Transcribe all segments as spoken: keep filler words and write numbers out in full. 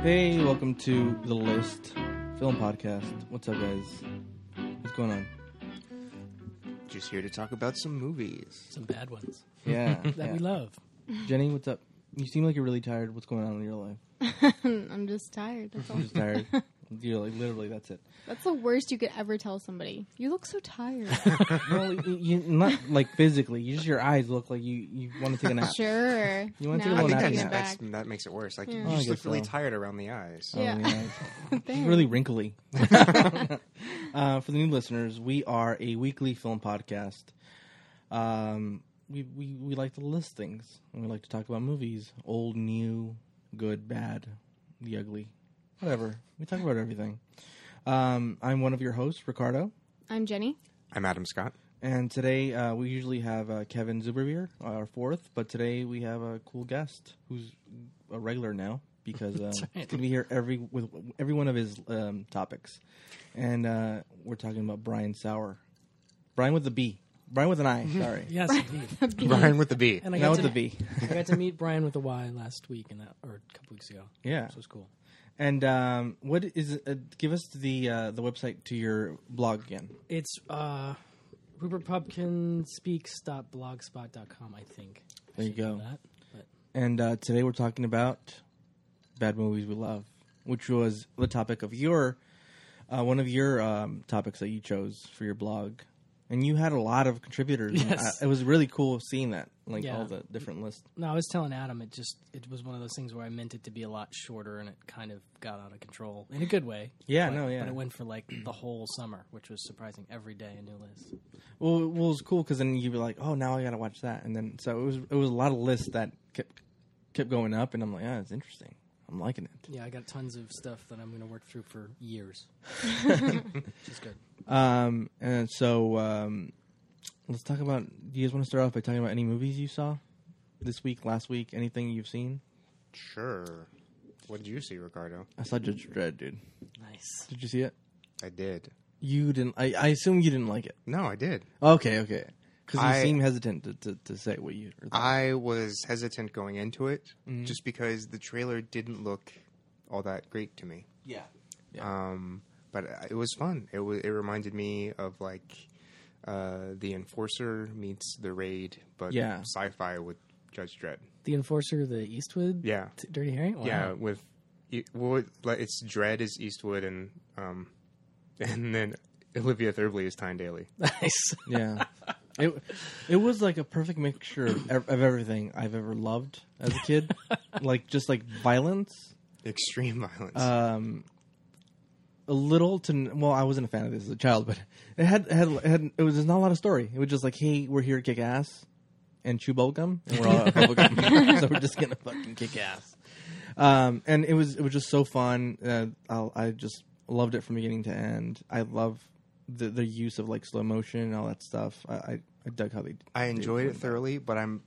Hey, welcome to The List Film Podcast. What's up, guys? What's going on? Just here to talk about some movies. Some bad ones. Yeah. that yeah. we love. Jenny, what's up? You seem like you're really tired. What's going on in your life? I'm just tired. That's all. I'm just tired. You're like, literally, that's it. That's the worst you could ever tell somebody. You look so tired. Well, you, you not like physically. You just your eyes look like you, you want to take a nap. Sure. You want to Now take a I little think nap? that's, taking it that's, back. that makes it worse. Like, Yeah. you Oh, I just look guess really so. tired around the eyes. Oh, Yeah. yeah. It's There. really wrinkly. uh, for the new listeners, we are a weekly film podcast. Um, we, we, we like to list things. And we like to talk about movies. Old, new, good, bad, the ugly. Whatever. We talk about everything. Um, I'm one of your hosts, Ricardo. I'm Jenny. I'm Adam Scott. And today uh, we usually have uh, Kevin Zubervier, our fourth. But today we have a cool guest who's a regular now. Because um, right. he's going to be here every with every one of his um, topics. And uh, we're talking about Brian Sauer. Brian with the B. Brian with an I, sorry. Yes, indeed. Brian with the B. And I Now got, with to, the V. I got to meet Brian with a Y last week, and that, or a couple weeks ago. Yeah. So it was cool. And um, what is uh, give us the uh, the website to your blog again. It's uh, rupert pupkin speaks dot blogspot dot com, I think. I There you should know go. That, but And uh, today we're talking about bad movies we love, which was the topic of your uh, one of your um, topics that you chose for your blog. And you had a lot of contributors. and Yes. I, it was really cool seeing that, like Yeah. all the different lists. no, I was telling Adam, it just it was one of those things where I meant it to be a lot shorter, and it kind of got out of control in a good way. Yeah, but, no, yeah. But it went for like the whole summer, which was surprising. Every day a new list. Well, it was cool because then you'd be like, "Oh, now I got to watch that," and then so it was. It was a lot of lists that kept kept going up, and I'm like, "Ah, it's interesting. I'm liking it." Yeah, I got tons of stuff that I'm going to work through for years, which is good. Um, and so um, let's talk about. Do you guys want to start off by talking about any movies you saw this week, last week, anything you've seen? Sure. What did you see, Ricardo? I saw Judge Dredd, dude. Nice. Did you see it? I did. You didn't. I, I assume you didn't like it. No, I did. Okay, okay. Because you I- seem hesitant to, to, to say what you. Or I was hesitant going into it Mhm. just because the trailer didn't look all that great to me. yeah. Um, but it was fun. It was. It reminded me of like uh, The Enforcer meets The Raid, but Yeah. sci-fi with Judge Dredd. The Enforcer, the Eastwood, Yeah. t- Dirty Harry. Wow. Yeah, with e- well, it- like it's Dredd is Eastwood and um, and then Olivia Thirlby is Tyne Daly. Nice. Yeah. It it was like a perfect mixture of, ev- of everything I've ever loved as a kid, like just like violence, Extreme violence. um, a little to n- well, I wasn't a fan of this as a child, but it had it had, it had it was just not a lot of story. It was just like, hey, we're here to kick ass and chew bubblegum, and we're all out of bubblegum, so we're just gonna fucking kick ass. Um, and it was it was just so fun. Uh, I'll, I just loved it from beginning to end. I love the the use of like slow motion and all that stuff. I I, I dug how they. I they enjoyed were it doing thoroughly, but I'm.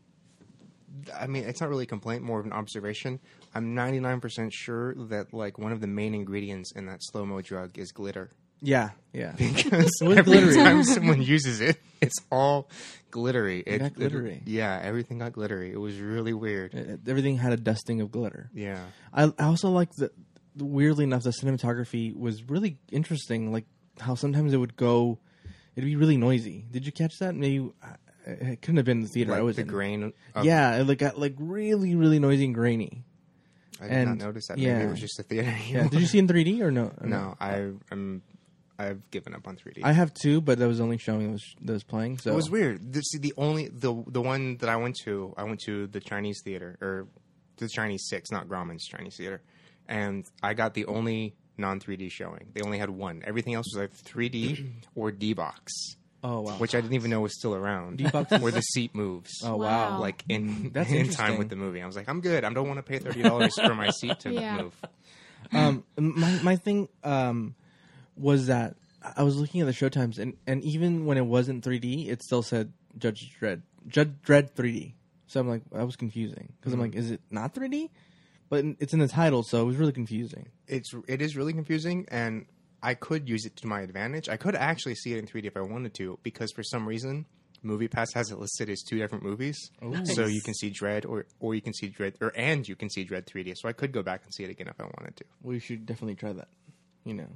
I mean, it's not really a complaint, more of an observation. I'm ninety-nine percent sure that like one of the main ingredients in that slow mo drug is glitter. that. Yeah, yeah. Because It was every glittery. time someone uses it, it's all glittery. It, got glittery. It, yeah, everything got glittery. It was really weird. It- everything had a dusting of glitter. Yeah. I, I also like the, weirdly enough, the cinematography was really interesting. Like how sometimes it would go, it'd be really noisy. Did you catch that? Maybe uh, it couldn't have been the theater Like I was the in. grain. Of, Yeah, it like got like really, really noisy and grainy. I did and- not notice that. yeah. Maybe it was just a theater. Yeah, did you see it in three D or no? Or No, I am. I've given up on three D. I have two, but that was only showing that was, that was playing. So It was weird. This is the only the the one that I went to. I went to the Chinese theater or the Chinese Six, not Grauman's Chinese theater, and I got the only non three D showing. They only had one. Everything else was like three D or D box, Oh wow! which I didn't even know was still around. D-Box is- where the seat moves. Oh wow! Wow. Like in That's in interesting. time with the movie. I was like, I'm good. I don't want to pay thirty dollars for my seat to Yeah. move. um, my my thing um was that I was looking at the showtimes, and, and even when it wasn't three D, it still said Judge Dredd, Judge Dredd three D. So I'm like, that was confusing because I'm like, is it not three D? But it's in the title, so it was really confusing. It's it is really confusing, and I could use it to my advantage. I could actually see it in three D if I wanted to, because for some reason MoviePass has it listed as two different movies. So you can see Dread, or or you can see Dread, or and you can see Dread three D. So I could go back and see it again if I wanted to. We should definitely try that. You know,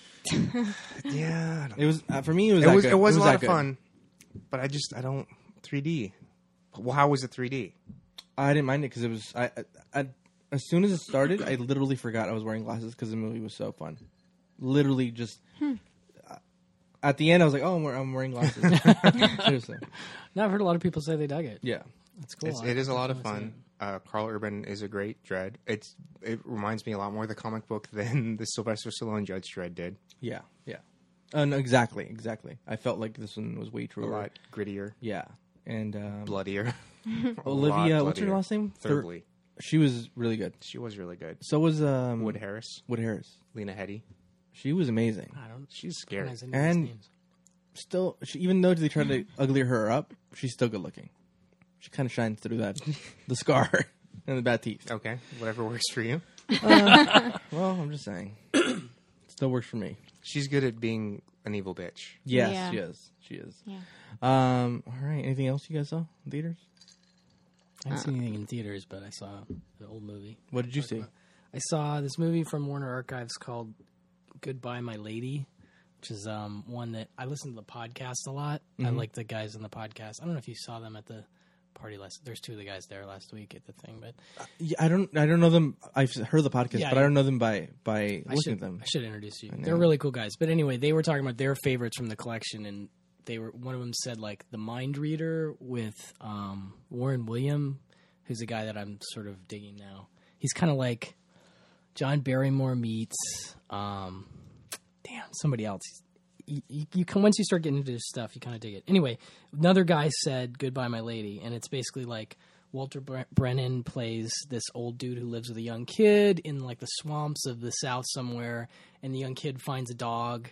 Yeah, I don't it was uh, for me. It was It that was good. it was a lot that of good. fun, but I just I don't three D. Well, how was it three D? I didn't mind it because it was. I, I, I as soon as it started, I literally forgot I was wearing glasses because the movie was so fun. Literally, just uh, at the end, I was like, "Oh, I'm, wear- I'm wearing glasses." Seriously, No, I've heard a lot of people say they dug it. yeah. That's cool. It's, I it is a lot of definitely fun. Uh, Carl Urban is a great Dredd. It's it reminds me a lot more of the comic book than the Sylvester Stallone Judge Dredd did. Yeah, yeah. Uh, no, exactly, exactly. I felt like this one was way A truer. lot grittier, Yeah, and um, bloodier. A Olivia, lot what's her bloodier. last name? Thir- Thirdly, She was really good. she was really good. So was um, Wood Harris, Wood Harris. Lena Headey. She was amazing. I don't. She's scary. recognize any of And- these names. Still, she, even though they tried to ugly her up, she's still good looking. She kind of shines through that, the scar and the bad teeth. Okay, whatever works for you. Well, I'm just saying, still works for me. She's good at being an evil bitch. Yes, Yeah. she is. She is. Yeah. Um. All right. Anything else you guys saw in theaters? I haven't seen anything in theaters, but I saw an old movie. What did you see? I saw this movie from Warner Archives called Goodbye, My Lady, which is um, one that I listen to the podcast a lot. I like the guys in the podcast. I don't know if you saw them at the party last. There's two of the guys there last week at the thing, but Yeah, I don't. I don't know them. I've heard the podcast, Yeah, but I you- don't know them by by I listening should, to them. I should introduce you. know. They're really cool guys. But anyway, they were talking about their favorites from the collection, and they were one of them said like the Mind Reader with um, Warren William, who's a guy that I'm sort of digging now. He's kind of like John Barrymore meets um, damn somebody else. You, you, you can once you start getting into this stuff, you kind of dig it. Anyway, another guy said "Goodbye, My Lady," and it's basically like Walter Bre- Brennan plays this old dude who lives with a young kid in like the swamps of the South somewhere, and the young kid finds a dog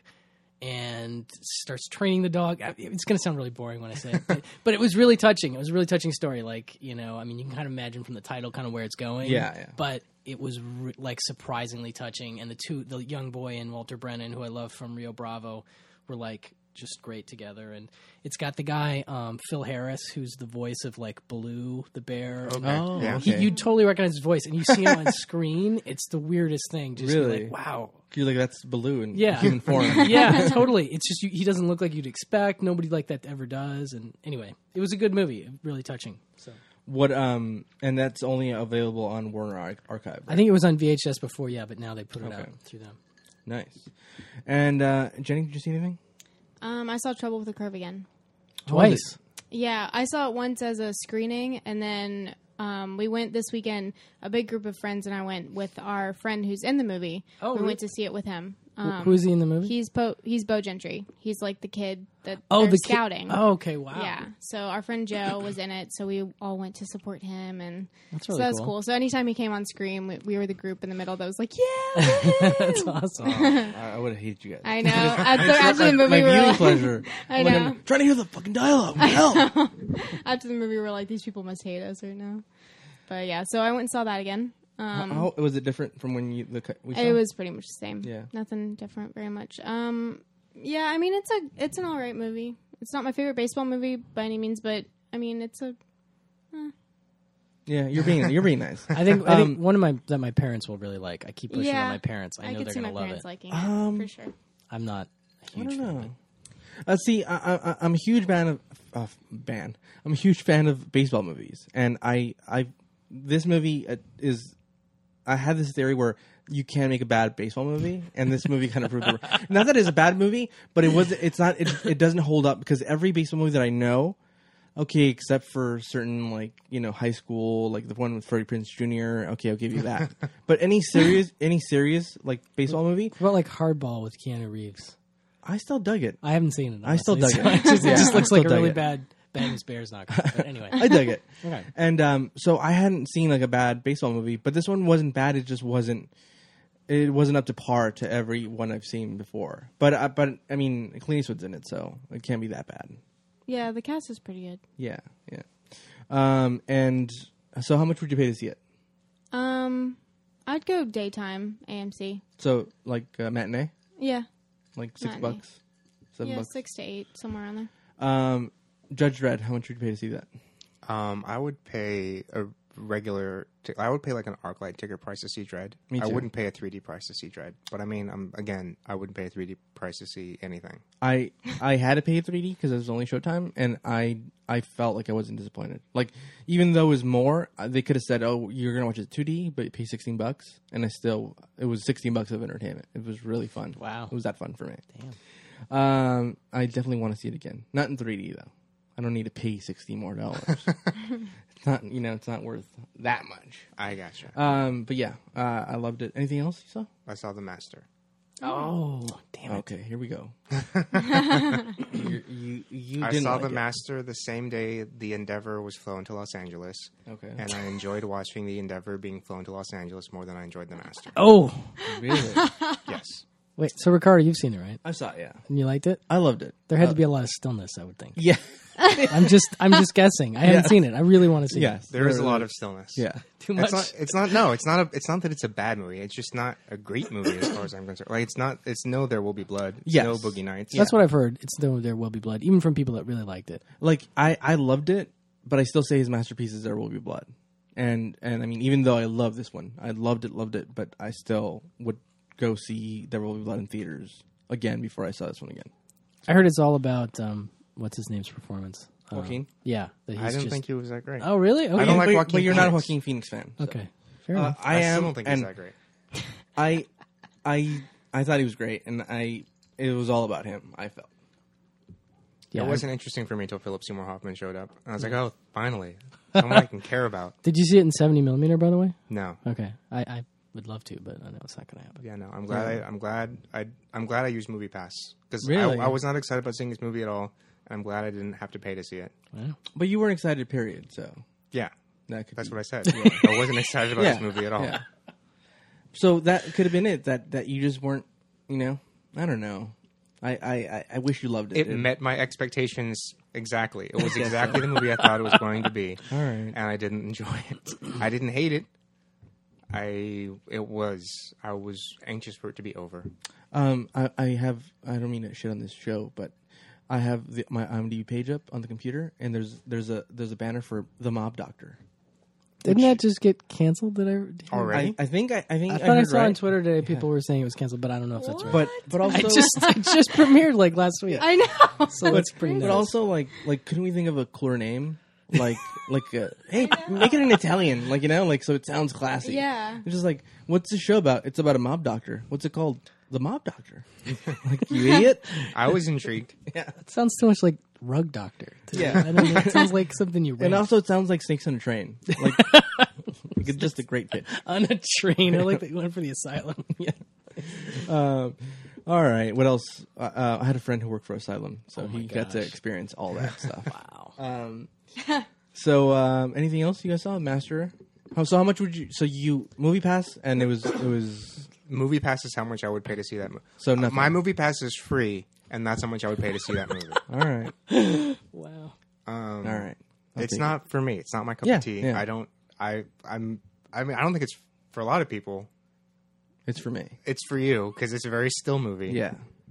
and starts training the dog. I- It's going to sound really boring when I say it, but, but it was really touching. It was a really touching story. Like, you know, I mean, you can kind of imagine from the title kind of where it's going. Yeah, yeah. But it was re- like surprisingly touching, and the two, the young boy and Walter Brennan, who I love from Rio Bravo, were like just great together. And it's got the guy um, Phil Harris, who's the voice of like Baloo the bear. Okay. Oh, yeah. He, okay. you totally recognize his voice, and you see him on screen. It's the weirdest thing. Just you're Really? like, wow. You're like, that's Baloo in Yeah. human form. Yeah, totally. It's just you, he doesn't look like you'd expect. Nobody like that ever does. And anyway, it was a good movie. Really touching. So What? Um. And that's only available on Warner Ar- Archive. I think it was on V H S before, yeah, but now they put it Okay. out through them. Nice. And uh, Jenny, did you see anything? Um, I saw Trouble with the Curve again. Twice. Yeah, I saw it once as a screening, and then um, we went this weekend. A big group of friends and I went with our friend who's in the movie. Oh, we really? went to see it with him. Um, Who is he in the movie? He's Bo. He's Bo Gentry. He's like the kid that oh, they're the ki- scouting. oh, okay. Wow. Yeah. So our friend Joe was in it, so we all went to support him, and That's so really that was cool. cool. So anytime he came on screen, we, we were the group in the middle that was like, "Yeah." That's awesome. I, I would have hated you guys. I know. After, after the movie, My we were viewing like, pleasure. I I'm like, know. I'm trying to hear the fucking dialogue. Hell. after the movie, we were like, "These people must hate us right now." But yeah, so I went and saw that again. Um, How was it different from when you the cu- we saw? It was pretty much the same. Yeah. Nothing different very much. Um, yeah, I mean, it's a it's an all right movie. It's not my favorite baseball movie by any means, but I mean, it's a Yeah, you're being you're being nice. I think I think Um, one of my that my parents will really like. I keep pushing Yeah, on my parents. I, I, know could they're see gonna my love parents it. liking it Um, for sure. I'm not a I huge don't fan. know. Uh, see, I, I, I'm a huge fan of uh, band. I'm a huge fan of baseball movies, and I, I, this movie uh, is. I had this theory where you can make a bad baseball movie, and this movie kind of proved it. Not that it's a bad movie, but it was. It's not. It, it doesn't hold up because every baseball movie that I know, okay, except for certain like you know high school, like the one with Freddie Prinze Junior Okay, I'll give you that. But any serious, any serious like baseball movie, What about like Hardball with Keanu Reeves? I still dug it. I haven't seen it. I still honestly, dug so it. It just, Yeah, it just I looks still like a dug really it. bad Bad News Bears knockoff. But anyway, I dug it. Okay. And um, so I hadn't seen like a bad baseball movie, but this one wasn't bad. It just wasn't. It wasn't up to par to every one I've seen before. But uh, but I mean, Clint Eastwood's in it, so it can't be that bad. Yeah, the cast is pretty good. Yeah, yeah. Um, and so, how much would you pay to see it? Um, I'd go daytime A M C. So, like uh, matinee, Yeah, like six Matinee. bucks, seven yeah, bucks. six to eight, somewhere around there. Um, Judge Dredd. How much would you pay to see that? Um, I would pay a regular. T- I would pay like an ArcLight ticket price to see Dredd. Me I too. wouldn't pay a three D price to see Dredd. But I mean, um, again, I wouldn't pay a three D price to see anything. I I had to pay three D because it was only Showtime, and I I felt like I wasn't disappointed. Like even though it was more, uh, they could have said, "Oh, you're gonna watch it two D, but you pay sixteen bucks," and I still it was sixteen bucks of entertainment. It was really fun. Wow. It was that fun for me. Damn. Um, I definitely want to see it again. Not in three D though. I don't need to pay sixty more dollars. It's not, you know, it's not worth that much. I gotcha. Um, but yeah, uh, I loved it. Anything else you saw? I saw The Master. Oh, damn it. Okay, here we go. you you, you I didn't saw like The it. Master the same day the Endeavor was flown to Los Angeles. Okay, And I enjoyed watching the Endeavor being flown to Los Angeles more than I enjoyed The Master. Oh, really? Yes. wait. So Ricardo, you've seen it, right? I saw it. Yeah, And you liked it? I loved it. There had to be a lot of stillness, I would think. Yeah. I'm just, I'm just guessing. I haven't Yeah. seen it. I really want to see Yes. it. There is a lot of stillness. Yeah. Too much. It's not. It's not. No. It's not. A, it's not that it's a bad movie. It's just not a great movie as far as I'm concerned. Like it's not. It's no. There Will Be Blood. It's Yes. No Boogie Nights. That's what I've heard. It's there, there will be blood, even from people that really liked it. Like I, I loved it, but I still say his masterpiece is There Will Be Blood. And and I mean, even though I love this one, I loved it, loved it, but I still would go see There Will Be Blood in theaters again before I saw this one again. I heard it's all about um, what's his name's performance. Uh, Joaquin? yeah, that he's I didn't just, think he was that great. Oh, really? Okay. I don't like but, Joaquin but you're not a Phoenix. Joaquin Phoenix fan. so. Okay, fair Uh, enough. I, I am, still don't think he's and that great. I, I, I thought he was great, and I, it was all about him. I felt. Yeah, It I- wasn't interesting for me until Philip Seymour Hoffman showed up. I was like, oh, finally, someone I can care about. Did you see it in seventy millimeter? By the way. No. Okay, I, I would love to, but I know it's not going to happen. Yeah, no. I'm glad. I, I'm glad. I. I'm glad I used Movie Pass because Really? I, I was not excited about seeing this movie at all, and I'm glad I didn't have to pay to see it. Wow. But you weren't excited, period. So Yeah, that could that's be, what I said. I wasn't excited about Yeah. this movie at all. Yeah. So that could have been it. That that you just weren't. You know, I don't know. I I, I, I wish you loved it. It met my expectations exactly. It was exactly the movie I thought it was going to be. All right. And I didn't enjoy it. I didn't hate it. I it was I was anxious for it to be over. Um, I, I have. I don't mean to shit on this show, but I have the, my IMDb page up on the computer, and there's there's a there's a banner for The Mob Doctor. Didn't that just get canceled? Did I? Did you- Already? I, I think I, I think I I, thought I, heard saw right. on Twitter today people were saying it was canceled, but I don't know if that's right. but but also I just I just premiered like last week, I know. so that's pretty but nuts. also like like couldn't we think of a cooler name? Like like uh, hey, make it in Italian, like you know, like so it sounds classy. Yeah. It's just like, what's the show about? It's about a mob doctor. What's it called? The Mob Doctor. Like you idiot. I was intrigued. It sounds too much like Rug Doctor. to me. Yeah. I don't know. It sounds like something you read. And also, it sounds like Snakes on a Train. Like, like it's just a great pitch. on a train. I like that you went for the asylum. Yeah. Um, all right. What else? Uh, uh, I had a friend who worked for Asylum, so Oh my he got to gosh. experience all that stuff. Wow. Um, so, um, anything else you guys saw? Master. How, so, how much would you? So, you movie pass, and it was it was Movie Pass is how much I would pay to see that movie. so nothing. My Movie Pass is free, and that's how much I would pay to see that movie. All right. Wow. Um, All right. I'll It's take not for me. It's not my cup Yeah, of tea. yeah. I don't. I. I'm. I mean, I don't think it's for a lot of people. it. It's for me. It's for you because it's a very still movie. Yeah.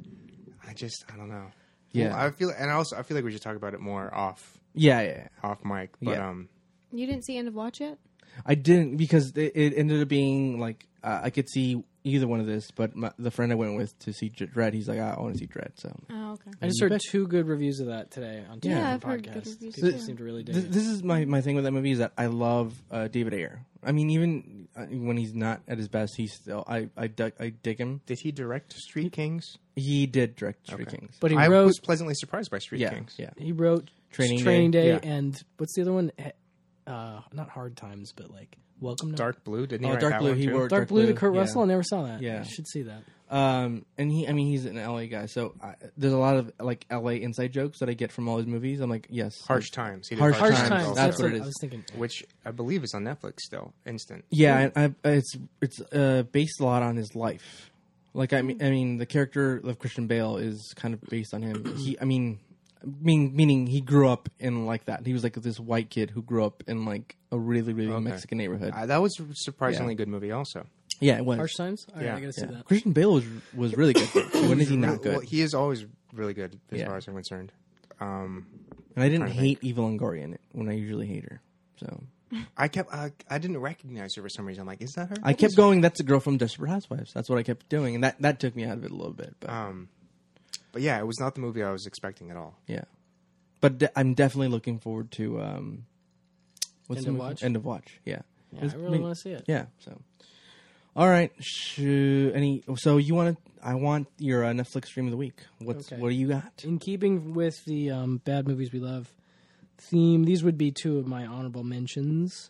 I just. I don't know. Yeah. I feel, and also I feel like we should talk about it more off Yeah. Yeah. yeah. off mic. But Yeah. um, You didn't see End of Watch yet? I didn't because it, it ended up being like uh, I could see either one of this, but my, the friend I went with to see Dread, he's like, ah, I want to see Dread. So Oh, okay. I just You heard pick. two good reviews of that today on two Yeah, different I've heard good podcasts. reviews People too. seem to really dig this, it. this is my, my thing with that movie is that I love uh, David Ayer. I mean, even uh, when he's not at his best, he's still I I, dig- I dig him. did he direct Street Kings? He did direct Street Okay. Kings. But he I wrote was pleasantly surprised by Street yeah, Kings. yeah. he wrote Training Training Day, Day, yeah. and what's the other one? Eh, Uh, not Hard Times, but like Welcome to Dark Blue, didn't he? Oh, write Dark that Blue, one he too? wrote- Dark, Dark Blue, Blue, to Kurt yeah. Russell. I never saw that. Yeah. You should see that. Um, and he, I mean, he's an L A guy, so I, there's a lot of like L A inside jokes that I get from all his movies. I'm like, yes, Harsh Times. He did Harsh Harsh Times, Times. also, that's That's what what it I is. was thinking. which I believe is on Netflix still. Instant. Yeah, I, I, it's it's uh, based a lot on his life. Like I mean, I mean, the character of Christian Bale is kind of based on him. He, I mean, mean meaning he grew up in like that. He was like this white kid who grew up in like a really really Okay. Mexican neighborhood. Uh, that was a surprisingly good movie. Also, yeah, it was. Harsh Times. All right, Yeah. I gotta see Yeah. that. Christian Bale was was really good. When is he not good? Well, he is always really good as Yeah. far as I'm concerned. Um, And I didn't Trying to hate Eva Longoria when I usually hate her. So I kept. Uh, I didn't recognize her for some reason. I'm like, is that her? I kept going. That's the girl from Desperate Housewives. That's what I kept doing, and that, that took me out of it a little bit. But Um, but yeah, it was not the movie I was expecting at all. yeah, but de- I'm definitely looking forward to um, what's End the of movie? Watch? End of Watch. Yeah, Yeah, It's I really pretty- want to see it. Yeah. So, all right. Sh- any? So you want to? I want your uh, Netflix stream of the week. What's Okay. what do you got? In keeping with the um, bad movies we love theme, these would be two of my honorable mentions.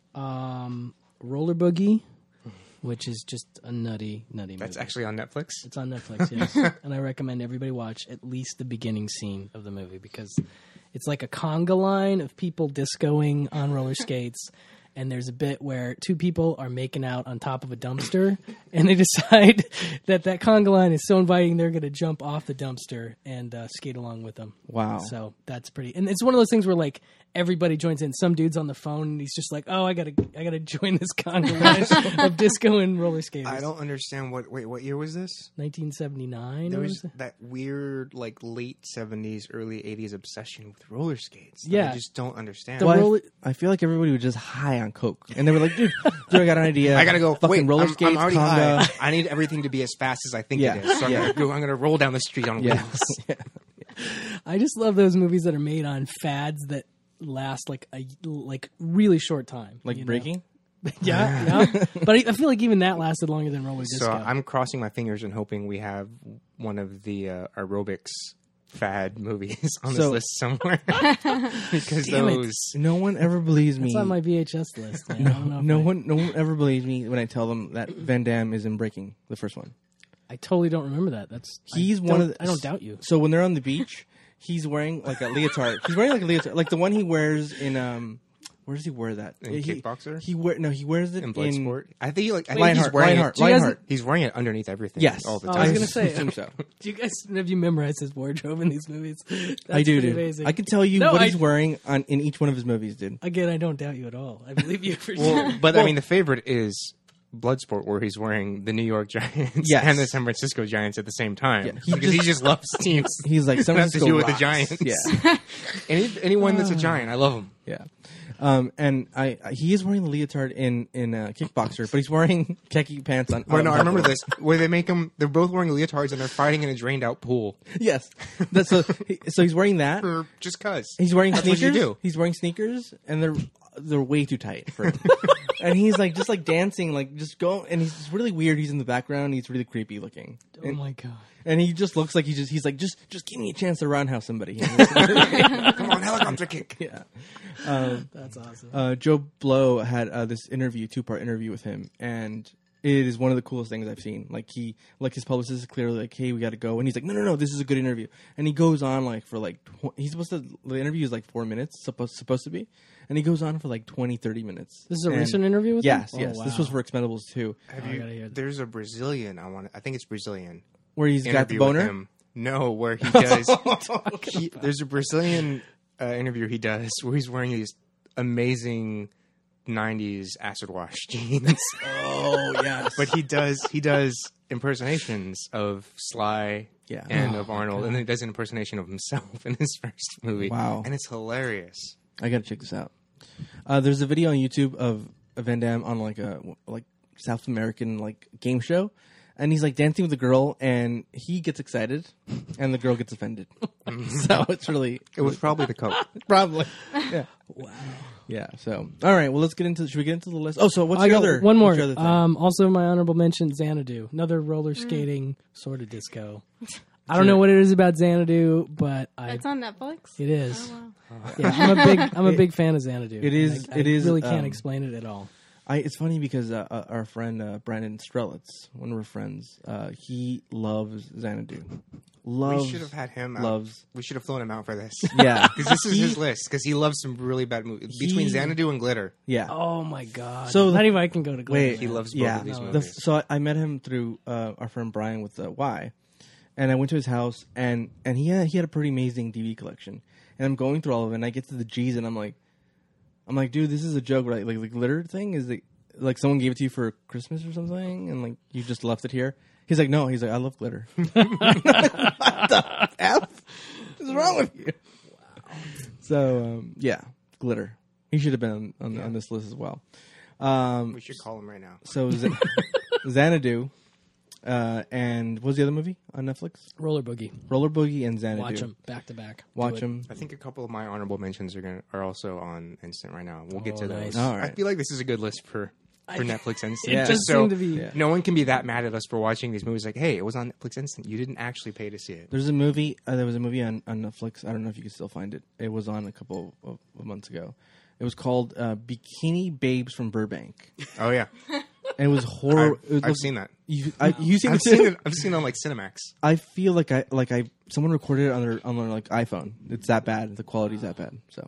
Um, Roller Boogie, which is just a nutty, nutty That's movie. actually on Netflix. It's on Netflix, yes. And I recommend everybody watch at least the beginning scene of the movie because it's like a conga line of people discoing on roller skates. And there's a bit where two people are making out on top of a dumpster, and they decide that that conga line is so inviting they're going to jump off the dumpster and uh, skate along with them. Wow. So that's pretty, and it's one of those things where like everybody joins in. Some dude's on the phone and he's just like, "Oh, I gotta, I gotta join this conga line of disco and roller skaters." I don't understand what. Wait, what year was this? nineteen seventy-nine. There or was was it? that weird, like late seventies, early eighties obsession with roller skates. that Yeah. I just don't understand. The Well, I- roller- I feel like everybody was just high on coke, and they were like, "Dude, dude, I got an idea. I gotta go. Fucking Wait, roller I'm, skates, I'm already conga." high. I need everything to be as fast as I think Yeah. it is. So I'm, Yeah. gonna go, I'm gonna roll down the street on Yeah. wheels. Yeah. I just love those movies that are made on fads that last like a like really short time, Like you know? breaking. Yeah, yeah. But I, I feel like even that lasted longer than roller disco. So I'm crossing my fingers and hoping we have one of the uh, aerobics fad movies on this So- list somewhere because Damn it. those. No one ever believes me. It's on my V H S list. Man. I don't know if No I, one, no one ever believes me when I tell them that Van Damme is in Breaking, the first one. I totally don't remember that. That's He's I one don't- of the, I don't doubt you. So when they're on the beach, he's wearing like a leotard. He's wearing like a leotard, like the one he wears in um. Where does he wear that? In he, Kickboxer? He wear no. He wears it In in Bloodsport, I think like I think he's Lionheart. wearing Lionheart. it. Do you guys- Lionheart. He's wearing it underneath everything. Yes. all the Oh, time. I was gonna say, think so. Do you guys have you memorized his wardrobe in these movies? That's I do, pretty dude. amazing. I can tell you No, what I- he's wearing on in each one of his movies, dude. Again, I don't doubt you at all. I believe you for Well, sure. but I mean, the favorite is Bloodsport, where he's wearing the New York Giants Yes. and the San Francisco Giants at the same time. Yeah, he because he just loves teams. He's like San that have to Francisco do with the rocks. Giants. Yeah, Any, anyone that's a Giant, I love him. yeah. Um, and I, I he is wearing the leotard in in uh, Kickboxer, but he's wearing khaki pants on. Well, on no, I top remember of it. this where they make them. They're both wearing leotards and they're fighting in a drained out pool. Yes, that's so. He, so he's wearing that. Or just cause He's wearing That's what sneakers. you do. He's wearing sneakers, and they're they're way too tight for him. And he's like just like dancing, like just go. And he's just really weird. He's in the background. He's really creepy looking. Oh and, my god. and he just looks like he just he's like just just give me a chance to roundhouse somebody. Come on, helicopter kick. Yeah. Um, That's awesome. uh, Joe Blow had uh, this interview, two part interview with him, and it is one of the coolest things I've seen. Like he, like his publicist is clearly like, "Hey, we got to go," and he's like, "No, no, no, this is a good interview." And he goes on like for like tw- he's supposed to. The interview is like four minutes, supposed supposed to be, and he goes on for like twenty, thirty minutes. This is a And- recent interview with Yes, him? yes. Oh, This wow. was for Expendables two, Have Oh, I you, gotta hear that. there's a Brazilian. I want. I think it's Brazilian. where he's got the interview with boner. him. No, where he does. he, there's a Brazilian uh, interview he does where he's wearing these amazing nineties acid wash jeans. Oh yes, But he does he does impersonations of Sly Yeah. and Oh, of Arnold, and then he does an impersonation of himself in his first movie. Wow. And it's hilarious. I gotta check this out. Uh, there's a video on YouTube of, of Van Damme on like a like South American like game show, and he's like dancing with a girl, and he gets excited, and the girl gets offended. So it's really It was probably the coke. probably yeah wow yeah. So all right, well let's get into should we get into the list? Oh, so what's I your got other one more. what's your other thing? Um, also, my honorable mention: Xanadu, another roller skating sort of disco. I don't know what it is about Xanadu, but I It's on Netflix. it is. Oh, wow. Yeah, I'm a big I'm a big fan of Xanadu. It is- I, I it is, really can't um, explain it at all. I, it's funny because uh, uh, our friend uh, Brandon Strelitz, one of our friends, uh, he loves Xanadu. Loves. We should have had him out. Loves. We should have flown him out for this. Yeah, Because this is He- his list. Because he loves some really bad movies. Between He- Xanadu and Glitter. yeah. Oh my god! So So the- not even I can go to Glitter Wait, now. He loves both yeah. of these No. The- movies. so I, I met him through uh, our friend Brian with uh, Y, and I went to his house, and and he had, he had a pretty amazing D V D collection. And I'm going through all of it, and I get to the G's, and I'm like, I'm like, dude, this is a joke, right? Like the glitter thing is the like someone gave it to you for Christmas or something, and like you just left it here. He's like, no, he's like, I love glitter. What the F is wrong with you? So um, yeah, Glitter. He should have been on, on, Yeah. on this list as well. Um, We should call him right now. so Z- Xanadu, uh, and what was the other movie on Netflix? Roller Boogie. Roller Boogie and Xanadu. Watch them back to back. Watch Do it. them. I think a couple of my honorable mentions are gonna are also on Instant right now. We'll get Oh, to those. nice. All I right. feel like this is a good list for for Netflix Instant. Yeah. It Just does so seem to be. Yeah. no one can be that mad at us for watching these movies. Like, hey, it was on Netflix Instant. You didn't actually pay to see it. There's a movie. Uh, there was a movie on, on Netflix. I don't know if you can still find it. It was on a couple of, of months ago. It was called uh, Bikini Babes from Burbank, Oh yeah, and it was horror. I've, it was I've seen that. You, I, you seen I've it too? seen it. I've seen it on like Cinemax. I feel like I like I someone recorded it on their on their like iPhone. It's that bad. The quality's that bad. So,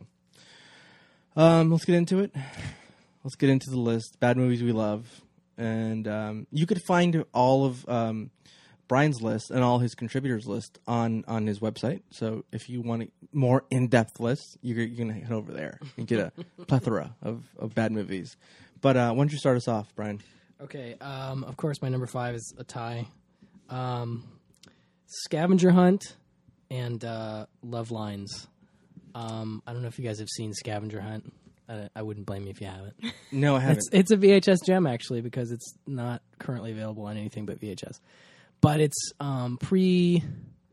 um, let's get into it. Let's get into the list. Bad movies we love, and um, you could find all of um, Brian's list and all his contributors list on on his website. So if you want a more in depth list, you're, you're gonna head over there and get a plethora of, of bad movies. But uh, why don't you start us off, Brian? Okay. Um, of course, my number five is a tie. Um, Scavenger Hunt and uh, Love Lines. Um, I don't know if you guys have seen Scavenger Hunt. I, I wouldn't blame you if you haven't. No, I haven't. It's, it's a V H S gem, actually, because it's not currently available on anything but V H S. But it's um, pre...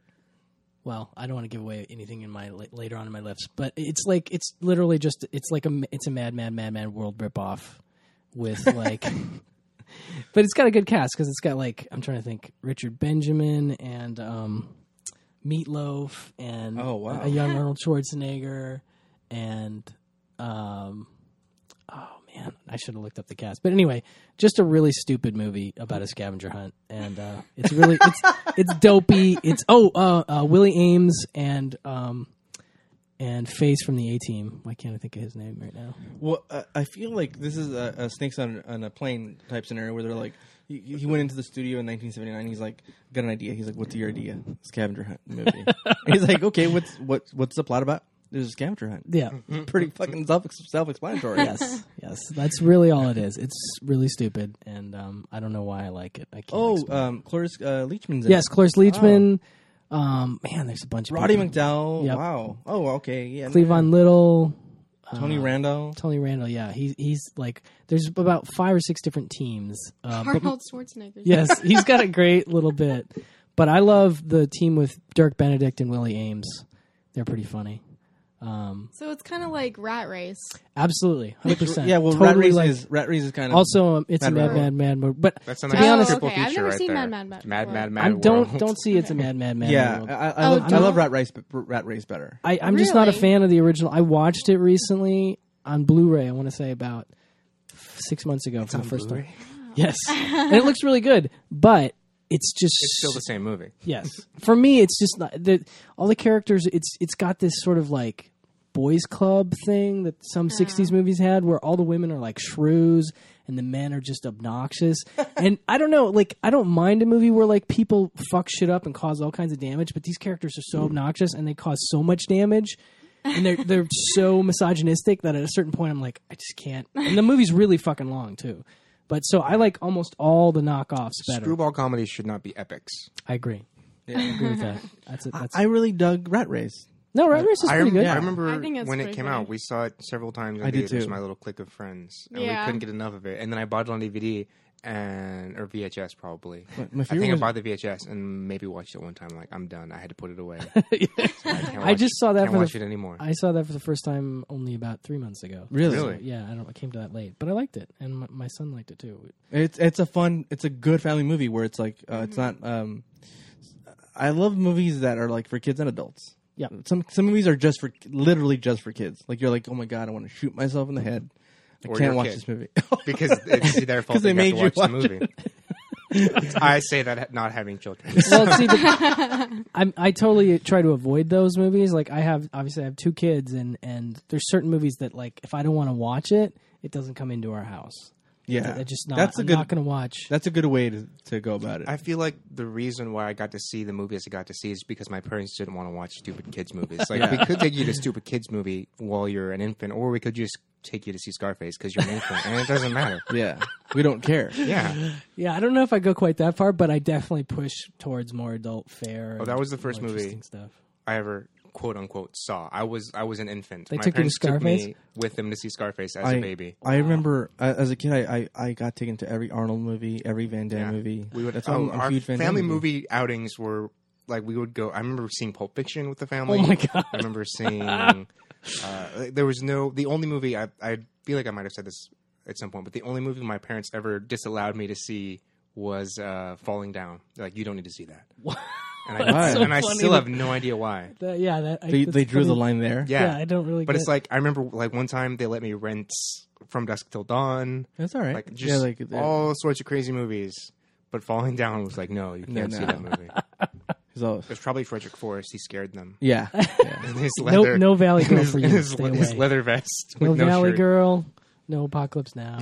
Well, I don't want to give away anything in my la- later on in my lists, but it's like it's literally just it's like a it's a Mad Mad Mad Mad World ripoff with like, but it's got a good cast because it's got like I'm trying to think Richard Benjamin and um, Meatloaf and Oh, wow. a young Arnold Schwarzenegger and um, oh man, I should have looked up the cast. But anyway, just a really stupid movie about a scavenger hunt, and uh, it's really it's it's dopey. It's oh uh, uh, Willie Ames and um, and Face from the A Team. Why can't I think of his name right now? Well, uh, I feel like this is a, a snakes on, on a plane type scenario where they're like, he, he went into the studio in nineteen seventy-nine. He's like, got an idea. He's like, what's your idea? Scavenger hunt movie. He's like, okay, what's what what's the plot about? There's a scavenger hunt. Yeah. Pretty fucking self self explanatory. Yes, yes, that's really all it is. It's really stupid, and um, I don't know why I like it. I can't. Oh, explain. um, Cloris uh, Leachman's in yes, it. Cloris Leachman. Um, man, there's a bunch of Roddy people. McDowell. Yep. Wow. Oh, okay. Yeah. Cleavon Little. Tony uh, Randall. Tony Randall, yeah, he's he's like there's about five or six different teams. Uh, but- Arnold Schwarzenegger. yes, he's got a great little bit, but I love the team with Dirk Benedict and Willie Ames. They're pretty funny. Um, So it's kind of like Rat Race. absolutely, hundred percent. Yeah. Well, totally Rat Race like, is Rat Race is kind of also um, it's Mad a mad, World. mad, mad, mad. But That's a to nice be honest, triple Okay, I've feature never right seen there. Mad Mad Mad Mad World. Mad Mad I don't World. don't see it's a mad, mad, mad. yeah. World. I, I, I Oh, love, I don't- love Rat Race, but Rat Race better. I, I'm just not a Really? fan of the original. I watched it recently on Blu-ray. I want to say about six months ago for the first Blu-ray? time. Yes, and it looks really good, but it's just It's still the same movie. yes. For me, it's just not the all the characters. It's it's got this sort of like boys club thing that some sixties movies had, where all the women are like shrews and the men are just obnoxious. And I don't know, like I don't mind a movie where like people fuck shit up and cause all kinds of damage, but these characters are so obnoxious and they cause so much damage. And they're they're so misogynistic that at a certain point I'm like, I just can't. And the movie's really fucking long too. But so I like almost all the knockoffs better. Screwball comedies should not be epics. I agree. I agree with that. That's it. That's I really dug Rat Race. no, Rat Race is I, pretty rem- good. I remember I think it's when it pretty came funny. out, we saw it several times in I did theaters, too. my little clique of friends. And Yeah. we couldn't get enough of it. And then I bought it on D V D and or V H S probably. my I favorite think I was- bought the V H S and maybe watched it one time. Like, I'm done. I had to put it away. I, I just saw that can't for watch the it anymore. I saw that for the first time only about three months ago. Really? Really? So, yeah, I don't. I came to that late, but I liked it, and my, my son liked it too. It's it's a fun, it's a good family movie where it's like uh, it's not. Um, I love movies that are like for kids and adults. Yeah. Some some movies are just for literally just for kids. Like you're like, oh my god, I want to shoot myself in the head. I Or can't your watch kid. this movie because it's their fault 'Cause they they, made made you to watch, watch the movie. I say that not having children. Well, see, the, I'm, I totally try to avoid those movies. Like I have, obviously, I have two kids, and and there's certain movies that like if I don't want to watch it, it doesn't come into our house. Yeah, I just not. That's a I'm good. not going to watch. That's a good way to, to go about it. I feel like the reason why I got to see the movies I got to see is because my parents didn't want to watch stupid kids movies. Like Yeah. we could take you to a stupid kids movie while you're an infant, or we could just take you to see Scarface because you're an infant, and it doesn't matter. yeah, we don't care. Yeah. Yeah, I don't know if I go quite that far, but I definitely push towards more adult fare. Oh, that and was the first more movie. interesting stuff. I ever quote unquote saw. I was I was an infant. They My took you to parents took Scarface? me with them to see Scarface as I, a baby. I remember uh, as a kid, I, I, I got taken to every Arnold movie, every Van Damme Yeah. movie. We would. That's why Oh, I'm a our huge Van Damme family movie. movie outings were like we would go. I remember seeing Pulp Fiction with the family. Oh my God. I remember seeing. uh, there was no. The only movie I I feel like I might have said this at some point, but the only movie my parents ever disallowed me to see was uh, Falling Down. They're like, you don't need to see that. And I, That's so and I funny still that- have no idea why. That, yeah, that, I, They, that's they drew the funny. line there. Yeah. Yeah, I don't really. But get it's like I remember like one time they let me rent From Dusk Till Dawn, That's all right. like just yeah, like uh, all sorts of crazy movies. But Falling Down was like, no, you No, can't see no. that movie. so, It was probably Frederick Forrest. He scared them. yeah. yeah. In his no, leather, no Valley in Girl his, for in you. his, Stay his away. leather vest No with no Valley shirt. Girl. No Apocalypse Now.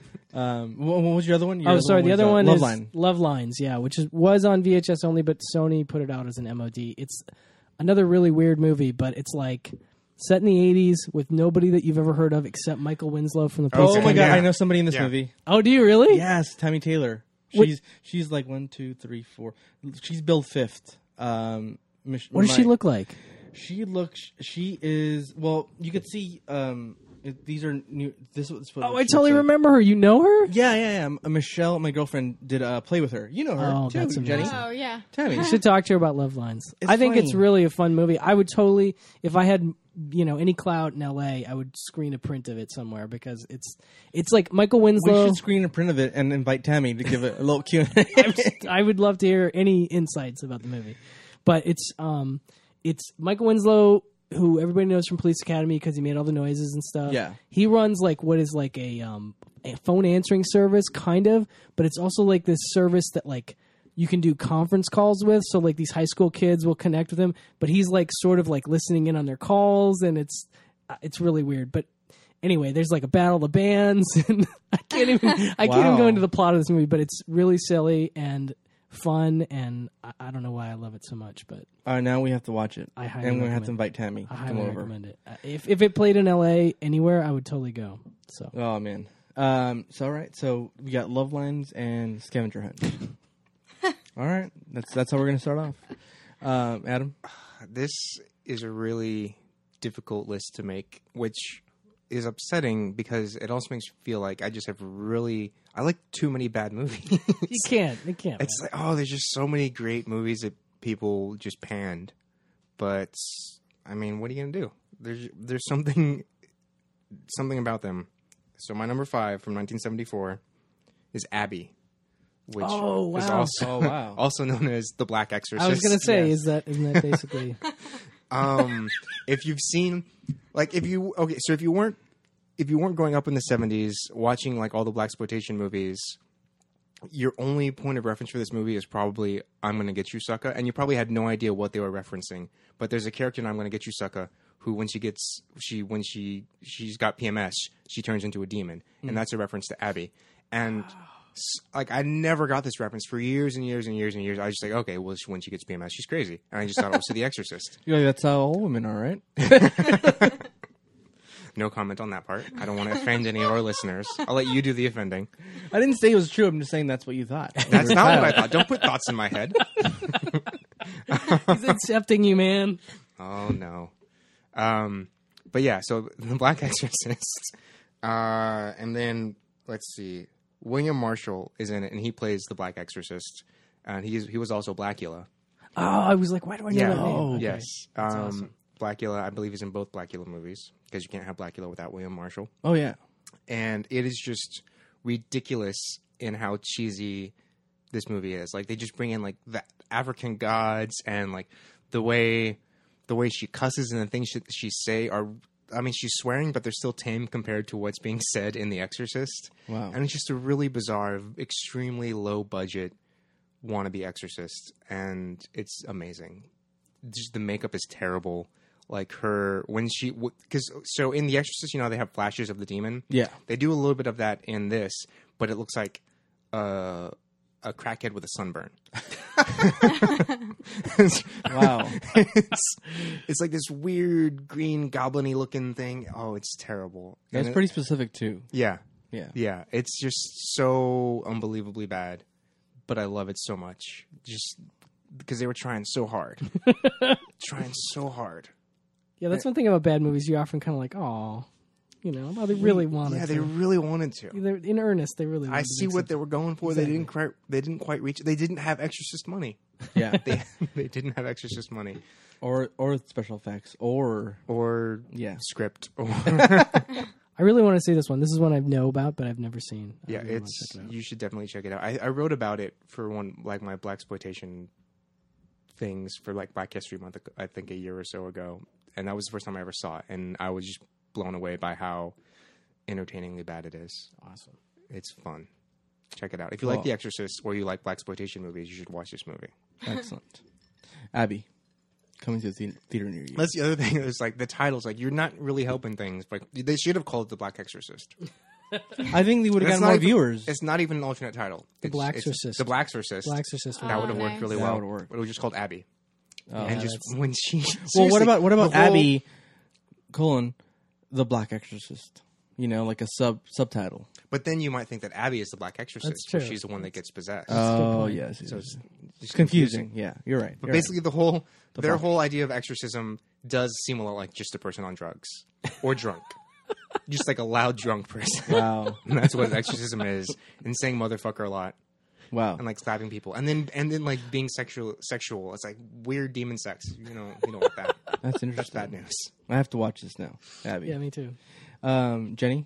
Um, what, what was your other one? Your Oh, sorry. The was, other uh, one Love is Line. Love Lines. Yeah, which is was on V H S only, but Sony put it out as an M O D. It's another really weird movie, but it's like set in the eighties with nobody that you've ever heard of except Michael Winslow from the Oh, Oh Police my god, yeah. I know somebody in this Yeah. movie. Oh, do you really? Yes, Tammy Taylor. What- She's she's like one, two, three, four. She's billed fifth. Um, Mich- What does she my- look like? She looks. She is. Well, you could see. Um, it, these are new. This is what. Oh, she I totally looks like. remember her. You know her? Yeah, yeah, yeah. Uh, Michelle, my girlfriend, did uh, play with her. You know her Oh, too, that's Jenny. amazing. Oh yeah. Tammy. You should talk to her about Love Lines. It's I think funny. it's really a fun movie. I would totally, if I had, you know, any clout in L A, I would screen a print of it somewhere because it's it's like Michael We Winslow. should screen a print of it and invite Tammy to give it a little Q and A. I would love to hear any insights about the movie. But it's um, it's Michael Winslow, who everybody knows from Police Academy because he made all the noises and stuff. Yeah. He runs like what is like a um a phone answering service, kind of, but it's also like this service that like you can do conference calls with. So like these high school kids will connect with him, but he's like sort of like listening in on their calls, and it's uh, it's really weird. But anyway, there's like a battle of the bands, and I can't even I can't even Wow. go into the plot of this movie, but it's really silly and fun, and I, I don't know why I love it so much, but Uh, now we have to watch it. I highly and we're gonna have to recommend invite Tammy I to highly come over. recommend it. Uh, If if it played in L A anywhere, I would totally go. So Oh man. Um, so all right. So we got Love Lines and Scavenger Hunt. All right. That's that's how we're gonna start off. Um, Adam. This is a really difficult list to make, which is upsetting because it also makes me feel like I just have really I like too many bad movies. you can't, you can't. It's like, oh, there's just so many great movies that people just panned. But I mean, what are you gonna do? There's there's something something about them. So my number five from nineteen seventy-four is Abby, which Oh, is wow. also Oh, wow. also known as The Black Exorcist. I was gonna say, yes. is that isn't that basically? um, if you've seen, like, if you okay, so if you weren't if you weren't growing up in the seventies watching like all the blaxploitation movies, your only point of reference for this movie is probably "I'm Gonna Get You, Sucker," and you probably had no idea what they were referencing. But there's a character in "I'm Gonna Get You, Sucker" who, when she gets she when she she's got P M S, she turns into a demon, and that's a reference to Abby. And s- like I never got this reference for years and years and years and years. I was just like, okay, well, when she gets P M S, she's crazy, and I just thought it was to The Exorcist. You're like, that's how all women are, right? No comment on that part. I don't want to offend any of our listeners. I'll let you do the offending. I didn't say it was true. I'm just saying that's what you thought. That's not what I thought. Don't put thoughts in my head. He's accepting you, man. Oh no. Um, but yeah, so The Black Exorcist, uh, and then let's see, William Marshall is in it, and he plays the Black Exorcist, and he he was also Blackula. Oh, I was like, why do I know Yeah. that name? Oh, Okay. Yes. Um, awesome. Blackula, I believe, is in both Blackula movies because you can't have Blackula without William Marshall. Oh yeah. And it is just ridiculous in how cheesy this movie is. Like they just bring in like the African gods and like the way the way she cusses and the things she, she say are. I mean, she's swearing, but they're still tame compared to what's being said in The Exorcist. Wow. And it's just a really bizarre, extremely low budget wannabe Exorcist, and it's amazing. Just the makeup is terrible. Like her when she because so in The Exorcist, you know, they have flashes of the demon. Yeah. They do a little bit of that in this, but it looks like uh, a crackhead with a sunburn. Wow. it's, it's like this weird green goblin-y looking thing. Oh, it's terrible. That's And it- pretty specific too. Yeah, Yeah. yeah. It's just so unbelievably bad, but I love it so much. Just because they were trying so hard, trying so hard. Yeah, that's one thing about bad movies. You're often kind of like, oh, you know, well, they really wanted Yeah, to. they really wanted to. They're in earnest. They really. I wanted to see make what something. they were going for. Exactly. They didn't quite. They didn't quite reach. They didn't have Exorcist money. Yeah, They they didn't have Exorcist money or or special effects, or or yeah, script. Or I really want to see this one. This is one I know about, but I've never seen. I yeah, really wanna it's check it out. you should definitely check it out. I, I wrote about it for one like my blaxploitation things for like Black History Month. I think a year or so ago, and that was the first time I ever saw it, and I was just blown away by how entertainingly bad it is. Awesome. It's fun. Check it out. If you Well- like The Exorcist or you like blaxploitation movies, you should watch this movie. excellent. Abby, coming to the thea- theater near you. That's the other thing. Is like the titles. Like you're not really helping things. But they should have called it The Black Exorcist. I think they would have That's gotten more not even- viewers. It's not even an alternate title. The Blaxorcist. The Blaxorcist. Blaxorcist. That would have Oh, worked nice. really That well. would've worked. But it was just called Abby. Oh. and Yeah, just that's- when she. Well, what seriously, about what about the whole- Abby, colon, the Black Exorcist? You know, like a sub subtitle. But then you might think that Abby is the Black Exorcist. That's but true. She's the one that gets possessed. Oh point. yes, so yes. it's, It's confusing. Yeah, you're right. But you're basically, the whole their Black- whole idea of exorcism does seem a lot like just a person on drugs or drunk, just like a loud drunk person. right. Wow, And that's what exorcism is, and saying motherfucker a lot, wow. and like slapping people, and then and then like being sexual. Sexual. It's like weird demon sex. You know, you know what that. That's That's interesting. bad news. I have to watch this now, Abby. Yeah, me too. Um, Jenny.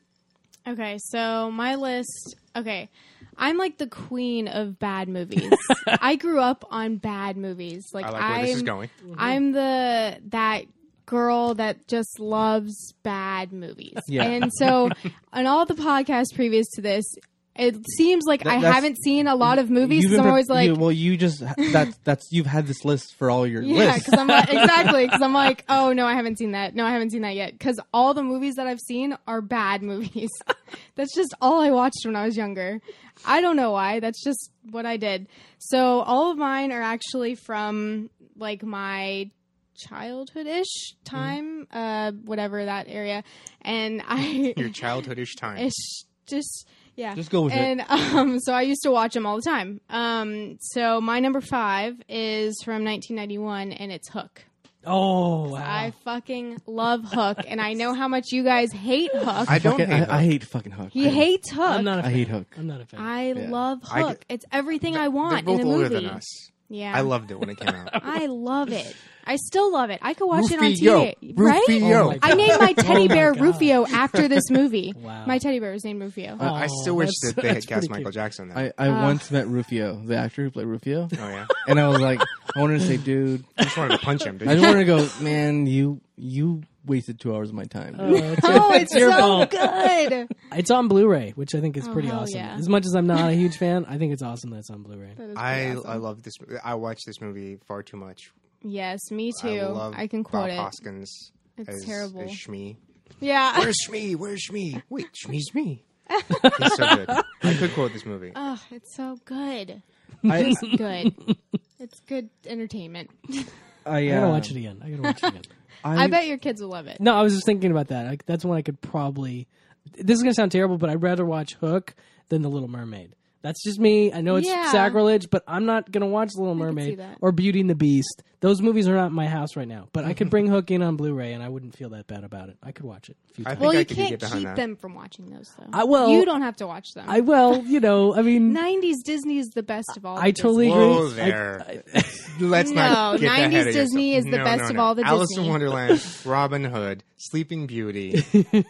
Okay, so my list. Okay, I'm like the queen of bad movies. I grew up on bad movies. Like I like where this is I'm, going. I'm the that girl that just loves bad movies. Yeah. And so, on all the podcasts previous to this, it seems like That- I that's- haven't seen a lot of movies. You've 'Cause been I'm pre- always like, you- well, you just that's that's you've had this list for all your yeah, lists. because I'm like, exactly, because I'm like, oh no, I haven't seen that. No, I haven't seen that yet. Because all the movies that I've seen are bad movies. That's just all I watched when I was younger. I don't know why. That's just what I did. So all of mine are actually from like my childhood-ish time, uh, whatever that area, and I Your childhoodish time. it's just yeah. Just go with it. and, um, so I used to watch them all the time. Um, so my number five is from nineteen ninety-one, and it's Hook. Oh, wow. I fucking love Hook, and I know how much you guys hate Hook. I don't Fucking- hate I, I Hook. hate fucking Hook. he hates Hook. I'm not a I fan. hate Hook. I'm not a fan. I Yeah. love I Hook. get- it's everything I They're want both in a older movie. than us. Yeah, I loved it when it came out. I love it. I still love it. I could watch it on Rufio. T V, right? Rufio. Oh my I God. named my teddy Oh my bear God. Rufio after this movie. Wow. My teddy bear was named Rufio. Uh, I still Oh, wish that's- that they had that's cast pretty Michael cute. Jackson. Then. I, I Uh. once met Rufio, the actor who played Rufio, oh yeah, and I was like, I wanted to say, dude, I just wanted to punch him. I Didn't just you? wanted to go, man, you you wasted two hours of my time. Oh, dude." it's, Oh, it's your so fault. good. It's on Blu-ray, which I think is Oh, pretty hell awesome. yeah. As much as I'm not a huge fan, I think it's awesome that it's on Blu-ray. That is I pretty awesome. I love this. I watched this movie far too much. Yes, me I too. love I, can quote Bob it. Hoskins. It's as, terrible. As Shmee. Yeah. Where's Shmee? Where's Shmee? Wait, Shmee's me. He's so good. I could quote this movie. Oh, it's so good. I, It's good. It's good entertainment. I, I gotta uh, watch it again. I gotta watch it again. I, bet your kids will love it. No, I was just thinking about that. Like, that's one I could probably. This is gonna sound terrible, but I'd rather watch Hook than The Little Mermaid. That's just me. I know it's Yeah. sacrilege, but I'm not gonna watch The Little I could see Mermaid that. or Beauty and the Beast. Those movies are not in my house right now. But I could bring Hook in on Blu-ray, and I wouldn't feel that bad about it. I could watch it a few I times. think Well, I you could can't get behind keep that. them from watching those, though. I will. You don't have to watch them. I will. You know. I mean, nineties Disney is the best of all. I the totally Disney. agree. Whoa I- there. Let's No, not get nineties ahead of Disney yourself. is the No, best no, of no. all the Alice Disney. in Wonderland, Robin Hood, Sleeping Beauty,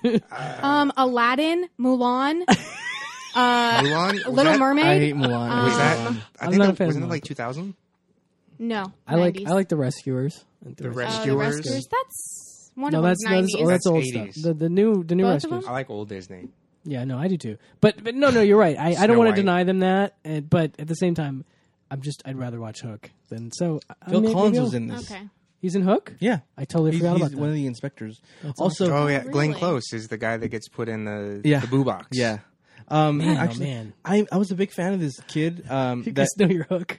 Um, Aladdin, Mulan, uh, Mulan. Was Little that, Mermaid. I hate Mulan. Was that? Um, I I'm think not a that fan wasn't of it like Mulan. two thousand. No, I like. nineties. I like The Rescuers. The Oh, Rescuers. the Rescuers. That's one No, of that's them's no, nineties. that's, oh, that's That's old eighties. stuff. The, the new, the new Both of Rescuers. I like old Disney. Yeah, no, I do too. But but no, no, you're right. I, I Snow don't want to White. deny them that. And, but at the same time, I'm just I'd rather watch Hook than so. I- Phil maybe Collins I'll- was in this. Okay. He's in Hook. Yeah, I totally he's, forgot he's about that. one of the inspectors. That's also, Oh yeah, really? Glenn Close is the guy that gets put in the Yeah. the boo box. yeah. Um, Man, oh, actually, man. I I was a big fan of this kid. Um, You that guys know your Hook.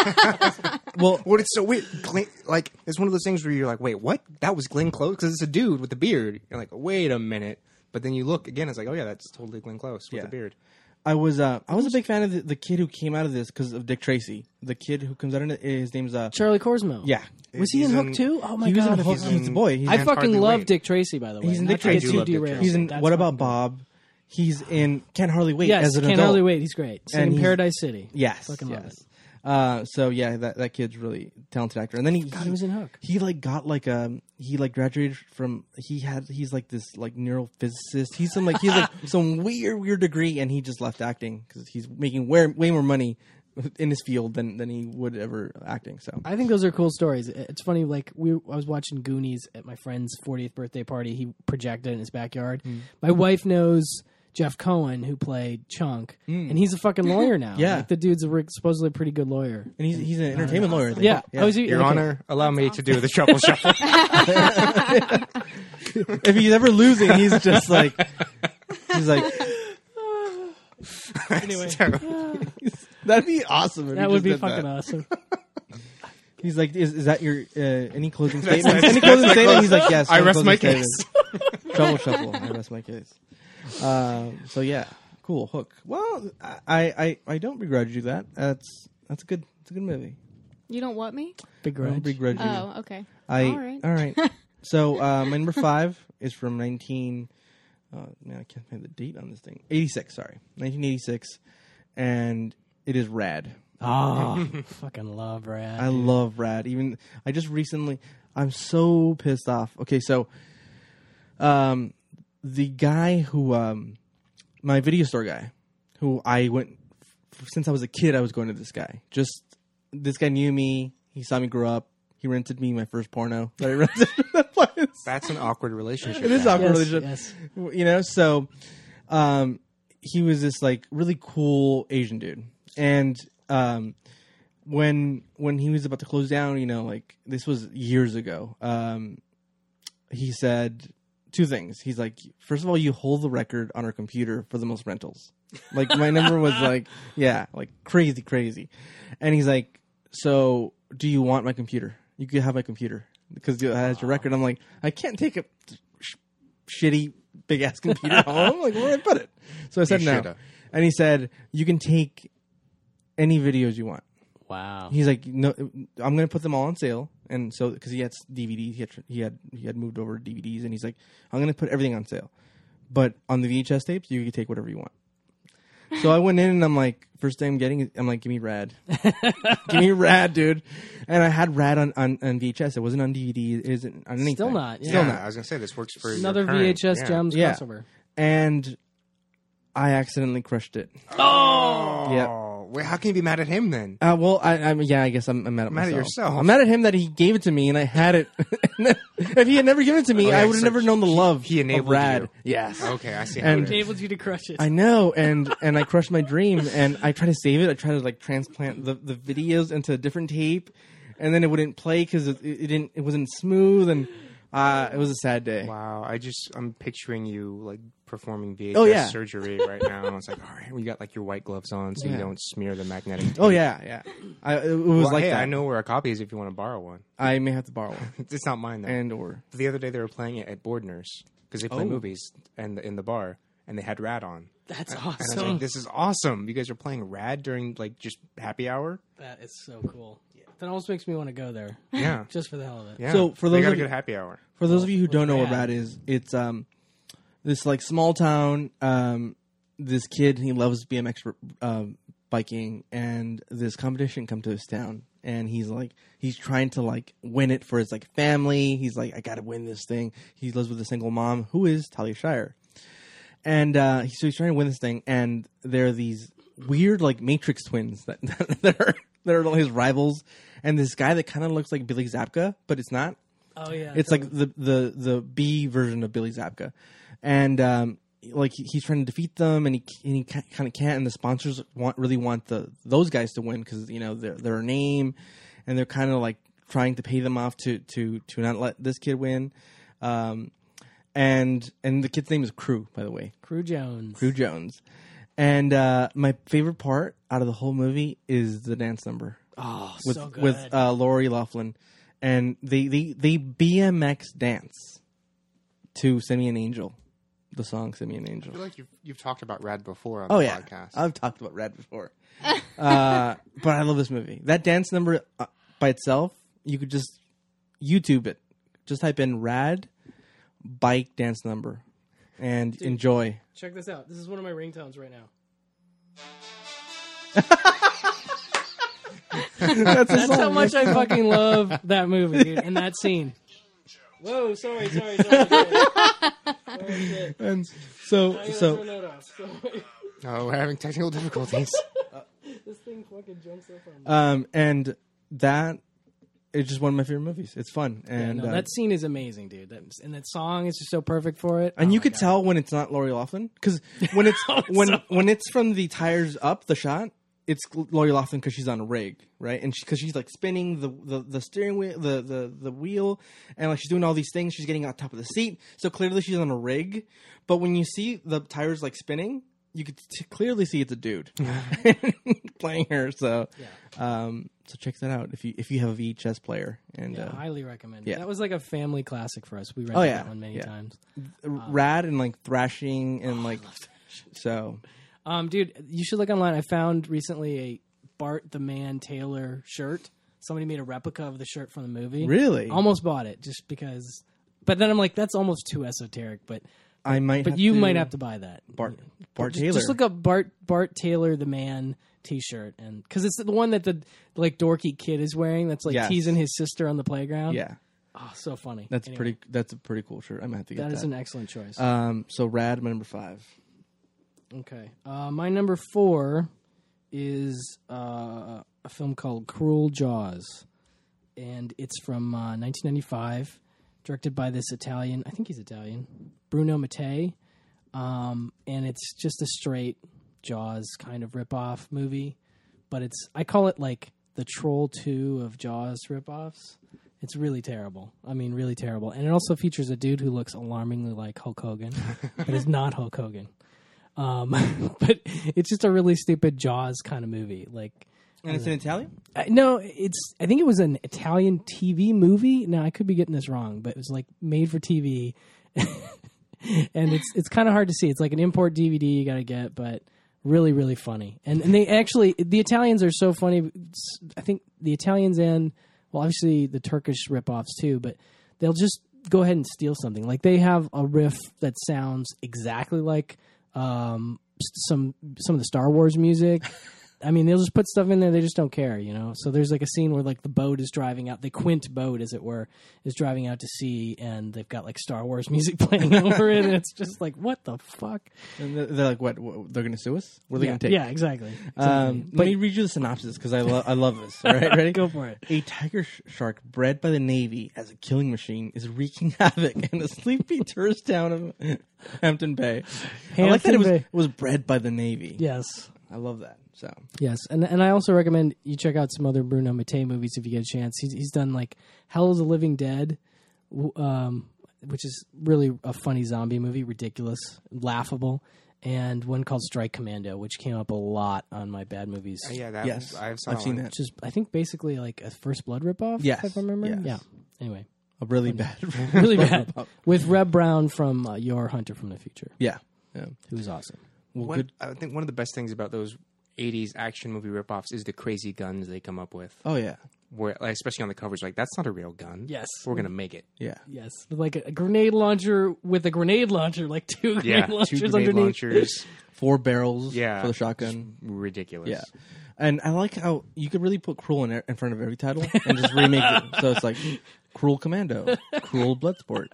well, What it's so weird. Glenn, like it's one of those things where you're like, wait, what? That was Glenn Close because it's a dude with a beard. You're like, wait a minute. But then you look again, it's like, oh yeah, that's totally Glenn Close with Yeah. a beard. I was uh, I was a big fan of the, the kid who came out of this because of Dick Tracy. The kid who comes out of it, his name's uh, Charlie Korsmo. yeah. Was he He's in in- Hook too? Oh my He was god! in Hook. he's He's in- a boy. He's, I Can't fucking Hardly love Wait. Dick Tracy, by the way. He's in Not Dick to get Tracy. too I do love Dick derailed. he's in That's What About fucking good. Bob? He's in Can't Hardly Wait Yes, as an Can't adult. Hardly Wait. He's great. He's And in he's- Paradise City. Yes, Fucking love yes. Uh, so yeah, that that kid's really talented actor. And then he God, he was in Hook. he like got like um he like graduated from he had he's like this like neurophysicist. He's some like he's like some weird weird degree, and he just left acting because he's making way, way more money in his field than than he would ever acting. So I think those are cool stories. It's funny, like we, I was watching Goonies at my friend's fortieth birthday party. He projected it in his backyard. Hmm. My wife knows Jeff Cohen, who played Chunk, and he's a fucking lawyer now. Hmm. Yeah. like, the dude's a re- supposedly a pretty good lawyer. and he's he's an entertainment lawyer. I think. Yeah, I was. Your okay. Honor, allow me to do the trouble shuffle. If he's ever losing, he's just like he's like Anyway, that'd be awesome. If that he would just be did fucking that. awesome. He's like, is, is that your uh, any closing statements? that's- Any closing that's my statement? close- He's like, yes. I no rest closing my statements. Trouble shuffle. I rest my case. Um, so yeah, cool. Hook. Well, I, I, I don't begrudge you that. That's that's a good. It's a good movie. You don't want me? Big I don't grudge. begrudge you. Oh, okay. I all right. all right. So uh, my number five is from nineteen. Uh, man, I can't find the date on this thing. eighty-six. Sorry, nineteen eighty-six, and it is Rad. Oh, fucking love Rad. I love Rad. Even I just recently, I'm so pissed off. Okay, so, um, the guy who, um, my video store guy, who I went since I was a kid, I was going to this guy. Just this guy knew me. He saw me grow up. He rented me my first porno that I rented at that place. That's an awkward relationship. It is now. awkward Yes, relationship. yes. You know, so um, he was this like really cool Asian dude, and um, when when he was about to close down, you know, like this was years ago. Um, he said two things. He's like, first of all, you hold the record on our computer for the most rentals. Like my number was like, yeah, like crazy, crazy. And he's like, so do you want my computer? You could have my computer because it has your record. I'm like, I can't take a sh- shitty big ass computer home. Like, where do I put it? So I said You no. shoulda. And he said, you can take any videos you want. Wow. He's like, no, I'm going to put them all on sale. And so, because he had D V Ds, he had, he had he had moved over to D V Ds, and he's like, I'm going to put everything on sale. But on the V H S tapes, you can take whatever you want. So I went in and I'm like, first thing I'm getting, I'm like, give me Rad. Give me Rad, dude. And I had Rad on, on, on V H S. It wasn't on D V D. It isn't on anything. Still not, yeah. Still Yeah, not. I was gonna say this works for your Another current- V H S yeah. Gems Yeah. crossover. And I accidentally crushed it. Oh, Yeah. Wait, how can you be mad at him then? Uh, well, I, I'm yeah. I guess I'm, I'm mad at Mad at myself. yourself. I'm mad at him that he gave it to me and I had it. If he had never given it to me, Oh, yeah, I would have so never known the he- love. he enabled of Rad. you. Yes. Okay, I see how And- it is. Enabled you to crush it. I know, and and I crushed my dream, and I try to save it. I try to like transplant the, the videos into a different tape, and then it wouldn't play because it, it didn't. It wasn't smooth, and uh, it was a sad day. Wow, I just I'm picturing you like performing V H S Oh, yeah. surgery right now. I was like, all right, we got like your white gloves on so Yeah. you don't smear the magnetic. Tape. Oh yeah, yeah. I, it was Well, like hey, that. I know where a copy is if you want to borrow one. I may have to borrow one, It's not mine though. and or the other day they were playing it at Bordner's because they play Oh. movies and in the bar and they had Rad on. That's And I was awesome. like, this is awesome. You guys are playing Rad during like just happy hour. That is so cool. That almost makes me want to go there, Yeah, just for the hell of it. yeah. So, for they those got of a you- good happy hour. for those of you who don't know what Rad. Rad is, it's um this like small town. Um, this kid he loves B M X um, biking, and this competition come to his town, and he's like he's trying to like win it for his like family. He's like, I got to win this thing. He lives with a single mom who is Talia Shire, and uh, he- so he's trying to win this thing, and there are these weird like Matrix twins that that are that are his rivals, and this guy that kind of looks like Billy Zabka, but it's not. Oh yeah. It's like the the the B version of Billy Zabka, and um, like he- he's trying to defeat them, and he and he kind of can't. And the sponsors want really want the those guys to win because you know they're they're a name, and they're kind of like trying to pay them off to to to not let this kid win. Um, and and the kid's name is Crew, by the way, Crew Jones. Crew Jones. And uh, my favorite part out of the whole movie is the dance number Oh, with so good. with uh, Lori Loughlin, and they, they they B M X dance to "Send Me an Angel." the song "Simeon Angel." I feel like you've you've talked about Rad before on Oh the yeah, podcast. I've talked about Rad before. uh, but I love this movie. That dance number uh, by itself, you could just YouTube it. Just type in "Rad bike dance number" and Dude. enjoy. Check this out. This is one of my ringtones right now. That's, That's how much I fucking love that movie, dude, and that scene. Whoa, sorry, sorry, sorry. sorry. Oh, shit. And so, I gotta so turn that off. Sorry. Oh, we're having technical difficulties. This thing fucking jumps up on me. um, and that is just one of my favorite movies. It's fun, and no, uh, that scene is amazing, dude. That, and that song is just so perfect for it. and Oh you my could God. tell when it's not Lori Loughlin because when it's when so- when it's from the tires up the shot, it's Lori Loughlin because she's on a rig, right? And because she's like spinning the, the, the steering wheel, the, the the wheel, and like she's doing all these things. She's getting on top of the seat, so clearly she's on a rig. But when you see the tires like spinning, you could t- clearly see it's a dude playing her. So, um, so check that out if you if you have a V H S player. And Yeah, uh, highly recommend. yeah. That was like a family classic for us. We read Oh, that yeah, one many yeah. times. rad and like thrashing and like so. Um, dude, you should look online. I found recently a Bart the Man Taylor shirt. Somebody made a replica of the shirt from the movie. Really? Almost bought it just because. But then I'm like, that's almost too esoteric. But I might, but have you to, might have to buy that. Bart Bart just, Taylor. Just look up Bart Bart Taylor the Man T-shirt, and because it's the one that the like dorky kid is wearing. That's like Yes. teasing his sister on the playground. Yeah, Oh, so funny. that's Anyway, pretty. That's a pretty cool shirt. I might have to get That that. is an excellent choice. um. So rad, my number five. Okay. Uh, my number four is uh, a film called Cruel Jaws. And it's from uh, nineteen ninety-five, directed by this Italian, I think he's Italian, Bruno Mattei. Um, and it's just a straight Jaws kind of ripoff movie. But it's, I call it like the Troll two of Jaws ripoffs. It's really terrible. I mean, really terrible. And it also features a dude who looks alarmingly like Hulk Hogan, but is not Hulk Hogan. Um, but it's just a really stupid Jaws kind of movie. Like, And it's in Italian. uh, no, it's. I think it was an Italian T V movie. Now I could be getting this wrong, but it was like made for T V, and it's it's kind of hard to see. It's like an import D V D you got to get, but really really funny. And and they actually the Italians are so funny. I think the Italians and well, obviously the Turkish ripoffs too, but they'll just go ahead and steal something. Like they have a riff that sounds exactly like um, some some of the Star Wars music. I mean, they'll just put stuff in there. They just don't care, you know? So there's like a scene where like the boat is driving out, the Quint boat, as it were, is driving out to sea, and they've got like Star Wars music playing over it. And it's just like, what the fuck? And they're, they're like, what, what? They're going to sue us? What are they Yeah, going to take? yeah, exactly. Um, Exactly. let me read you the synopsis because I, lo- I love this. All right, ready? Go for it. A tiger sh- shark bred by the Navy as a killing machine is wreaking havoc in the sleepy tourist town of Hampton Bay. I like that Hampton it was, Bay. it was bred by the Navy. Yes. I love that. So Yes, and and I also recommend you check out some other Bruno Mattei movies if you get a chance. He's he's done like Hell of the Living Dead, w- um, which is really a funny zombie movie, ridiculous, laughable, and one called Strike Commando, which came up a lot on my bad movies. Uh, yeah, that yes, I've, saw I've seen one. that. Which is I think basically like a First Blood ripoff. Yes, if I remember. yes. Yeah. Anyway, A really bad, really bad with Reb Brown from uh, Your Hunter from the Future, Yeah, yeah. who was awesome. Well, One, good. I think one of the best things about those eighties action movie ripoffs is the crazy guns they come up with. Oh yeah, Where, like, especially on the covers, like that's not a real gun. Yes. we're gonna make it. yeah. Yes, like a, a grenade launcher with a grenade launcher, like two grenade Yeah, launchers two grenade underneath. launchers. Four barrels. Yeah, for the shotgun. Ridiculous. Yeah, and I like how you could really put "cruel" in, e- in front of every title and just remake it. So it's like "Cruel Commando," "Cruel Bloodsport,"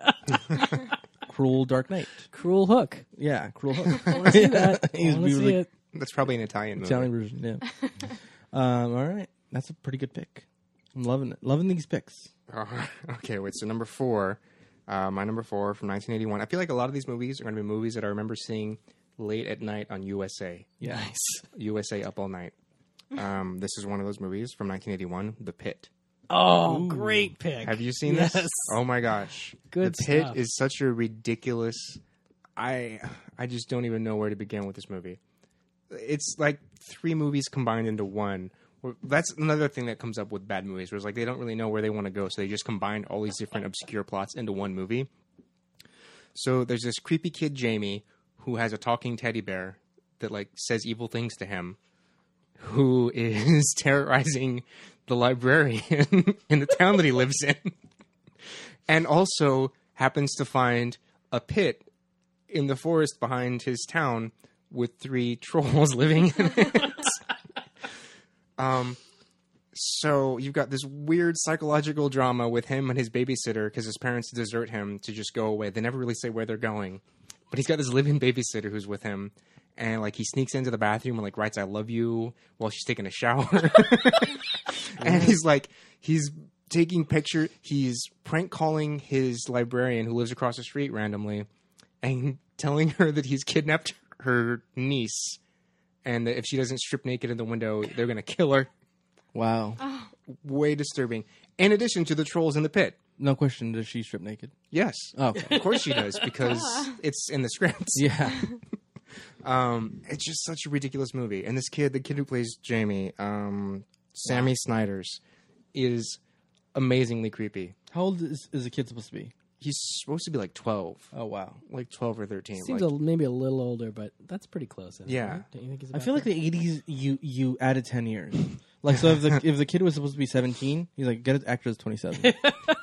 "Cruel Dark Knight." Cruel Hook. Yeah, "Cruel Hook." I want to see that. I He's want to see really- it. That's probably an Italian movie. Italian version. Yeah. um, all right, that's a pretty good pick. I'm loving it. Loving these picks. Oh, okay, wait. So number four, uh, my number four from nineteen eighty-one. I feel like a lot of these movies are going to be movies that I remember seeing late at night on U S A. Yeah. Nice. U S A Up All Night. Um, this is one of those movies from nineteen eighty-one, The Pit. Oh, great pick. Have you seen Yes. this? Oh my gosh. Good The Pit stuff. is such a ridiculous I I just don't even know where to begin with this movie. It's like three movies combined into one. That's another thing that comes up with bad movies, where it's like they don't really know where they want to go, so they just combine all these different obscure plots into one movie. So there's this creepy kid, Jamie, who has a talking teddy bear that like says evil things to him, who is terrorizing the librarian in the town that he lives in, and also happens to find a pit in the forest behind his town with three trolls living in it. um, so you've got this weird psychological drama with him and his babysitter because his parents desert him to just go away. They never really say where they're going, but he's got this live-in babysitter who's with him. And, like, he sneaks into the bathroom and, like, writes I love you while she's taking a shower. And he's, like, he's taking picture. He's prank calling his librarian who lives across the street randomly and telling her that he's kidnapped her niece and that if she doesn't strip naked in the window, they're going to kill her. Wow. Way disturbing. In addition to the trolls in the pit. No question, does she strip naked? Yes. Oh, okay. Of course she does because it's in the script. Yeah. Um, it's just such a ridiculous movie. And this kid, the kid who plays Jamie, um, Sammy Snyders, is amazingly creepy. How old is, is the kid supposed to be? He's supposed to be like twelve. Oh, wow. Like twelve or thirteen. Seems like, a, maybe a little older, but that's pretty close. Isn't Yeah. It, right? Don't you think he's I about feel like there? the eighties, you you added ten years. Like, so if the if the kid was supposed to be seventeen, he's like, get an actor that's twenty-seven.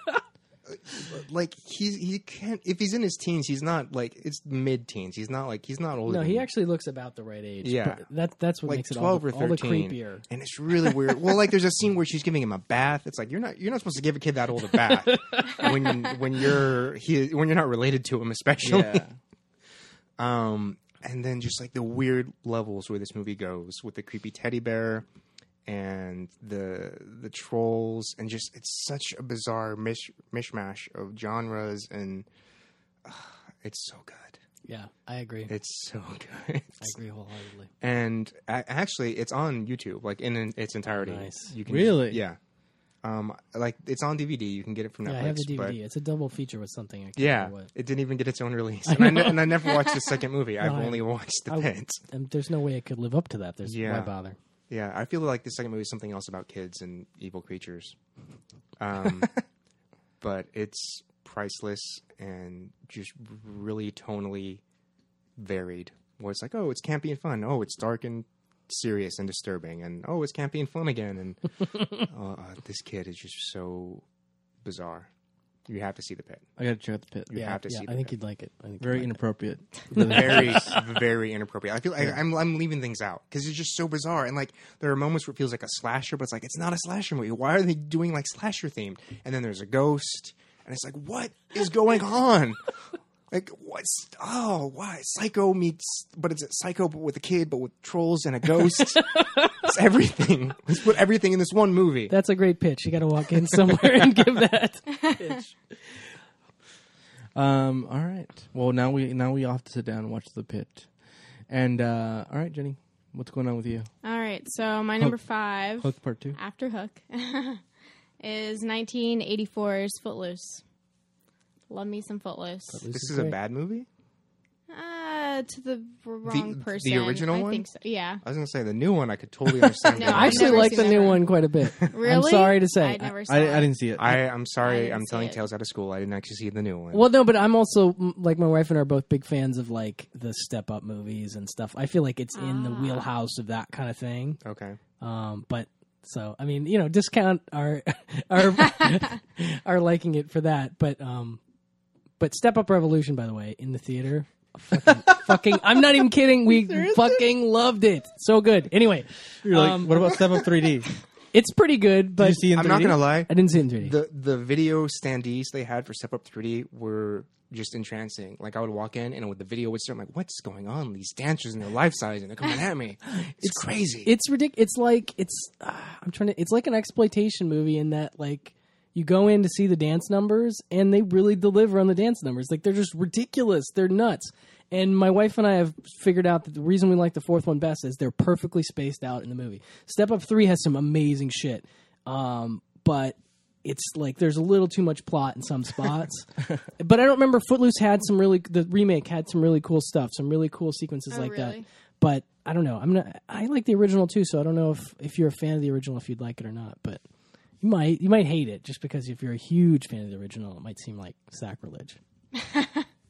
like he's he can't if he's in his teens, he's not like it's mid teens. He's not like he's not older. No, than he actually looks about the right age. Yeah. but that that's what like makes it all, twelve the- or all the thirteen, creepier. and it's really weird. Well, like there's a scene where she's giving him a bath. It's like you're not you're not supposed to give a kid that old a bath when when you're he when you're not related to him, especially. Yeah. Um, and then just like the weird levels where this movie goes with the creepy teddy bear and the the trolls, and just it's such a bizarre mish, mishmash of genres, and uh, it's so good. Yeah, I agree. It's so good. I agree wholeheartedly. And a- actually, it's on YouTube, like in, in its entirety. Nice. You can Really? yeah. Um, like it's on D V D. You can get it from Netflix. Yeah, I have the D V D. But It's a double feature with something. I can't yeah, remember what. it didn't even get its own release, and I, ne- and I never watched the second movie. I've No, I- only watched the I- pit. And there's no way it could live up to that. There's Yeah. why bother? Yeah, I feel like the second movie is something else about kids and evil creatures. Um, but it's priceless and just really tonally varied. Where it's like, oh, it's campy and fun. Oh, it's dark and serious and disturbing. And oh, it's campy and fun again. And uh, uh, this kid is just so bizarre. You have to see the pit. I gotta check out the pit. You yeah, have to yeah, see the I think pit. you'd like it. I think Very you'd like inappropriate. very, very inappropriate. I feel like I'm I'm leaving things out because it's just so bizarre. And like there are moments where it feels like a slasher, but it's like it's not a slasher movie. Why are they doing like slasher themed? And then there's a ghost, and it's like, what is going on? Like what's oh why Psycho meets, but it's a Psycho but with a kid, but with trolls and a ghost. It's everything. Let's put everything in this one movie. it. That's a great pitch. You got to walk in somewhere and give that pitch. Um. All right. Well, now we now we all have to sit down and watch the pit. And uh, all right, Jenny, what's going on with you? All right, so my number five Hook Part Two. after Hook is nineteen eighty-four's Footloose. Love me some Footloose. This is a bad movie. Uh, to the wrong The- person. the original I one? think so. Yeah. I was gonna say the new one. I could totally understand. No, that. I I've actually never like seen the that new one. one quite a bit. Really? I'm sorry to say. I never saw I, it. I didn't see it. I, I'm I sorry. didn't I'm see telling it. tales out of school. I didn't actually see the new one. Well, no, but I'm also m- like my wife and I are both big fans of like the Step Up movies and stuff. I feel like it's in the Ah. wheelhouse of that kind of thing. Okay. Um, but so I mean, you know, discount our our our liking it for that. But um, but Step Up Revolution, by the way, in the theater. Fucking, fucking, I'm not even kidding. We fucking loved it. So good. Anyway, You're like, um, what about Step Up three D? it's pretty good, but Did you see it in I'm three not D? gonna lie. I didn't see it in three D. The the video standees they had for Step Up three D were just entrancing. Like I would walk in and with the video would start, I'm like, what's going on? These dancers and they're life size and they're coming at me. It's, crazy. It's ridiculous. It's like it's. Uh, I'm trying to. It's like an exploitation movie in that like you go in to see the dance numbers and they really deliver on the dance numbers. Like they're just ridiculous. They're nuts. And my wife and I have figured out that the reason we like the fourth one best is they're perfectly spaced out in the movie. Step Up three has some amazing shit, um, but it's like there's a little too much plot in some spots. But I don't remember Footloose had some really the remake had some really cool stuff, some really cool sequences Oh, like that. really? But I don't know. I'm not. I like the original too, so I don't know if if you're a fan of the original, if you'd like it or not. But you might you might hate it just because if you're a huge fan of the original, it might seem like sacrilege.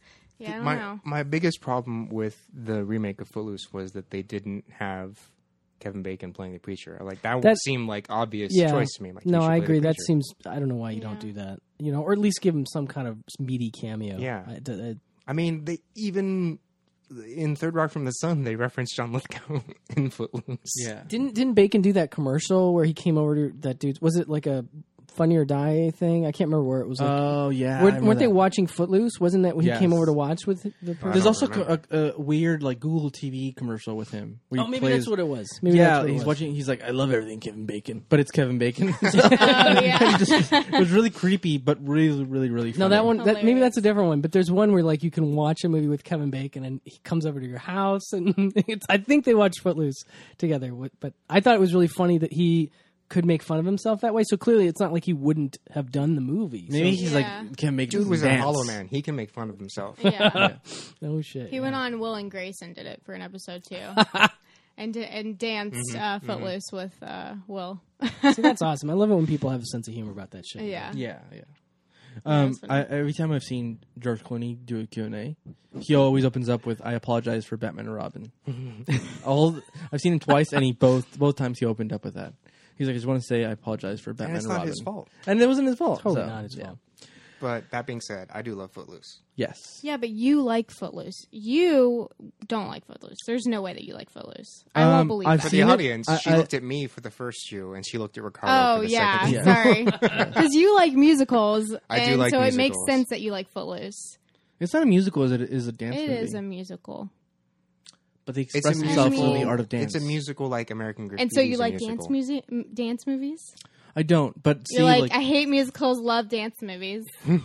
Yeah, I don't my know. my biggest problem with the remake of Footloose was that they didn't have Kevin Bacon playing the preacher. Like that, That- seemed like obvious Yeah. choice to me. Like, he No, should I play the agree. That preacher. seems. I don't know why you don't Yeah. do that. You know, or at least give him some kind of meaty cameo. Yeah. I, d- I- I mean, they even in Third Rock from the Sun they referenced John Lithgow in Footloose. Yeah. didn't didn't Bacon do that commercial where he came over to that dude? Was it like a Funny or Die thing? I can't remember where it was. Like, Oh yeah. I weren't, remember weren't they that. watching Footloose? Wasn't that when he Yes. came over to watch with the person? There's don't also remember. a, a weird like Google T V commercial with him. Where Oh, he maybe plays, that's what it was. Maybe yeah, that's what it he's was. watching. He's like, I love everything Kevin Bacon, but it's Kevin Bacon. Oh yeah. Just- it was really creepy, but really, really, really. Funny. No, that one. That, maybe Hilarious. that's a different one. But there's one where like you can watch a movie with Kevin Bacon, and he comes over to your house, and it's. I think they watched Footloose together. But I thought it was really funny that he could make fun of himself that way. So clearly, it's not like he wouldn't have done the movie. Maybe So, he's Yeah. like Kevin Bacon. Dude was dance. a Hollow Man. He can make fun of himself. Yeah. no shit. He went on Will and Grace and did it for an episode too, and di- and danced uh, Footloose with uh, Will. See, that's awesome. I love it when people have a sense of humor about that shit. Yeah. Yeah, yeah. Um, that's funny. I, every time I've seen George Clooney do a Q and A, he always opens up with, "I apologize for Batman and Robin." All I've seen him twice, and he both both times he opened up with that. He's like, "I just want to say I apologize for Batman And it's and not Robin." his fault. And it wasn't his fault. Totally so, not his yeah. fault. But that being said, I do love Footloose. Yes. Yeah, but you like Footloose. You don't like Footloose. There's no way that you like Footloose. I Um, won't believe I've For that. the seen it. audience, I- she I- looked at me for the first shoe, and she looked at Ricardo Oh for the yeah, second. Yeah. sorry. Because you like musicals, I do and like so it makes musicals. sense that you like Footloose. It's not a musical, is it? It is a dance It movie. is a musical, but they It's a express musical. themselves I through mean- the art of dance. It's a musical like American Graffiti. and so you is a like musical. dance music, m- dance movies. I don't, but see, You're like, like, I hate musicals, love dance movies.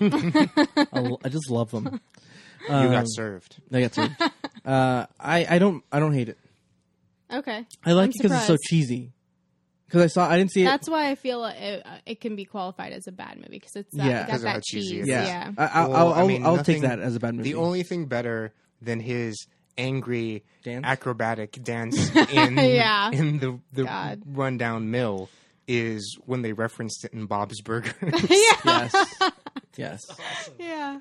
I, l- I just love them. You Um, got served. I got served. uh, I I don't I don't hate it. Okay, I like I'm it because it's so surprised. cheesy. Because I saw I didn't see it. That's why I feel it, uh, it can be qualified as a bad movie because it's that, Yeah. got 'Cause of how that cheesy cheese. it is. Yeah. I, I, Well, I'll, I I'll, mean, I'll nothing- take that as a bad movie. The only thing better than his angry Dance? acrobatic dance in Yeah. in the the God. rundown mill is when they referenced it in Bob's Burgers. yeah. yes, yes, Yeah.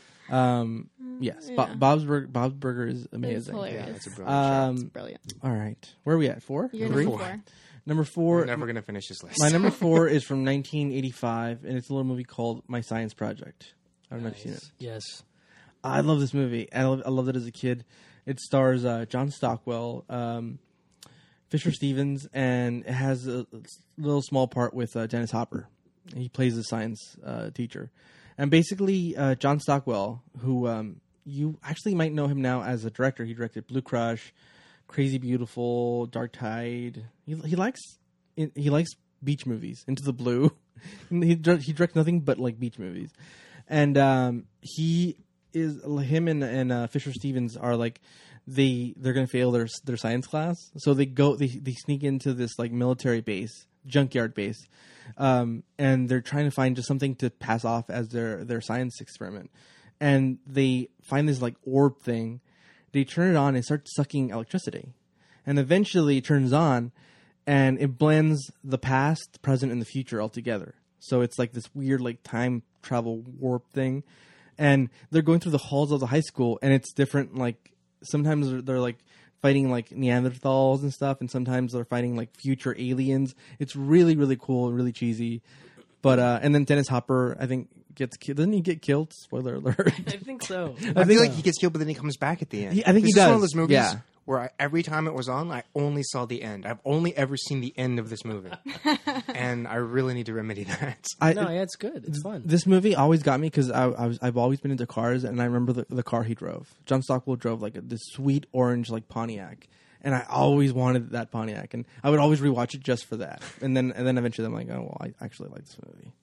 um, yes. Bo- Yeah. Bob's Burger, Bob's Burger is It's amazing. hilarious. Yeah, it's a brilliant show. Um, Brilliant. all right, where are we at? Four, You're Three? number four. four. Number We're four. never gonna finish this list. My number four is from nineteen eighty-five, and it's a little movie called My Science Project. I don't know if you've seen it. Yes. I love this movie. I love, I loved it as a kid. It stars uh, John Stockwell, um, Fisher Stevens, and it has a little small part with uh, Dennis Hopper. He plays the science uh, teacher. And basically, uh, John Stockwell, who um, you actually might know him now as a director. He directed Blue Crush, Crazy Beautiful, Dark Tide. He, he likes he likes beach movies. Into the Blue. he dir- he directs nothing but like beach movies, and um, he is him and and uh, Fisher Stevens are like they they're gonna fail their their science class, so they go they they sneak into this like military base, junkyard base, um, and they're trying to find just something to pass off as their their science experiment, and they find this like orb thing. They turn it on and start sucking electricity, and eventually it turns on, and it blends the past, present, and the future all together. So it's like this weird like time travel warp thing, and they're going through the halls of the high school, and it's different. Like sometimes they're, they're like fighting like Neanderthals and stuff, and sometimes they're fighting like future aliens. It's really really cool, really cheesy. But uh, and then Dennis Hopper, I think, gets killed. Doesn't he get killed? Spoiler alert. I think so. I feel like he gets killed, but then he comes back at the end. He- I think this he is one of does. those movies Yeah. where I, every time it was on, I only saw the end. I've only ever seen the end of this movie, and I really need to remedy that. I, No, yeah, it's good. It's fun. This movie always got me because I, I was I've always been into cars, and I remember the, the car he drove. John Stockwell drove like a, this sweet orange like Pontiac, and I always wanted that Pontiac, and I would always rewatch it just for that. And then and then eventually I'm like, oh well, I actually like this movie.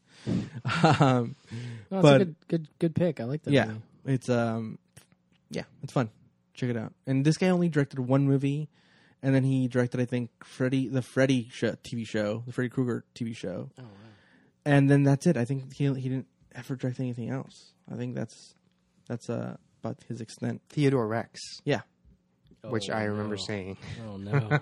um, No, it's but- a good, good, good pick. I like that. yeah, movie. it's um, yeah, it's fun. Check it out. And this guy only directed one movie, and then he directed I think Freddy the Freddy show, T V show, the Freddy Krueger T V show. Oh, wow. And then that's it. I think he he didn't ever direct anything else. I think that's that's uh, about his extent. Theodore Rex, Yeah. which Oh, I remember no. saying. Oh no.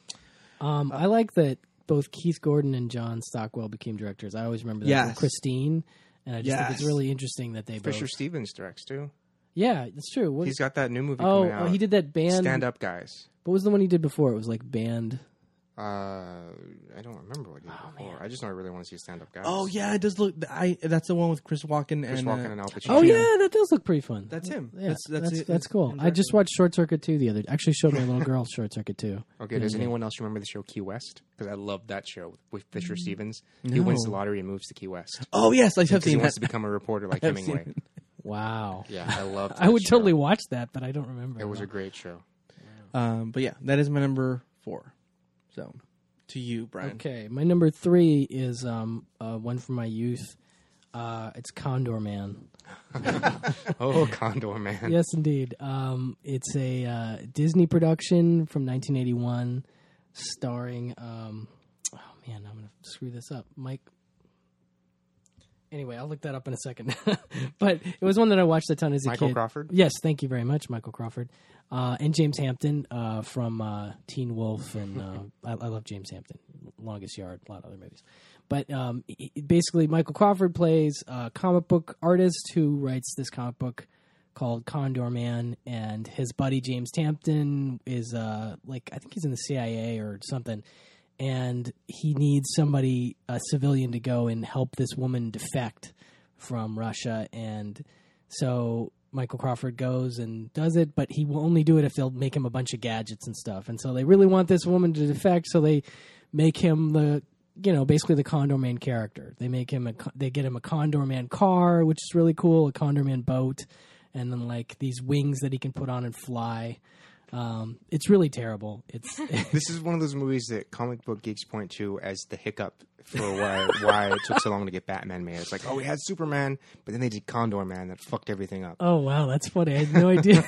um, I like that both Keith Gordon and John Stockwell became directors. I always remember that Yes. from Christine, and I just think it's Yes. really interesting that they Fisher both. Stevens directs too. Yeah, it's true. What, He's got that new movie oh, coming out. oh, he did that band. Stand Up Guys. What was the one he did before? It was like band. Uh, I don't remember what he did Oh, before. man. I just know I really want to see Stand Up Guys. Oh yeah, it does look. I that's the one with Chris Walken Chris and Walken uh, and Al Pacino. Oh yeah, that does look pretty fun. That's him. Yeah, That's that's that's that's, it. cool. Him I just directing. watched Short Circuit two the other. Actually, showed my little girl Short Circuit two. Okay, Yeah, does yeah. anyone else remember the show Key West? Because I loved that show with Fisher Mm. Stevens. He wins the No. lottery and moves to Key West. Oh yes, I have Because he seen wants that. to become a reporter like I've seen Hemingway. it. Wow. Yeah, I loved that I would show. totally watch that, but I don't remember. It was at a all. great show. Um, but yeah, that is my number four. So, to you, Brian. Okay, my number three is um uh, one from my youth. Uh, it's Condor Man. Oh, Condor Man. Yes, indeed. Um, it's a uh, Disney production from nineteen eighty-one, starring. Um, oh man, I'm gonna screw this up, Mike. Anyway, I'll look that up in a second. But it was one that I watched a ton as a Michael kid. Crawford? Yes, thank you very much, Michael Crawford, uh, and James Hampton uh, from uh, Teen Wolf, and uh, I, I love James Hampton, Longest Yard, a lot of other movies. But um, he- he- basically, Michael Crawford plays a comic book artist who writes this comic book called Condor Man, and his buddy James Hampton is uh, like I think he's in the C I A or something. And he needs somebody, a civilian, to go and help this woman defect from Russia. And so Michael Crawford goes and does it, but he will only do it if they'll make him a bunch of gadgets and stuff. And so they really want this woman to defect, so they make him the, you know, basically the Condor Man character. They make him a, they get him a Condor Man car, which is really cool, a Condor Man boat, and then like these wings that he can put on and fly. Um, it's really terrible. It's This is one of those movies that comic book geeks point to as the hiccup for why why it took so long to get Batman made. It's like, oh, we had Superman, but then they did Condor Man that fucked everything up. Oh wow, that's funny. I had no idea.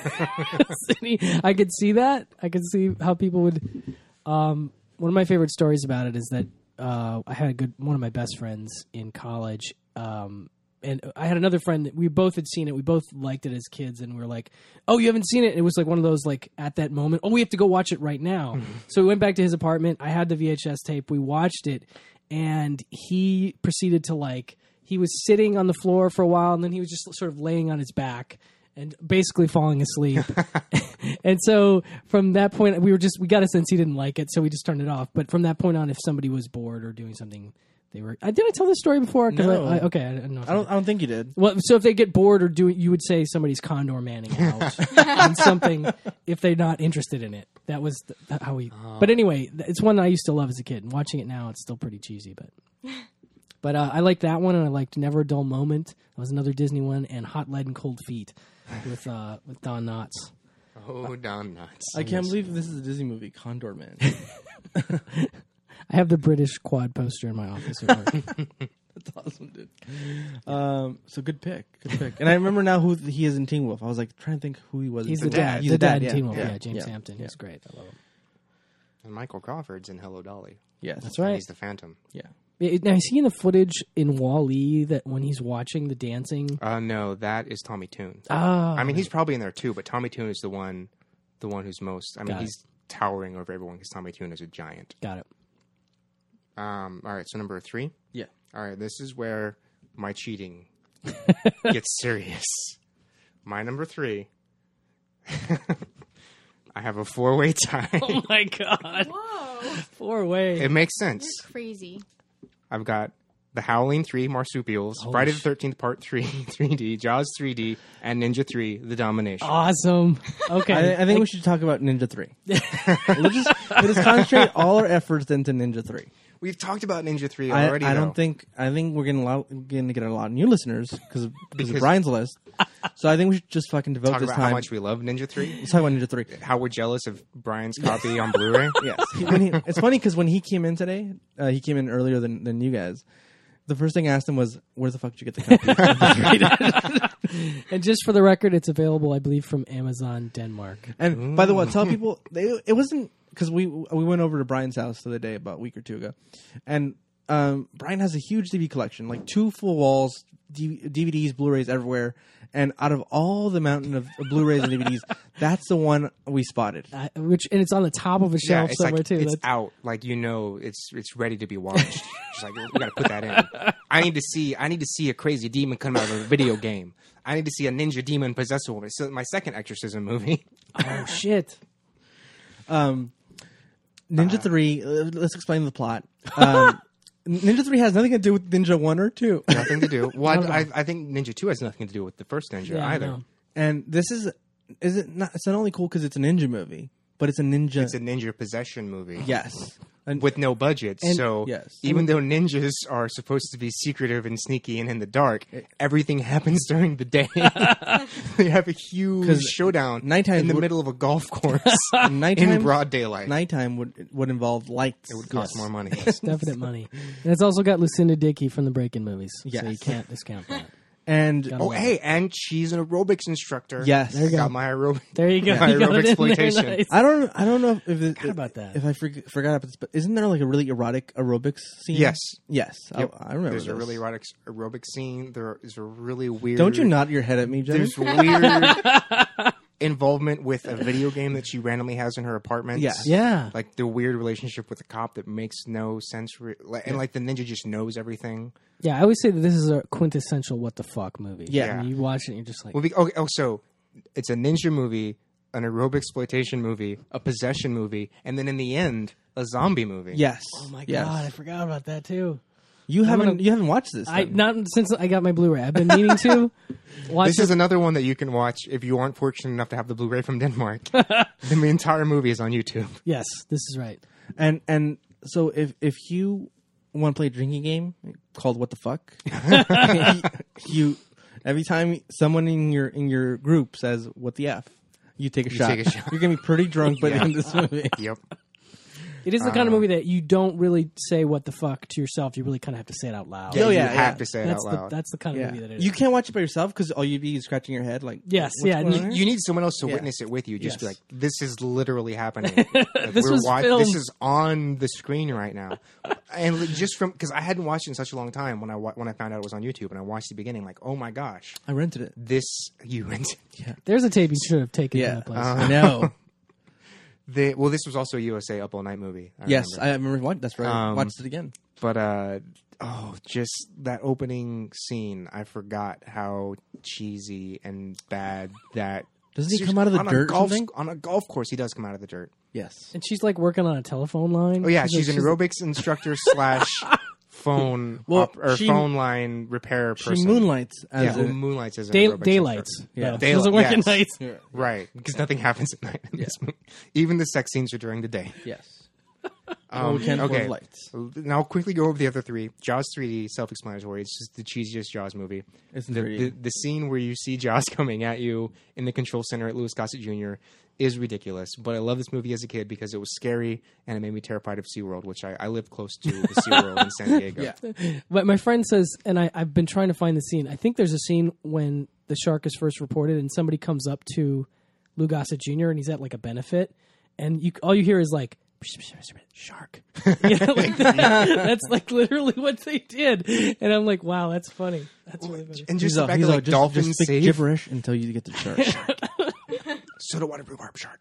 I could see that. I could see how people would. Um, one of my favorite stories about it is that uh, I had a good one of my best friends in college, um, and I had another friend that we both had seen it. We both liked it as kids, and we were like, "Oh, you haven't seen it?" And it was like one of those like at that moment, "Oh, we have to go watch it right now." So we went back to his apartment. I had the V H S tape. We watched it, and he proceeded to like. He was sitting on the floor for a while, and then he was just sort of laying on his back and basically falling asleep. And so from that point, we were just we got a sense he didn't like it, so we just turned it off. But from that point on, if somebody was bored or doing something, they were. Uh, did I tell this story before? 'Cause No. I, I, okay, I don't know. If I don't. I don't think you did. well, so if they get bored or doing, you would say somebody's Condor Manning out on something if they're not interested in it. That was the, how we. But anyway, th- it's one that I used to love as a kid. And watching it now, it's still pretty cheesy, but. But uh, I liked that one, and I liked Never a Dull Moment. That was another Disney one, and Hot Lead and Cold Feet with uh, with Don Knotts. Oh, Don Nuts. I can't believe this is a Disney movie, Condor Man. I have the British quad poster in my office at work. That's awesome, dude. Um, so good pick, good pick. And I remember now who he is in Teen Wolf. I was like trying to think who he was. He's in the Teen dad. Wolf. the the dad, in yeah. Teen Wolf. Yeah, yeah, James yeah, Hampton. yeah. He's great. I love him. And Michael Crawford's in Hello Dolly. Yes, That's And right. He's the Phantom. Yeah. It- Now, is he in the footage in Wall-E that when he's watching the dancing? Uh, no, that is Tommy Toon. Ah, I mean, he's probably in there too, but Tommy Toon is the one, the one who's most. I mean, Got it. he's towering over everyone because Tommy Toon is a giant. got it. Um, all right, so number three. Yeah. All right, this is where my cheating gets serious. My number three. I have a four-way tie. Oh my god! Whoa. Four way. It makes sense. You're crazy. I've got The Howling three Marsupials, Holy Friday the sh- thirteenth Part three three D, Jaws three D, and Ninja three The Domination. Awesome. Okay. I, I think we should talk about Ninja three. we'll just we'll just concentrate all our efforts into Ninja three. We've talked about Ninja three I, already. I though. don't think I think we're getting a lot going to get a lot of new listeners because of, because of Because- Brian's list. So I think we should just fucking devote talk this about time. how much we love Ninja three. Let's talk about Ninja three. How we're jealous of Brian's copy on Blu-ray. Yes, he, when he, it's funny because when he came in today, uh, he came in earlier than, than you guys. The first thing I asked him was, "Where the fuck did you get the copy?" And just for the record, it's available, I believe, from Amazon Denmark. And by the way, tell people they, it wasn't because we we went over to Brian's house the other day about a week or two ago, and um, Brian has a huge D V D collection, like two full walls, D- DVDs, Blu-rays everywhere. And out of all the mountain of Blu-rays and D V Ds, that's the one we spotted. Uh, which and it's on the top of a Yeah, shelf it's somewhere like too. it's That's- out, like you know, it's it's ready to be watched. Just like we got to put that in. I need to see. I need to see a crazy demon come out of a video game. I need to see a ninja demon possess a woman. It's my second exorcism movie. Oh shit! Um, Ninja three. Uh, let's explain the plot. Um, Ninja three has nothing to do with Ninja one or two, Nothing to do. Well, I, I think Ninja two has nothing to do with the first Ninja Yeah, I either. know. and this is is it not? It's not only cool because it's a ninja movie, but it's a ninja. It's a ninja possession movie. yes, and With no budget. And- so yes. even though ninjas are supposed to be secretive and sneaky and in the dark, everything happens during the day. They have a huge 'Cause showdown nighttime in the would- middle of a golf course nighttime in broad daylight. nighttime would would involve lights. It would cost more money. It's definite money. And it's also got Lucinda Dickey from the Break-In movies, so Yes. you can't discount that. And Gotta Oh, love hey, and she's an aerobics instructor. yes, There you go. Got my aerobic. There you go. My You got aerobic it in there. exploitation. Nice. I don't I don't know if it, Forgot about that. if I forg forgot about this, but isn't there like a really erotic aerobics scene? Yes. yes, Yep. I, I remember. There's a this. really erotic aerobic scene. There is a really weird. Don't you nod your head at me, Jenny? There's weird involvement with a video game that she randomly has in her apartment. Yes. Yeah. Like the weird relationship with the cop that makes no sense. Re- like, and like the ninja just knows everything. Yeah, I always say that this is a quintessential what the fuck movie. Yeah. And you watch it and you're just like, Well, be, okay, oh, so it's a ninja movie, an aerobic exploitation movie, a possession movie, and then in the end, a zombie movie. yes. oh my yes. god, I forgot about that too. You haven't gonna- you haven't watched this. I then. not since I got my Blu-ray. I've been meaning to watch This it. is another one that you can watch if you aren't fortunate enough to have the Blu-ray from Denmark. Then the entire movie is on YouTube. Yes, this is right. And and so if if you want to play a drinking game called What the Fuck, you every time someone in your in your group says What the F, you take a shot. take a shot. You're gonna be pretty drunk by the Yeah. end of this movie. Yep. It is the kind of movie that you don't really say what the fuck to yourself. You really kind of have to say it out loud. Oh, you yeah, have yeah. to say it that's out the loud. that's the kind of Yeah. movie that it is. You can't watch it by yourself because all you'd be is scratching your head like Yes, what's yeah, going you- on here? You need someone else to Yeah. witness it with you. Just be Yes. like, this is literally happening. Like, This we're was wa- filmed. This is on the screen right now. And like, just from because I hadn't watched it in such a long time when I wa- when I found out it was on YouTube and I watched the beginning, like, oh my gosh, I rented it. this you rented. There's a tape you should have taken to Yeah, that place. I know. The, well, this was also a U S A Up All Night movie. I yes, remember. I remember. What, that's right. I Um, watched it again. But uh, oh, just that opening scene, I forgot how cheesy and bad that. Doesn't he come out of the on a dirt or golf, something? On a golf course, he does come out of the dirt. Yes. And she's like working on a telephone line. Oh yeah, like- she's an aerobics instructor slash phone Well, op- or she- phone line repair She person. moonlights as yeah, a, who moonlights as an Day, aerobics daylights. instructor. Yeah. Yeah. Daylight, Doesn't work yes. at night. Yeah. Right, because nothing happens at night in this movie. Even the sex scenes are during the day. Yes. Um, we can't afford okay, lights. now I'll quickly go over the other three. Jaws three D, self-explanatory. It's just the cheesiest Jaws movie. It's The, three the, D. the scene where you see Jaws coming at you in the control center at Louis Gossett Junior is ridiculous. But I love this movie as a kid because it was scary and it made me terrified of SeaWorld, which I, I lived close to the SeaWorld in San Diego. Yeah. But my friend says, and I, I've been trying to find the scene. I think there's a scene when the shark is first reported, and somebody comes up to Lou Gossett Junior, and he's at like a benefit, and you all you hear is like shark. You know, like that. That's like literally what they did, and I'm like, wow, that's funny. That's really funny. And He's just the all- fact he's that all, like just, dolphins just speak save gibberish until you get the shark. soda water rhubarb shark.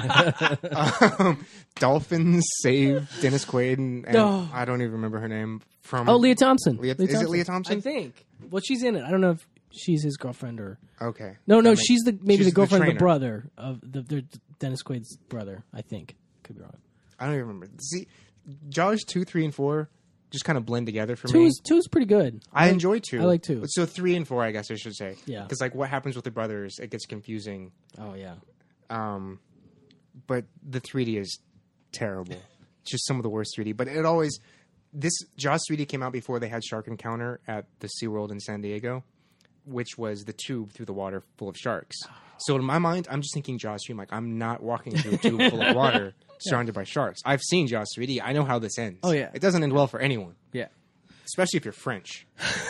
um, dolphins save Dennis Quaid and, and Oh. I don't even remember her name from. Oh, Leah Thompson. Leah- is it Leah Thompson? I think. Well, she's in it. I don't know if she's his girlfriend or Okay. no, no. That makes- She's the maybe she's the girlfriend of the trainer. brother of the, the Dennis Quaid's brother. I think. Could be wrong. I don't even remember. See, Jaws two, three, and four just kind of blend together for Two me. is two is pretty good. I enjoy two. I like two. So three and four, I guess I should say. Yeah. Because like what happens with the brothers, it gets confusing. Oh yeah. Um, but the three D is terrible. Just some of the worst three D. But it always this Jaws three D came out before they had Shark Encounter at the SeaWorld in San Diego, which was the tube through the water full of sharks. So in my mind, I'm just thinking Jaws three. I'm like, I'm not walking through a tube full of water surrounded by sharks. I've seen Jaws three D. I know how this ends. Oh, yeah. It doesn't end well for anyone, Yeah. especially if you're French.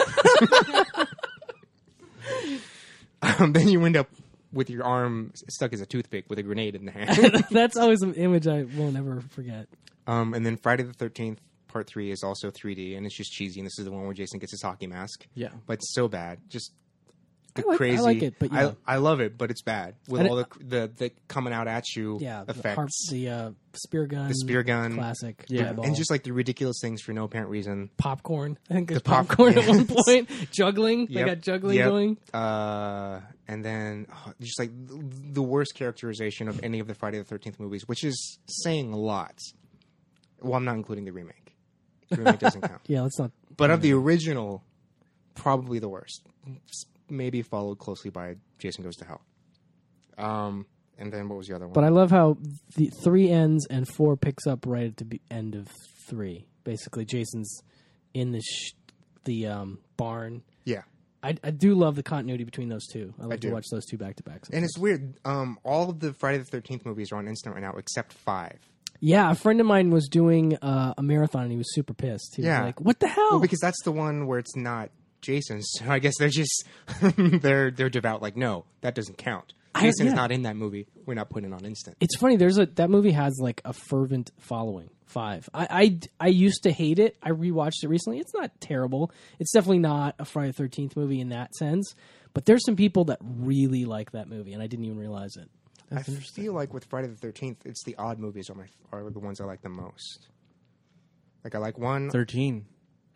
um, then you end up with your arm stuck as a toothpick with a grenade in the hand. That's always an image I will never forget. um, and then Friday the thirteenth, part three, is also three D, and it's just cheesy. And this is the one where Jason gets his hockey mask. Yeah. But it's so bad. Just the I like- I crazy. like it, but, yeah. I I love it, but it's bad with And all it- the, the the coming out at you Yeah, the, effects. harp, the uh, spear gun, The spear gun. classic, Yeah. eyeball. and just like the ridiculous things for no apparent reason. popcorn. I think there's The pop- popcorn at one yes. point. Juggling, they Yep. got juggling Yep. going. Uh, and then oh, just like the, the worst characterization of any of the Friday the thirteenth movies, which is saying a lot. Well, I'm not including the remake. The remake doesn't count. Yeah, let's not. But of the original, probably the worst. Maybe followed closely by Jason Goes to Hell. Um, and then what was the other one? But I love how the three ends and four picks up right at the be- end of three. Basically, Jason's in the sh- the um, barn. yeah. I, I do love the continuity between those two. I like to do. watch those two back to back. And it's weird. Um, all of the Friday the thirteenth movies are on instant right now except five. Yeah, a friend of mine was doing uh, a marathon and he was super pissed. He Yeah. was like, "What the hell?" Well, because that's the one where it's not Jason. So I guess they're just they're they're devout. Like, no, that doesn't count. I- Jason's yeah. not in that movie. We're not putting it on instant. It's funny. There's a that movie has like a fervent following. Five. I, I I used to hate it. I rewatched it recently. It's not terrible. It's definitely not a Friday the thirteenth movie in that sense. But there's some people that really like that movie, and I didn't even realize it. I feel like with Friday the thirteenth, it's the odd movies are my are the ones I like the most. Like I like one. Thirteen.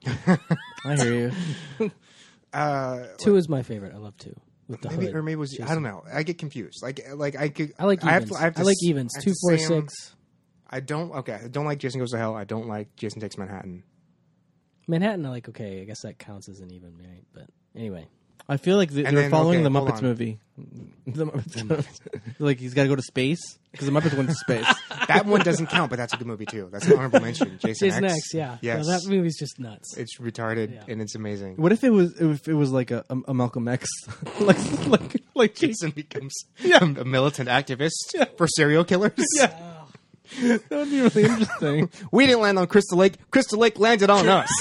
I hear you. Uh, Two is my favorite. I love two with the maybe hood. or maybe it was I Jason. don't know. I get confused. Like like I could. I like I have evens. to, I, have to I like s- evens. I have Two, to four, say 'em. six. I don't. Okay, I don't like Jason Goes to Hell. I don't like Jason Takes Manhattan. Manhattan. I like. Okay, I guess that counts as an even, right? But anyway, I feel like th- And they're then, following okay, the hold Muppets on. movie. The Muppets. Like he's got to go to space because the Muppets went to space. That one doesn't count, but that's a good movie too. That's an honorable mention. Jason, Jason X. X. Yeah. Yes. No, that movie's just nuts. It's retarded Yeah. and it's amazing. What if it was if it was like a, a, a Malcolm X, like like like Jason becomes a militant activist for serial killers. Yeah. That would be really interesting. We didn't land on Crystal Lake. Crystal Lake landed on us.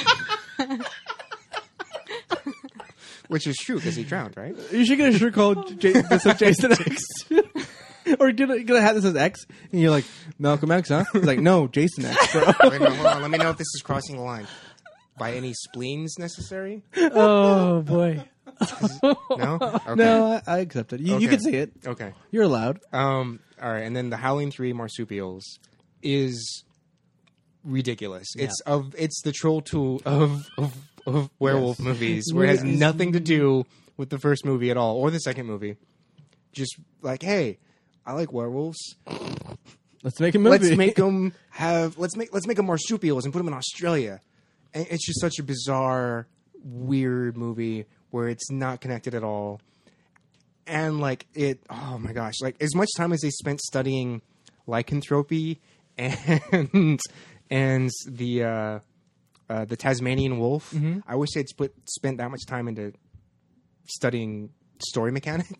Which is true because he drowned, right? You should get a shirt called J- that says Jason X, or get a, get a hat that says X, and you're like Malcolm X, huh? He's like, no, Jason X, bro. Wait, no, hold on. Let me know if this is crossing the line. By any spleens necessary? Oh boy. No? Okay. No, I, I accept it. You, you Okay. can say it. Okay. You're allowed. Um, all right, and then the Howling Three marsupials is ridiculous. It's of it's the troll tool of of, of werewolf Yes. movies, where it has nothing to do with the first movie at all or the second movie. Just like, hey, I like werewolves. Let's make a movie. Let's make them have. Let's make let's make them marsupials and put them in Australia. And it's just such a bizarre, weird movie where it's not connected at all. And like it, oh my gosh! Like as much time as they spent studying lycanthropy and and the uh, uh, the Tasmanian wolf, I wish they'd split, spent that much time into studying story mechanics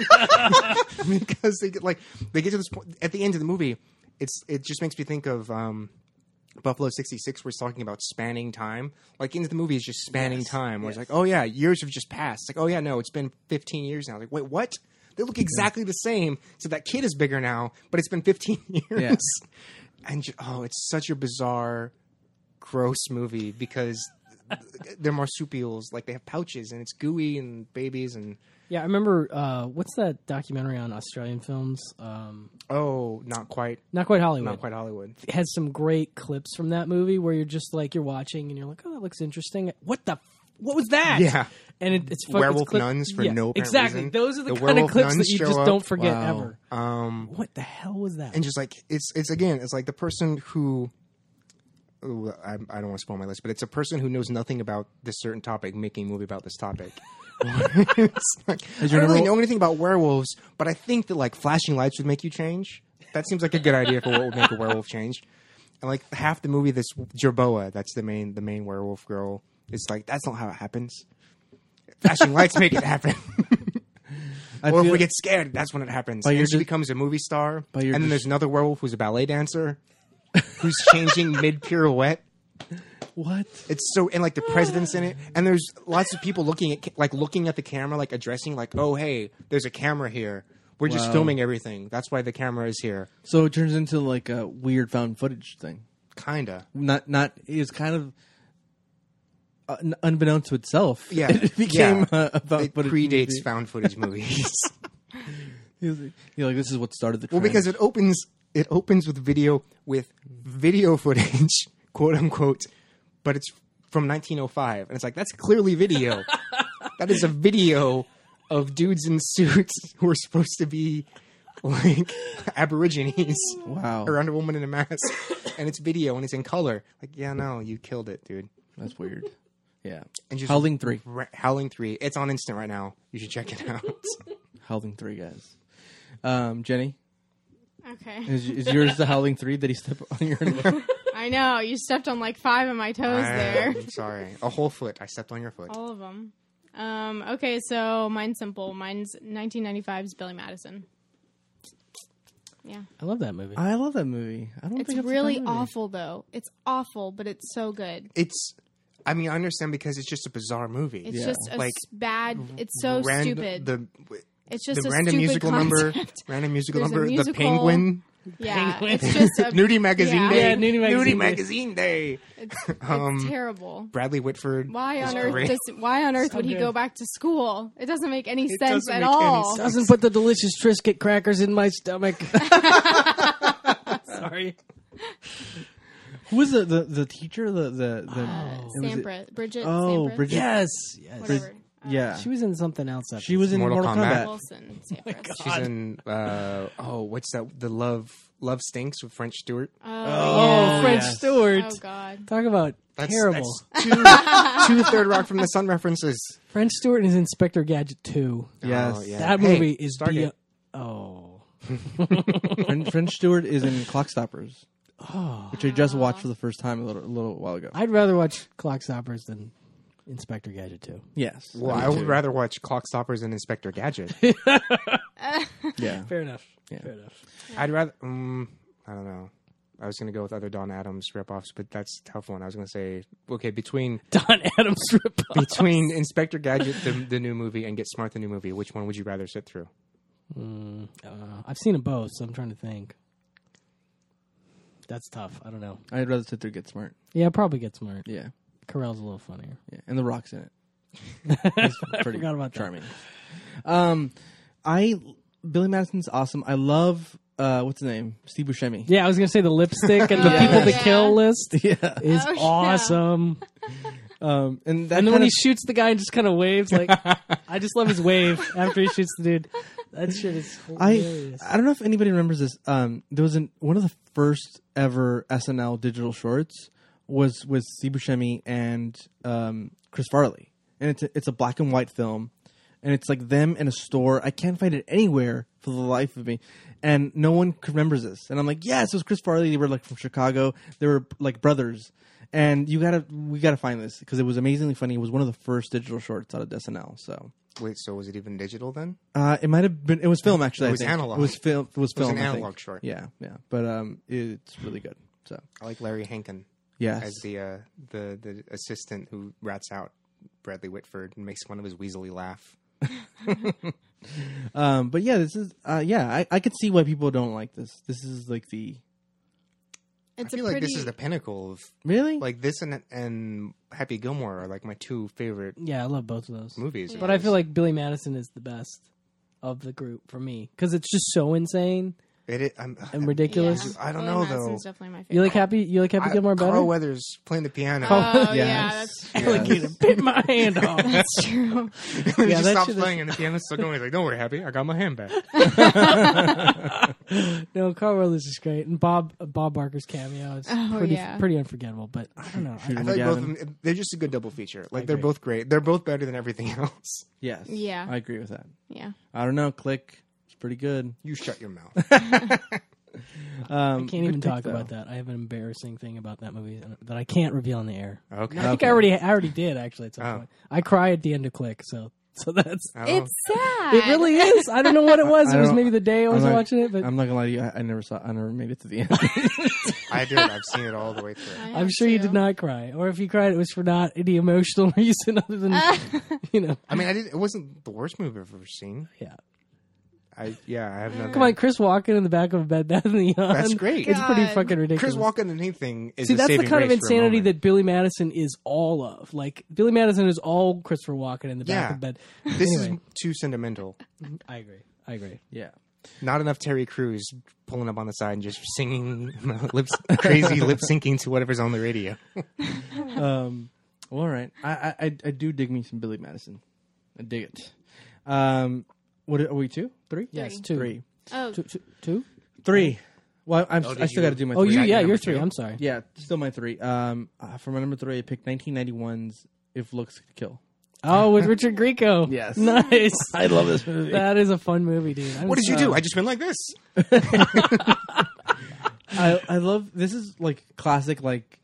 because they get like they get to this point at the end of the movie. It's it just makes me think of um, Buffalo sixty-six, where it's talking about spanning time. Like into the movie is just spanning Yes, time. Where yes. it's like, oh yeah, years have just passed. It's like, oh yeah, no, it's been fifteen years now. Like, wait, what? They look exactly the same. So that kid is bigger now, but it's been fifteen years. Yeah. And ju- oh, it's such a bizarre, gross movie because they're marsupials. Like they have pouches and it's gooey and babies and Yeah, I remember. Uh, what's that documentary on Australian films? Um, oh, not quite, not quite Hollywood. not quite Hollywood. It has some great clips from that movie where you're just like you're watching and you're like, oh, that looks interesting. What the? F- what was that? Yeah. And it, it's fuck- Werewolf it's clip- nuns for yeah, no apparent exactly. reason. Those are the, The kind of werewolf clips that nuns you show just up. don't forget Wow. ever. Um, What the hell was that? and just like it's it's again it's like the person who ooh, I, I don't want to spoil my list, but it's a person who knows nothing about this certain topic making a movie about this topic. It's like, I your don't really number- know anything about werewolves, but I think that like flashing lights would make you change. That seems like a good idea for what would make a werewolf change. And like half the movie, this Jerboa, that's the main the main werewolf girl. It's like that's not how it happens. Flashing lights make it happen. I Or if feel- we get scared, that's when it happens. But And you're she just- becomes a movie star. but And you're then just- there's another werewolf who's a ballet dancer who's changing mid pirouette. what? It's so and like the president's in it, and there's lots of people looking at ca- like looking at the camera, like addressing, like, oh hey, there's a camera here. We're just Wow. filming everything. That's why the camera is here. So it turns into like a weird found footage thing. Kinda. Not not it's kind of uh, un- unbeknownst to itself, Yeah, it became yeah. uh, about It footage predates movie. found footage movies. He was like, you're like, this is what started the Well, trend. because it opens it opens with video with video footage, quote unquote, but it's from nineteen oh five, and it's like that's clearly video. That is a video of dudes in suits who are supposed to be like Aborigines wow, around a woman in a mask, and it's video and it's in color. Like, yeah, no, you killed it, dude. that's weird. Yeah, And just Howling three, Ra- Howling three. It's on instant right now. You should check it out. Howling three, guys. Um, Jenny, Okay. is, is yours the Howling three? Did he step on your? I know. You stepped on like five of my toes there. I'm sorry. A whole foot. I stepped on your foot. All of them. Um, okay, so mine's simple. Mine's nineteen ninety-five's Billy Madison. Yeah. I love that movie. I love that movie. I don't It's think I've seen really that movie. awful, though. It's awful, but it's so good. It's, I mean, I understand because it's just a bizarre movie. It's Yeah. just a Like, s- bad. It's so Ran- stupid. The it's just the a random stupid musical concept. number, random musical There's a number, the musical. Penguin, Yeah, Penguin. it's just a, Nudie Magazine yeah. Day, Yeah, Nudie Magazine Day. Magazine Day. It's, it's Um, terrible. Bradley Whitford. Why is on earth great. does why on earth So would he good. go back to school? It doesn't make any It sense doesn't at make any all. sense. Doesn't put the delicious Triscuit crackers in my stomach. Sorry. Who was the, the, the teacher? The the, the Uh, was it- Sampras, Bridget. Oh, Sampras? Bridget- Yes. Yes. Whatever. yeah, She was in something else. After she was in Mortal Mortal, Kombat. Kombat. Wilson. Sampras. She's in, uh, oh, what's that? The Love Love Stinks with French Stewart. Oh, Oh, yeah. French yes. Stewart. Oh God. Talk about That's, terrible. That's two, two Third Rock from the Sun references. French Stewart is Inspector Gadget two. Yes. Oh, yeah. That Hey, movie is Stargate. be- oh. French, French Stewart is in Clockstoppers, Oh. which I just watched for the first time a little, a little while ago. I'd rather watch Clockstoppers than Inspector Gadget two. yes. Well, I would rather watch Clockstoppers than Inspector Gadget. Yeah. Fair enough. Yeah. Fair enough. I'd rather. Um, I don't know. I was going to go with other Don Adams ripoffs, but that's a tough one. I was going to say, okay, between Don Adams rip between Inspector Gadget, the, the new movie, and Get Smart, the new movie, which one would you rather sit through? Mm, uh, I've seen them both, so I'm trying to think. That's tough. I don't know. I'd rather sit there and Get Smart. Yeah, probably Get Smart. Yeah. Carell's a little funnier. Yeah. And The Rock's in it. It's pretty forgot about that. charming. Um, I Billy Madison's awesome. I love uh, what's his name? Steve Buscemi. Yeah, I was gonna say the lipstick and the Oh, people to yeah. kill list Yeah. is Oh, yeah. awesome. Um, and that And then when kind he of- shoots the guy and just kind of waves, like I just love his wave after he shoots the dude. That shit is I hilarious. I don't know if anybody remembers this. Um, there was an, one of the first ever S N L digital shorts was with Steve Buscemi and um, Chris Farley, and it's a, it's a black and white film, and it's like them in a store. I can't find it anywhere for the life of me, and no one remembers this. And I'm like, yes, it was Chris Farley. They were like from Chicago. They were like brothers. And you gotta, we gotta find this because it was amazingly funny. It was one of the first digital shorts out of S N L. So Wait, so was it even digital then? uh, it might have been. It was film actually. It I was think. analog. It was film. It was It was film. an I think. analog short. Yeah, yeah. But um, it's really good. So I like Larry Hankin yes, as the uh, the the assistant who rats out Bradley Whitford and makes fun of his Weasley laugh. um, but yeah, this is uh, yeah. I, I could see why people don't like this. This is like the It's I feel a like pretty. this is the pinnacle of really like this and and Happy Gilmore are like my two favorite Yeah, I love both of those. movies. But I feel like Billy Madison is the best of the group for me because it's just so insane it. Is, I'm, and ridiculous. Yeah. I don't Billy know, Madison's though. definitely my favorite. You like Happy? You like Happy I- Gilmore better? Carl Weathers playing the piano. Oh yeah, Yes. that's Yes. Alligator bit my hand off. that's true. he Yeah, just that stops shit is- playing and the piano's still going. He's like, "Don't worry, Happy, I got my hand back." No, Carl Weathers is great, and Bob Bob Barker's cameo is Oh, pretty yeah. pretty unforgettable. But I don't know. Shooter I feel like both of McGavin. them, they're just a good double feature. Like they're agree. both great. They're both better than everything else. Yes, Yeah. I agree with that. Yeah. I don't know. Click. It's pretty good. You shut your mouth. Um, I can't even good pick, talk though. about that. I have an embarrassing thing about that movie that I can't reveal on the air. Okay. I think Okay. I already I already did actually at some Oh. point. I cry at the end of Click, so so that's Oh. It's sad. it. Really is. I don't know what it was. I It was don't- maybe the day I was I'm not- watching it, but I'm not gonna lie to you. I, I never saw. I never made it to the end. I did. I've seen it all the way through. I I'm have sure you to. did not cry, or if you cried, it was for not any emotional reason other than you know. I mean, I did. It wasn't the worst movie I've ever seen. Yeah, I yeah, I have nothing. Come on, Chris Walken in the back of a Bed Bath and Beyond. That's great. It's pretty God. fucking ridiculous. Chris Walken in anything is See, a that's the saving kind of grace for a insanity moment. that Billy Madison is all of. Like, Billy Madison is all Christopher Walken in the back Yeah. of bed. This Anyway, is too sentimental. I agree. I agree. Yeah. Not enough Terry Crews pulling up on the side and just singing lips, crazy lip syncing to whatever's on the radio. Um, well, all right. I, I I I do dig me some Billy Madison. I dig it. Um, what are we two, three? Yes, Three. two. Three, Oh, Two? Two? two? three. Well, I'm, Oh, I did still you- got to do my. Oh, three. you, got yeah, your you're number three. two? I'm sorry. Yeah, still my three. Um, uh, for my number three, I picked nineteen ninety-one's If Looks Could Kill. Oh, with Richard Grieco. Yes. Nice. I love this movie. That is a fun movie, dude. I'm What did you so- do? I just went like this. I I love this is like classic like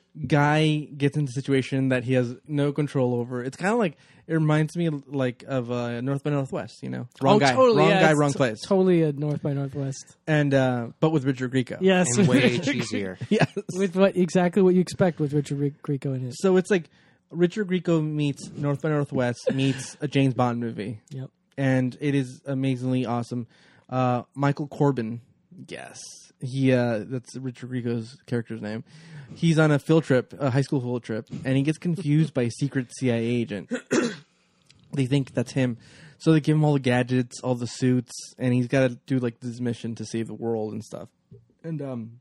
guy gets into a situation that he has no control over. It's kind of like it reminds me like of uh, North by Northwest. You know, wrong oh, guy, totally, wrong yeah, guy, it's wrong t- place. Totally a North by Northwest. And uh, but with Richard Grieco. Yes. And way cheesier. Yes. with what exactly what you expect with Richard Grie- Grieco in it. So it's like Richard Grieco meets North by Northwest meets a James Bond movie, Yep. and it is amazingly awesome. Uh, Michael Corbin, yes, he uh, that's Richard Grieco's character's name. He's on a field trip, a high school field trip, and he gets confused by a secret C I A agent. They think that's him, so they give him all the gadgets, all the suits, and he's got to do like this mission to save the world and stuff. And um,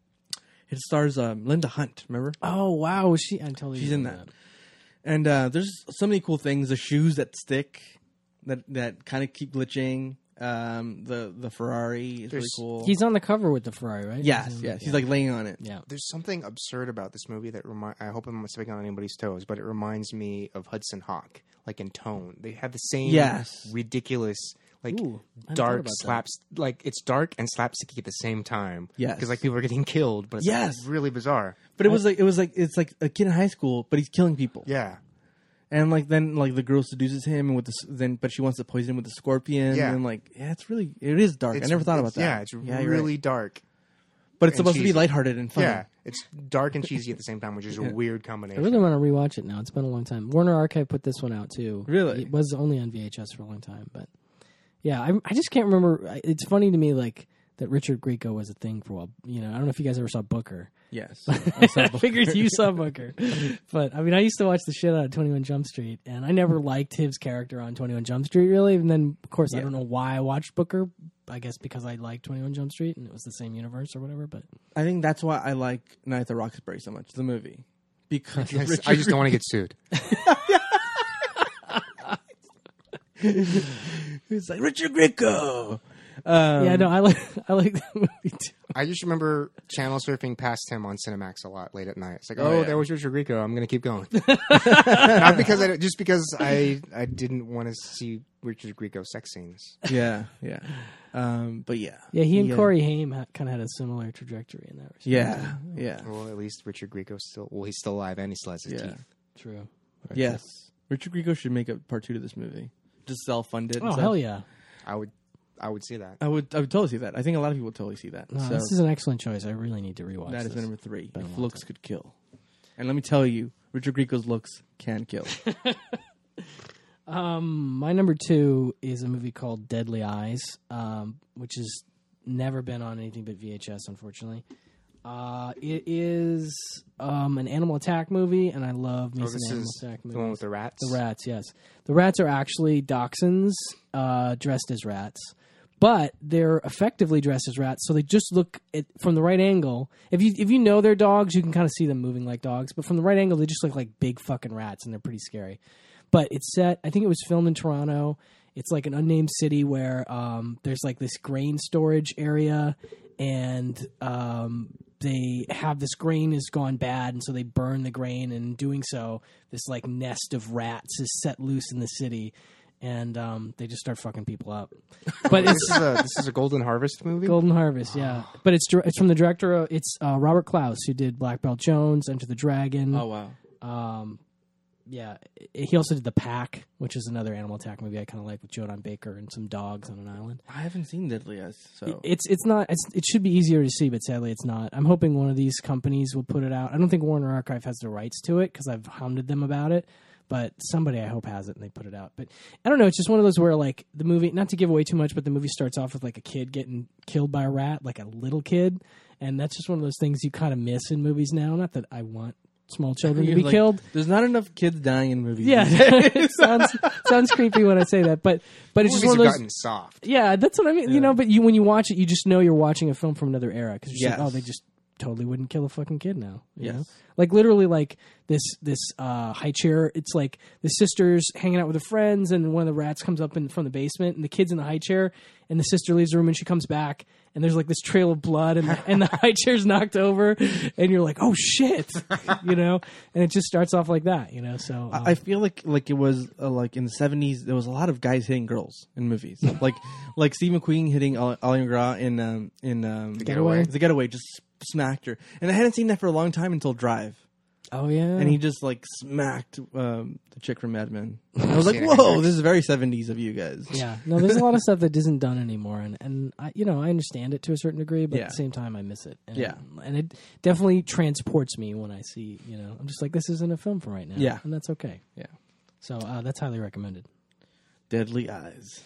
it stars um, Linda Hunt. Remember? Oh wow, was she? I'm totally She's in that. And uh, there's so many cool things. The shoes that stick, that that kind of keep glitching. Um, the the Ferrari is really There's- cool. He's on the cover with the Ferrari, right? yes, He's in- yes. yeah. He's like laying on it. yeah. There's something absurd about this movie that remind. I hope I'm not stepping on anybody's toes, but it reminds me of Hudson Hawk, like in tone. They have the same Yes. ridiculous, like Ooh, I hadn't thought dark about that. slaps. Like it's dark and slapsticky at the same time. Yes. because like people are getting killed, but it's like, Yes. really bizarre. But it was like it was like it's like a kid in high school, but he's killing people. Yeah, And like then like the girl seduces him and with the s- then but she wants to poison him with the scorpion. Yeah. And like yeah, it's really it is dark. It's- I never thought about it's- that. Yeah, it's you're really right. dark. But it's and supposed to be cheesy. lighthearted and funny. Yeah, it's dark and cheesy at the same time, which is a weird I combination. really want to rewatch it now. It's been a long time. Warner Archive put this one out too. Really? It was only on V H S for a long time, but yeah, I, I just can't remember. I- It's funny to me, like that Richard Grieco was a thing for a while. You know, I don't know if you guys ever saw Booker. Yes. I figured you saw Booker, but I mean, I used to watch the shit out of twenty-one Jump Street, and I never liked his character on twenty-one Jump Street really. And then, of course, I Yeah. don't know why I watched Booker. I guess because I liked twenty-one Jump Street and it was the same universe or whatever. But I think that's why I like Night at the Roxbury so much, the movie. Because of I just- Richard I just don't want to get sued. It's like Richard Grieco. Um, yeah, no, I like I like that movie too. I just remember channel surfing past him on Cinemax a lot late at night. It's like, Oh, oh, yeah. there was Richard Grieco. I'm going to keep going. Not because I, just because I I didn't want to see Richard Grieco sex scenes. Yeah, yeah. Um, but yeah. Yeah, he and uh, Corey Haim ha- kind of had a similar trajectory in that respect. Yeah, yeah. Well, at least Richard Grieco's still well, he's still alive and he still has his Yeah. teeth. True. Yes. Richard Grieco should make a part two to this movie. Just self-funded. and Oh stuff. hell yeah! I would I would see that. I would I would totally see that. I think a lot of people would totally see that. No, so this is an excellent choice. I really need to rewatch that is this. my number three. Been a If long looks time. could kill. And let me tell you, Richard Grieco's looks can kill. Um, my number two is a movie called Deadly Eyes, um, which has never been on anything but V H S, unfortunately. Uh, it is um, an animal attack movie, and I love me Oh, some this animal is attack the movies. one with the rats. The rats, yes. The rats are actually dachshunds uh, dressed as rats, but they're effectively dressed as rats. So they just look at, from the right angle. If you if you know they're dogs, you can kind of see them moving like dogs. But from the right angle, they just look like big fucking rats, and they're pretty scary. But it's set. I think it was filmed in Toronto. It's like an unnamed city where um, there's like this grain storage area, and um, they have this grain has gone bad, and so they burn the grain. And in doing so, this like nest of rats is set loose in the city, and um, they just start fucking people up. But this it's is a this is a Golden Harvest movie. Golden Harvest, yeah. But it's dir- it's from the director. Of, it's uh, Robert Klaus, who did Black Belt Jones, Enter the Dragon. Oh wow. Um, yeah, he also did The Pack, which is another animal attack movie I kind of like with Jodan Baker and some dogs on an island. I haven't seen Deadly Eyes, so It's it's not it's, it should be easier to see, but sadly it's not. I'm hoping one of these companies will put it out. I don't think Warner Archive has the rights to it because I've hounded them about it. But somebody I hope has it and they put it out. But I don't know. It's just one of those where like the movie, not to give away too much, but the movie starts off with like a kid getting killed by a rat, like a little kid, and that's just one of those things you kind of miss in movies now. Not that I want small children to You're be like, killed. There's not enough kids dying in movies. Yeah, it sounds sounds creepy when I say that, but but it's just Movies one of have those. gotten soft. Yeah, that's what I mean. Yeah. You know, but you when you watch it, you just know you're watching a film from another era because you're Yes. like, oh, they just totally wouldn't kill a fucking kid now. You Yes. know? Like literally, like this this uh, high chair. It's like the sister's hanging out with her friends, and one of the rats comes up in from the basement, and the kid's in the high chair, and the sister leaves the room, and she comes back, and there's like this trail of blood, and the, and the high chair's knocked over, and you're like, oh shit, you know, and it just starts off like that, you know. So um, I I feel like like it was uh, like in the seventies there was a lot of guys hitting girls in movies, like like Steve McQueen hitting Ali McGraw in um, in um, The Getaway. The Getaway, just smacked her, and I hadn't seen that for a long time until Drive, oh yeah, and he just like smacked um, the chick from Mad Men. And I was like, Yeah. whoa, this is very seventies of you guys. yeah, no, there's a lot of stuff that isn't done anymore, and and I, you know, I understand it to a certain degree, but Yeah. at the same time, I miss it. And, Yeah. and it definitely transports me when I see, you know, I'm just like, this isn't a film for right now, Yeah. and that's okay. Yeah. So uh, that's highly recommended. Deadly Eyes.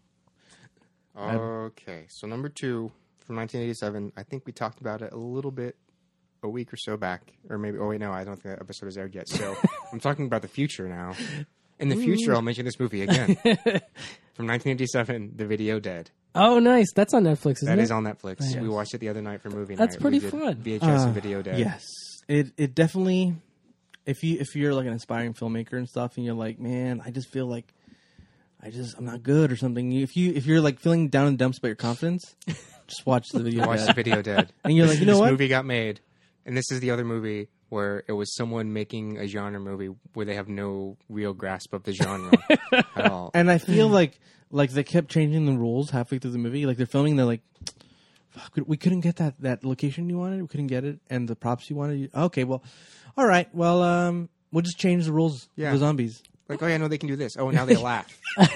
Okay, so number two from nineteen eighty-seven. I think we talked about it a little bit a week or so back, or maybe. Oh wait, no, I don't think that episode is aired yet. So I'm talking about the future now. In the future, I'll mention this movie again. From nineteen eighty-seven, The Video Dead. Oh, nice, that's on Netflix, isn't That it? is on Netflix. Yes. We watched it the other night for movie That's night. pretty We did fun. V H S Uh, and Video Dead. Yes, it it definitely. If you if you're like an aspiring filmmaker and stuff, and you're like, man, I just feel like I just I'm not good or something. If you if you're like feeling down in the dumps about your confidence, just watch the video. Watch Dead. The Video Dead. And you're like, you know this what? movie got made, and this is the other movie where it was someone making a genre movie where they have no real grasp of the genre at all. And I feel like like they kept changing the rules halfway through the movie. Like they're filming, they're like, Fuck, we couldn't get that that location you wanted. We couldn't get it, and the props you wanted. Okay, well, all right. Well, um, we'll just change the rules. Yeah. For the zombies. Like, oh yeah, no, they can do this. Oh, now they laugh.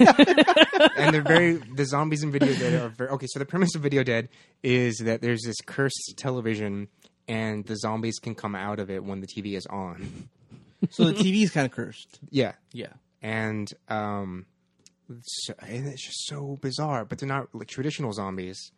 And they're very the zombies in Video Dead are very okay. So the premise of Video Dead is that there's this cursed television, and the zombies can come out of it when the T V is on. So the T V is kind of cursed. Yeah, Yeah. and um, so, and it's just so bizarre. But they're not like traditional zombies.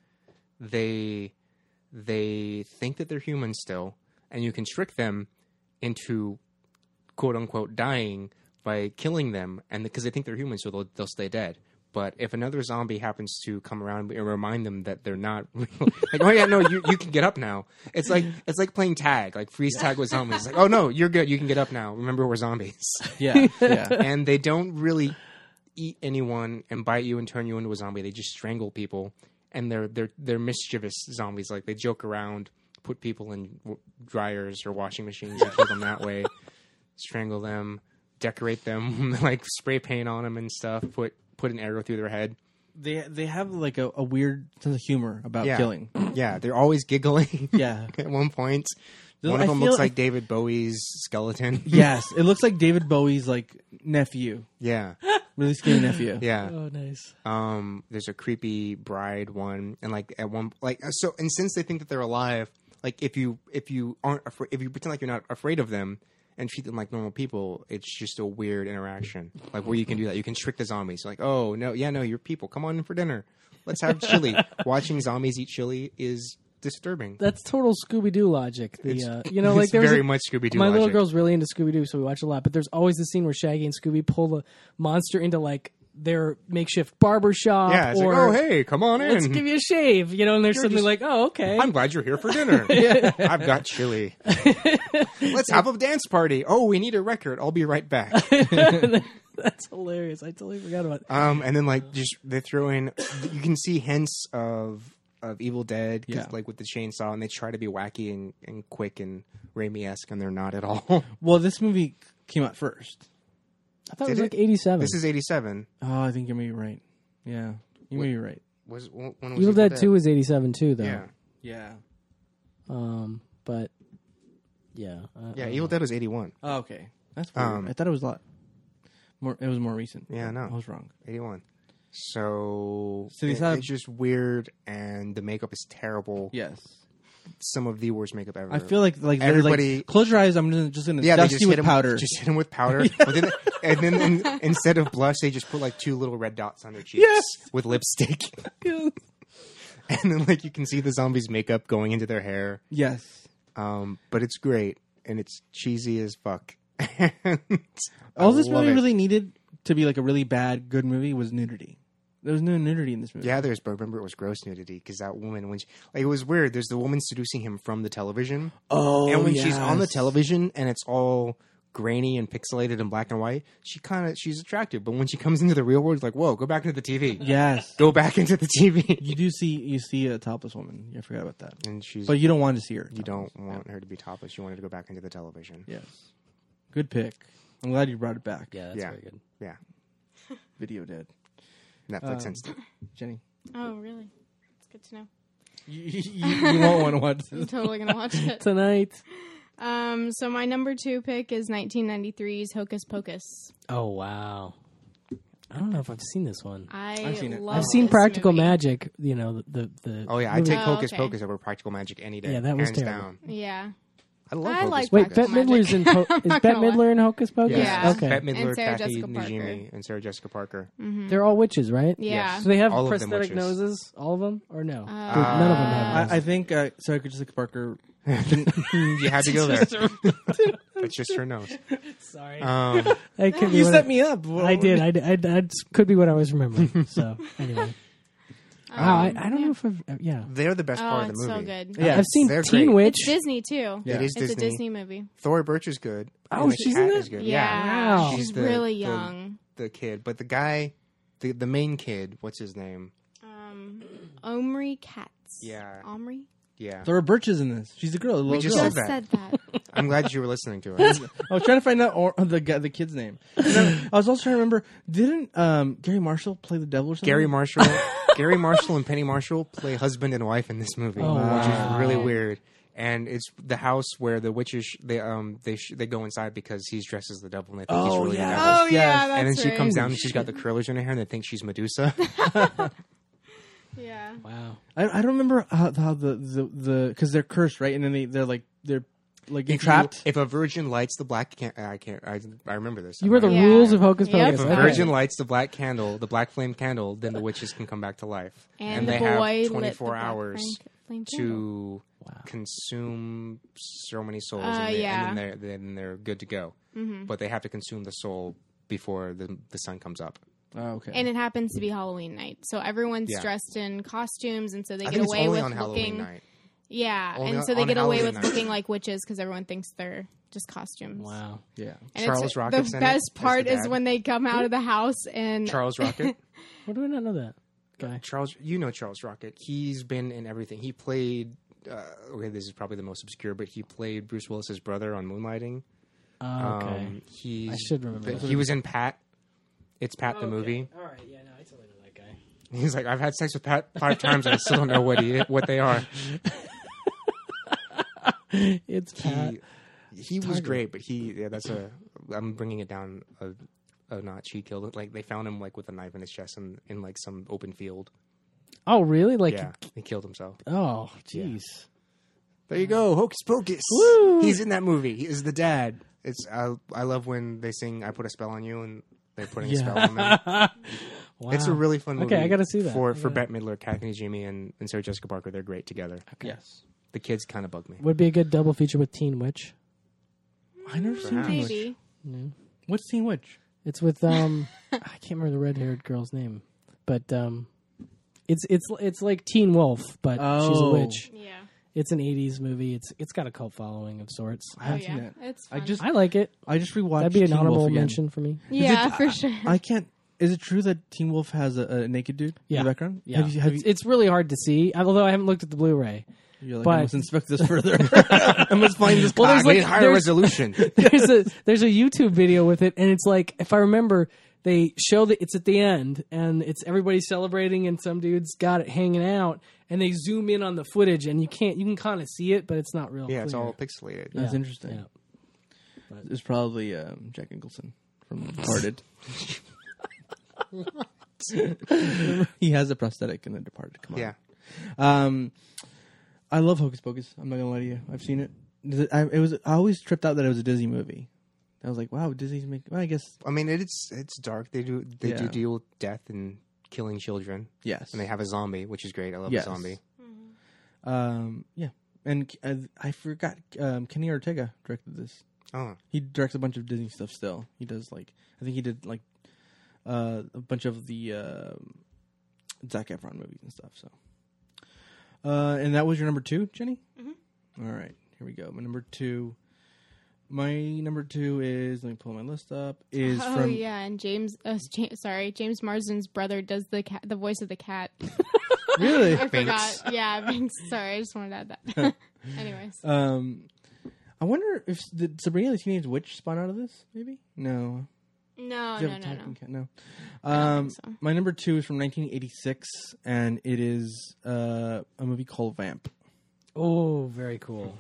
They they think that they're human still, and you can trick them into quote unquote dying by killing them, and because they think they're human, so they'll they'll stay dead. But if another zombie happens to come around and remind them that they're not real, like, oh yeah, no, you, you can get up now. It's like it's like playing tag, like freeze tag with zombies. It's like, oh no, you're good, you can get up now. Remember, we're zombies. Yeah. Yeah. And they don't really eat anyone and bite you and turn you into a zombie. They just strangle people, and they're they're they're mischievous zombies. Like they joke around, put people in w- dryers or washing machines and kill them that way, strangle them, decorate them, like spray paint on them and stuff. Put put an arrow through their head. They they have like a, a weird sense of humor about Yeah. killing. Yeah, they're always giggling. Yeah. At one point, Though one of I them feel- looks like David Bowie's skeleton. Yes, it looks like David Bowie's like nephew, Yeah, really skinny nephew. yeah. Oh, nice. Um, there's a creepy bride one, and like at one like so, and since they think that they're alive, like if you if you aren't afraid, if you pretend like you're not afraid of them and treat them like normal people, it's just a weird interaction. Like where you can do that, you can trick the zombies. Like, oh no, yeah, no, you're people. Come on in for dinner. Let's have chili. Watching zombies eat chili is disturbing. That's total Scooby Doo logic. The It's- uh, you know, like it's there was very a- much Scooby Doo. my little logic. girl's really into Scooby Doo, so we watch a lot. But there's always the scene where Shaggy and Scooby pull the monster into like their makeshift barber shop. Yeah, it's or like, oh hey, come on in. let's give you a shave. You know, and they're You're suddenly just- like, oh okay. I'm glad you're here for dinner. I've got chili. Let's have a dance party. Oh, we need a record. I'll be right back. That's hilarious. I totally forgot about. That. Um, and then like just they throw in, you can see hints of of Evil Dead, 'cause, Yeah. like with the chainsaw, and they try to be wacky and, and quick and Raimi-esque, and they're not at all. Well, this movie came out first. I thought Did it was it? like eighty-seven. This is eighty-seven. Oh, I think you may be right. Yeah, you may be right. Was when was Evil Dead Two is eighty-seven too, though. Yeah, Yeah. Um, but yeah, uh, yeah. uh, Evil Dead was eighty-one. Oh, okay, that's weird. Um, I thought it was a lot more. It was more recent. Yeah, no. I was wrong. eighty-one. So, So these it- have- it's just weird, and the makeup is terrible. Yes. some of the worst makeup ever. I feel like like they're Everybody- like close your eyes. I'm just, just gonna yeah, they dust just you hit with him, powder. Just hit him with powder. But then, and then in, instead of blush, they just put like two little red dots on their cheeks Yes. with lipstick. And then like you can see the zombies' makeup going into their hair. Yes. Um, but it's great and it's cheesy as fuck. All this love movie it. really needed to be like a really bad good movie was nudity. There was no nudity in this movie. Yeah, there's, but remember it was gross nudity because that woman, when she, like, it was weird. There's the woman seducing him from the television. Oh, And when she's on the yes. television and it's all grainy and pixelated and black and white, she kind of, she's attractive. But when she comes into the real world, it's like, whoa, go back into the T V. Yes. Go back into the T V. You do see you see a topless woman. I forgot about that. And she's, But you don't want to see her. you topless. don't want her to be topless. You want her to go back into the television. Yes. Good pick. I'm glad you brought it back. Yeah, that's Yeah. very good. Yeah. Video did. Netflix Um, instant. Jenny. Oh, really? It's good to know. You, you, you won't want to watch I'm this. totally gonna watch it. Tonight. Um, so my number two pick is nineteen ninety-three's Hocus Pocus. Oh wow. I don't know if I've seen this one. I I've seen it. love I've seen this Practical movie. Magic. You know the the. the Oh, yeah. I movie- take Oh, Hocus okay. Pocus over Practical Magic any day. Yeah, that was hands terrible. down. Yeah. I love I Hocus like Wait, Pocus. Bette Practical Midler's in. Magic. Po- I'm is not Bette gonna lie. Midler in Hocus Pocus? Yeah. Okay. Bette Midler, And Sarah Kathy Jessica Parker. Najimy, and Sarah Jessica Parker. They're all witches, right? Yeah. So they have All of them prosthetic witches. noses, all of them, or no? Uh, None of them have. I, those. I think uh, Sarah Jessica Parker. You had to go there. That's just her nose. Sorry, Um, that could be You what set I- me up. I did. I, did- I, that could be what I was remembering. So anyway, wow. I, I don't know if I've. uh, Yeah, they're the best Oh, part of it's the so movie. good. Yeah. I've seen they're Teen great. Witch. It's Disney too. Yeah. It is It's Disney. a Disney movie. Thora Birch is good. Oh, And the she's cat in it? is good. Yeah. Wow. She's the- really the- young. The kid, but the guy, the the main kid, what's his name? Um, Omri Katz. Yeah. Omri? Yeah, Thora Birch is in this. She's the girl. The little just girl. said Just that. said that. I'm glad you were listening to it. I was trying to find out or, the guy, the kid's name. And then I was also trying to remember. Didn't um, Gary Marshall play the devil or something? Gary Marshall, Gary Marshall, and Penny Marshall play husband and wife in this movie, Oh, which wow. is really weird. And it's the house where the witches they um they sh- they go inside because he's dressed as the devil and they think he's Oh, really yeah. the devil. Oh, Yes. yeah, that's And then she right. comes down and she's got the curlers in her hair and they think she's Medusa. Yeah. Wow. I, I don't remember how, how the the the because they're cursed, right? And then they they're like they're like If you- entrapped. If a virgin lights the black can I can't I, I remember this. You were the Yeah. rules of Hocus Yep. Pocus. If a Okay. virgin lights the black candle, the black flame candle, then the witches can come back to life. And, they the boy have lit the twenty-four black hours flame- flame candle. to consume so many souls, Uh, and, they, yeah. and then they're then they're good to go. Mm-hmm. But they have to consume the soul before the the sun comes up. Oh, okay. And it happens to be Halloween night, so everyone's Yeah. dressed in costumes, and so they I get think it's away only with on Halloween looking. night. Yeah, Only and on- so they on get away Halloween with night. looking like witches because everyone thinks they're just costumes. Wow. yeah. And Charles it's, Rocket's the in it best as part the is dad. when they come out of the house and Charles Rocket. What do I not know that guy? Charles, you know Charles Rocket. He's been in everything. He played. Uh, okay, this is probably the most obscure, but he played Bruce Willis's brother on Moonlighting. Oh, okay. Um, he's, I should remember the- that. He was in Pat. It's Pat Oh, the okay. movie. All right. Yeah. No, I totally know that guy. He's like, I've had sex with Pat five times and I still don't know what he what they are. It's Pat. He, he was Tiger. great, but he yeah, that's a. I'm bringing it down a, a notch. He killed it. Like they found him like with a knife in his chest in, in like some open field. Oh, really? Like. Yeah, he killed himself. Oh, jeez. There you go, Hocus Pocus. Woo! He's in that movie. He is the dad. It's I, I love when they sing "I Put a Spell on You" and they're putting a spell on them. Wow. It's a really fun movie. Okay, I gotta see that. for I for gotta- Bette Midler, Kathy Najimy, and, and Sarah Jessica Parker. They're great together. Yes. The kids kind of bug me. Would be a good double feature with Teen Witch. I never seen Teen Witch. maybe. What's Teen Witch? It's with um, I can't remember the red-haired girl's name, but um, it's it's it's like Teen Wolf, but she's a Oh. witch. Yeah. It's an eighties movie. It's it's got a cult following of sorts. I Oh haven't yeah. seen it. It's I fun. just I like it. I just rewatched. That'd be an Teen honorable Wolf again. mention for me. yeah, it- for sure. I can't. Is it true that Teen Wolf has a, a naked dude Yeah. in the background? Yeah, Have you, have it's, you, it's really hard to see. Although I haven't looked at the Blu-ray. you're like, but- I must inspect this further. I must find this. Well, cock. there's like- Wait, higher there's- resolution. there's a there's a YouTube video with it, and it's like if I remember, they show that it's at the end, and it's everybody celebrating, and some dude's got it hanging out, and they zoom in on the footage, and you can't you can kind of see it, but it's not real. Yeah, it's clear. all pixelated. That's Yeah, interesting. yeah. It's probably um, Jack Nicholson from Departed. He has a prosthetic in the Departed. Come on. Yeah. Um, I love Hocus Pocus. I'm not gonna lie to you. I've seen it. Is it, I, it was. I always tripped out that it was a Disney movie. I was like, wow, Disney's making. Well, I guess I mean, it's it's dark. They do they do Yeah. deal with death and killing children, yes. and they have a zombie, which is great. I love Yes. a zombie. Um, yeah, and uh, I forgot. Um, Kenny Ortega directed this. Oh, He directs a bunch of Disney stuff. Still, he does like. I think he did like uh, a bunch of the uh, Zac Efron movies and stuff. So, uh, and that was your number two, Jenny. Mm-hmm. All right, here we go. My number two. My number two is, let me pull my list up. Is Oh from yeah, and James. Uh, Ja- sorry, James Marsden's brother does the cat, the voice of the cat. really. I Binks. forgot. Yeah, Binks. Sorry, I just wanted to add that. Anyways, Um, I wonder if did Sabrina the Teenage Witch spawn out of this. Maybe no. no, Does it no, have a no, talking no. cat? No. I don't Um, think so. my number two is from nineteen eighty-six, and it is uh, a movie called Vamp. Oh, very cool.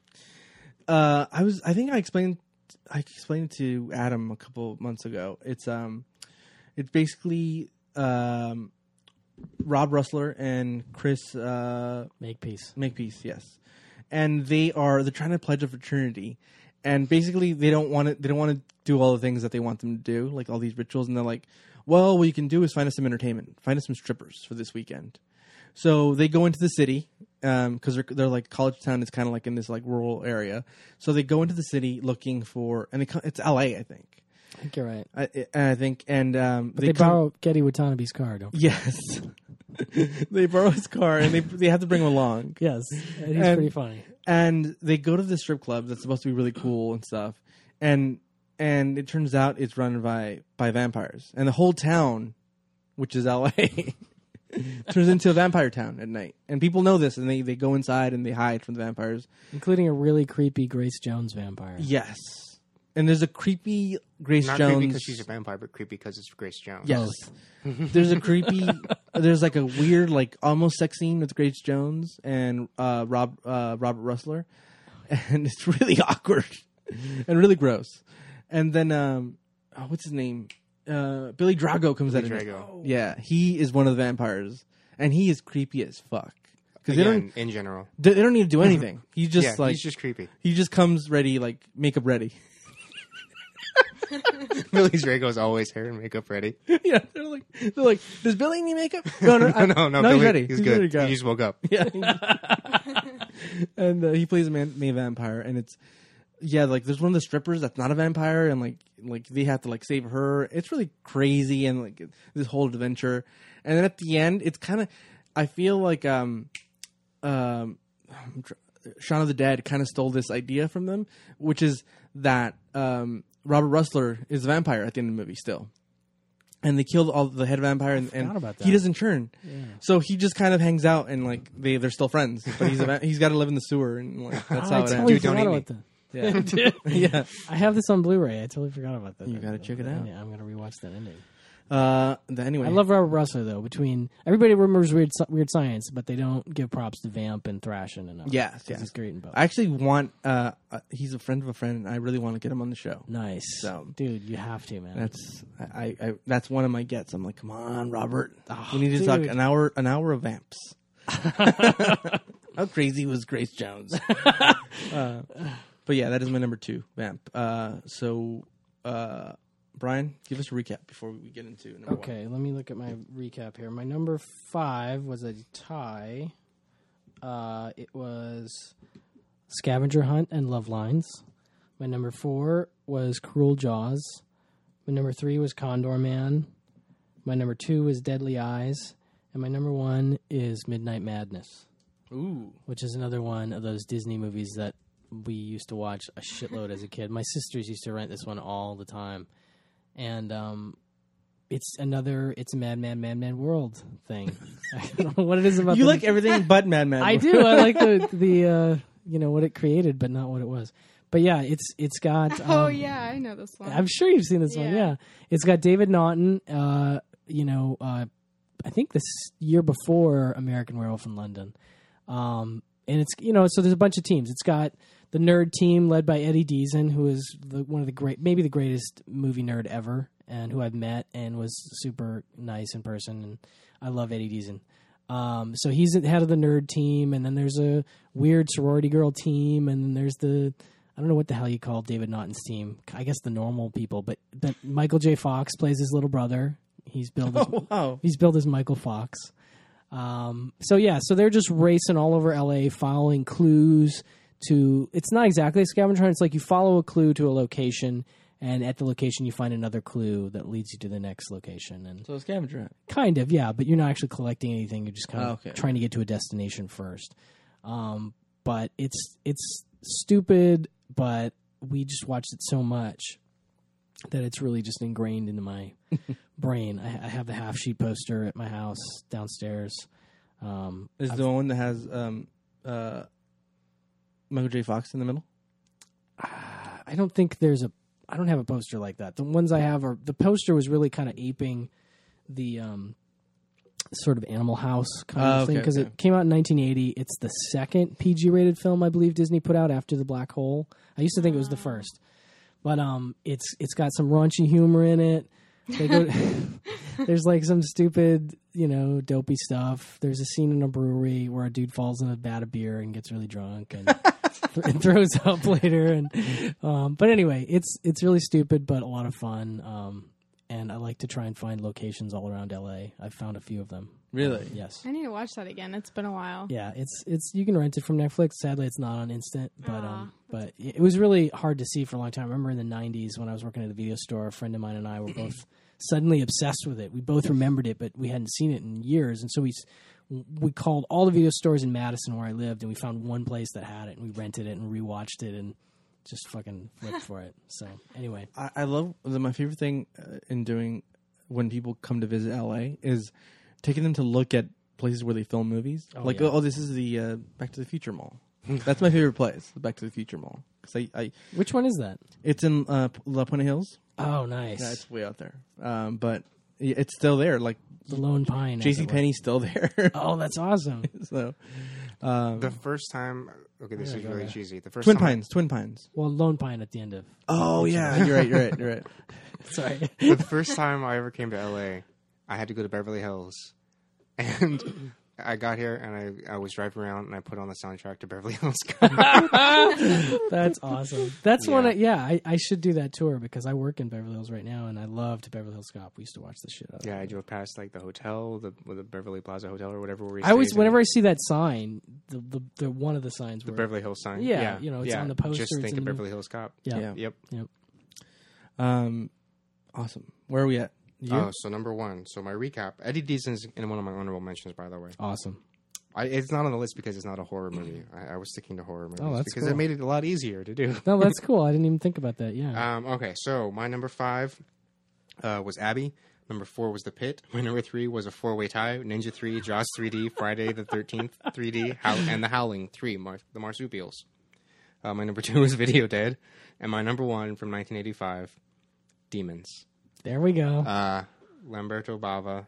Uh, I was. I think I explained. I explained it to Adam a couple months ago. It's um, it's basically um, Rob Rustler and Chris uh, Make peace. Makepeace, yes, and they are they're trying to pledge a fraternity, and basically they don't want to they don't want to do all the things that they want them to do, like all these rituals, and they're like, well, what you can do is find us some entertainment, find us some strippers for this weekend. So they go into the city because they're, they're like college town is kind of like in this like rural area. So they go into the city looking for, and they come, it's L A, I think. I think you're right. I, I think, and um, But they, come- borrow Getty Watanabe's car, don't they? Yes, they borrow his car and they they have to bring him along. Yes. And he's And- pretty funny. And they go to the strip club that's supposed to be really cool and stuff, and and it turns out it's run by by vampires, and the whole town, which is L A, turns into a vampire town at night, and people know this, and they, they go inside and they hide from the vampires. Including a really creepy Grace Jones vampire. Yes, and there's a creepy Grace not Jones. creepy because she's a vampire, but creepy because it's Grace Jones. Yes, there's a creepy. There's like a weird, like almost sex scene with Grace Jones and uh, Rob uh, Robert Rustler, and it's really awkward and really gross. And then um, oh, what's his name? Uh, Billy Drago comes Billy out. of it. Drago. Yeah, he is one of the vampires, and he is creepy as fuck. Because they don't, Again, in general. they they don't need to do anything. He's just Yeah, like he's just creepy. he just comes ready, like makeup ready. Billy Drago's always hair and makeup ready. Yeah, they're like, they're like, does Billy need makeup? No, no, I- no, no, no, Billy, he's ready. He's, He's ready good. to go. He just woke up. Yeah, and uh, he plays a man, main vampire, and it's yeah, like there's one of the strippers that's not a vampire, and like like they have to like save her. It's really crazy, and like this whole adventure, and then at the end, it's kind of I feel like um um I'm tr- Shaun of the Dead kind of stole this idea from them, which is that um Robert Rustler is a vampire at the end of the movie still. And they killed all the head vampire, and, and forgot about that. he doesn't turn. So he just kind of hangs out, and like they they're still friends. But he's a, va- he's got to live in the sewer, and like that's Oh, how I it totally ends. Dude, don't forgot eat about me. that. Yeah, yeah. I have this on Blu-ray. I totally forgot about that. You gotta check it out. Yeah, I'm gonna rewatch that ending. Uh, the, anyway, I love Robert Russell though. Between everybody remembers Weird Sci- Weird Science, but they don't give props to Vamp and Thrashin' enough. Yes, 'Cause yes. he's great in both. I actually want. Uh, uh, he's a friend of a friend, and I really want to get him on the show. nice, So- dude. You have to, man. That's I, I, I that's one of my gets. I'm like, come on, Robert. Oh, we need to talk dude. an hour, an hour of vamps. How crazy was Grace Jones? uh, but yeah, that is my number two vamp. Uh, so, uh, Brian, give us a recap before we get into number Okay, let me look at my recap here. My number five was a tie. Uh, it was Scavenger Hunt and Love Lines. My number four was Cruel Jaws. My number three was Condor Man. My number two was Deadly Eyes. And my number one is Midnight Madness, one. Ooh, which is another one of those Disney movies that we used to watch a shitload as a kid. My sisters used to rent this one all the time. And um, it's another, it's a Mad Man, Mad Man World thing. I don't know what it is about you the- like everything but Mad Mad. I do. I like the, the uh, you know, what it created, but not what it was. But yeah, it's it's got... Oh um, yeah, I know this one. I'm sure you've seen this one, Yeah. yeah. It's got David Naughton, uh, you know, uh, I think this year before American Werewolf in London. Um, and it's, you know, so there's a bunch of teams. It's got the nerd team led by Eddie Deason, who is the, one of the great, maybe the greatest movie nerd ever, and who I've met and was super nice in person. And I love Eddie Deason. Um, so he's the head of the nerd team, and then there's a weird sorority girl team, and then there's the I don't know what the hell you call David Naughton's team. I guess the normal people, but but Michael J. Fox plays his little brother. He's billed as, Oh, wow. he's billed as Michael Fox. Um, so yeah, so they're just racing all over L A, following clues to. It's not exactly a scavenger hunt. It's like you follow a clue to a location, and at the location you find another clue that leads you to the next location. And So it's scavenger hunt. kind of, yeah, but you're not actually collecting anything. You're just kind of Oh, okay. trying to get to a destination first. Um, but it's it's stupid, but we just watched it so much that it's really just ingrained into my brain. I, I have the half sheet poster at my house downstairs. Um, Is the one that has um, uh, Michael J. Fox in the middle? I don't think there's a. I don't have a poster like that. The ones I have are the poster was really kind of aping the um, sort of Animal House kind Oh, of thing okay, because okay. it came out in nineteen eighty. It's the second P G rated film I believe Disney put out after The Black Hole. I used to think it was the first, but um, it's it's got some raunchy humor in it. They go, there's like some stupid, you know, dopey stuff. There's a scene in a brewery where a dude falls in a vat of beer and gets really drunk and, and throws up later. And um, but anyway, it's it's really stupid but a lot of fun. Um, and I like to try and find locations all around L A. I've found a few of them. Really? Yes. I need to watch that again. It's been a while. Yeah, it's it's you can rent it from Netflix. Sadly, it's not on instant, but Aw. um, but it it was really hard to see for a long time. I remember in the nineties when I was working at a video store, a friend of mine and I were both suddenly obsessed with it. We both remembered it, but we hadn't seen it in years, and so we s- we called all the video stores in Madison where I lived, and we found one place that had it, and we rented it and rewatched it, and just fucking lived for it. So anyway, I, I love the, my favorite thing uh, in doing when people come to visit L A is taking them to look at places where they film movies. Oh, like, yeah. oh, this is the uh, Back to the Future Mall. That's my favorite place, the Back to the Future Mall. Because I, I, which one is that? it's in uh, La Puente Hills. Oh, nice. Yeah, it's way out there. Um, but yeah, it's still there. Like the Lone Pine. as J C it were. Penney's still there. Oh, that's awesome. so um, The first time, okay, this is really cheesy. The first Twin time I- Pines, Twin Pines. Well, Lone Pine at the end of. Oh yeah, you're right. You're right. You're right. Sorry. the first time I ever came to L A, I had to go to Beverly Hills, and I got here and I, I was driving around and I put on the soundtrack to Beverly Hills Cop. That's awesome. That's one. Yeah. I, yeah, I, I should do that tour because I work in Beverly Hills right now, and I loved Beverly Hills Cop. We used to watch the shit out of Yeah, I it. drove past like the hotel, the the Beverly Plaza Hotel or whatever. Where we I always, stayed, whenever I and see that sign, the the, the one of the signs the were Beverly Hills sign. Yeah, yeah, you know, it's yeah. on the poster, Just it's think in of the- Beverly Hills Cop. yeah. Yeah. Yep. Yep. Um, awesome. Where are we at? You? Oh, so number one. So my recap. Eddie Deason's in one of my honorable mentions, by the way. Awesome. I, it's not on the list because it's not a horror movie. I, I was sticking to horror movies Oh, that's because cool. it made it a lot easier to do. No, that's cool. I didn't even think about that. Yeah. Um, okay, so my number five uh, was Abby. Number four was The Pit. My number three was a four-way tie: Ninja three, Jaws three D, Friday the thirteenth three D, Howl- and The Howling three, Mar- The Marsupials. Uh, my number two was Video Dead, and my number one from nineteen eighty-five, Demons. There we go. Uh, Lamberto Bava,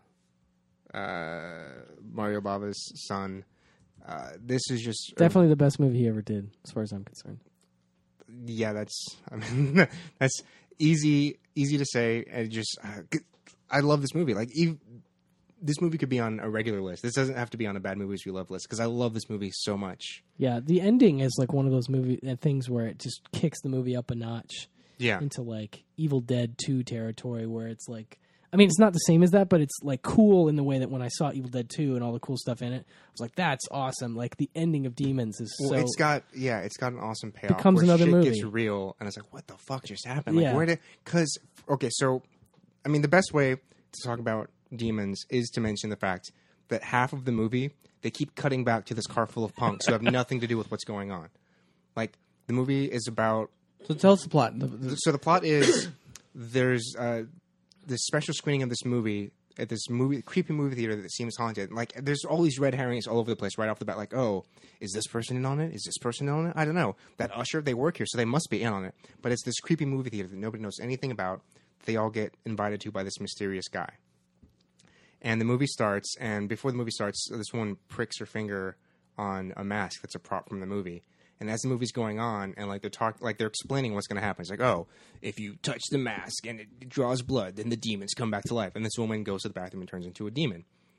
uh, Mario Bava's son. Uh, this is just Definitely the best movie he ever did, as far as I'm concerned. yeah, that's I mean that's easy easy to say. And just uh, I love this movie. Like ev this movie could be on a regular list. This doesn't have to be on a bad movies we love list because I love this movie so much. Yeah, the ending is like one of those movie uh, things where it just kicks the movie up a notch Yeah, into like Evil Dead two territory, where it's like, I mean, it's not the same as that, but it's like cool in the way that when I saw Evil Dead two and all the cool stuff in it, I was like, that's awesome. Like the ending of Demons is well, so. it's got yeah, it's got an awesome payoff. Becomes where another shit movie. Gets real, and it's like, what the fuck just happened? Like, Yeah. where did? Because okay, so I mean, the best way to talk about Demons is to mention the fact that half of the movie they keep cutting back to this car full of punks who have nothing to do with what's going on. Like the movie is about. So tell us the plot. The- the- So the plot is there's uh, this special screening of this movie at this movie creepy movie theater that seems haunted. Like there's all these red herrings all over the place right off the bat. Like, oh, is this person in on it? Is this person in on it? I don't know. That usher, they work here, so they must be in on it. But it's this creepy movie theater that nobody knows anything about. They all get invited to by this mysterious guy. And the movie starts, and before the movie starts, this woman pricks her finger on a mask that's a prop from the movie. And as the movie's going on, and like they're talk, like they're explaining what's going to happen, it's like, oh, if you touch the mask and it draws blood, then the demons come back to life. And this woman goes to the bathroom and turns into a demon.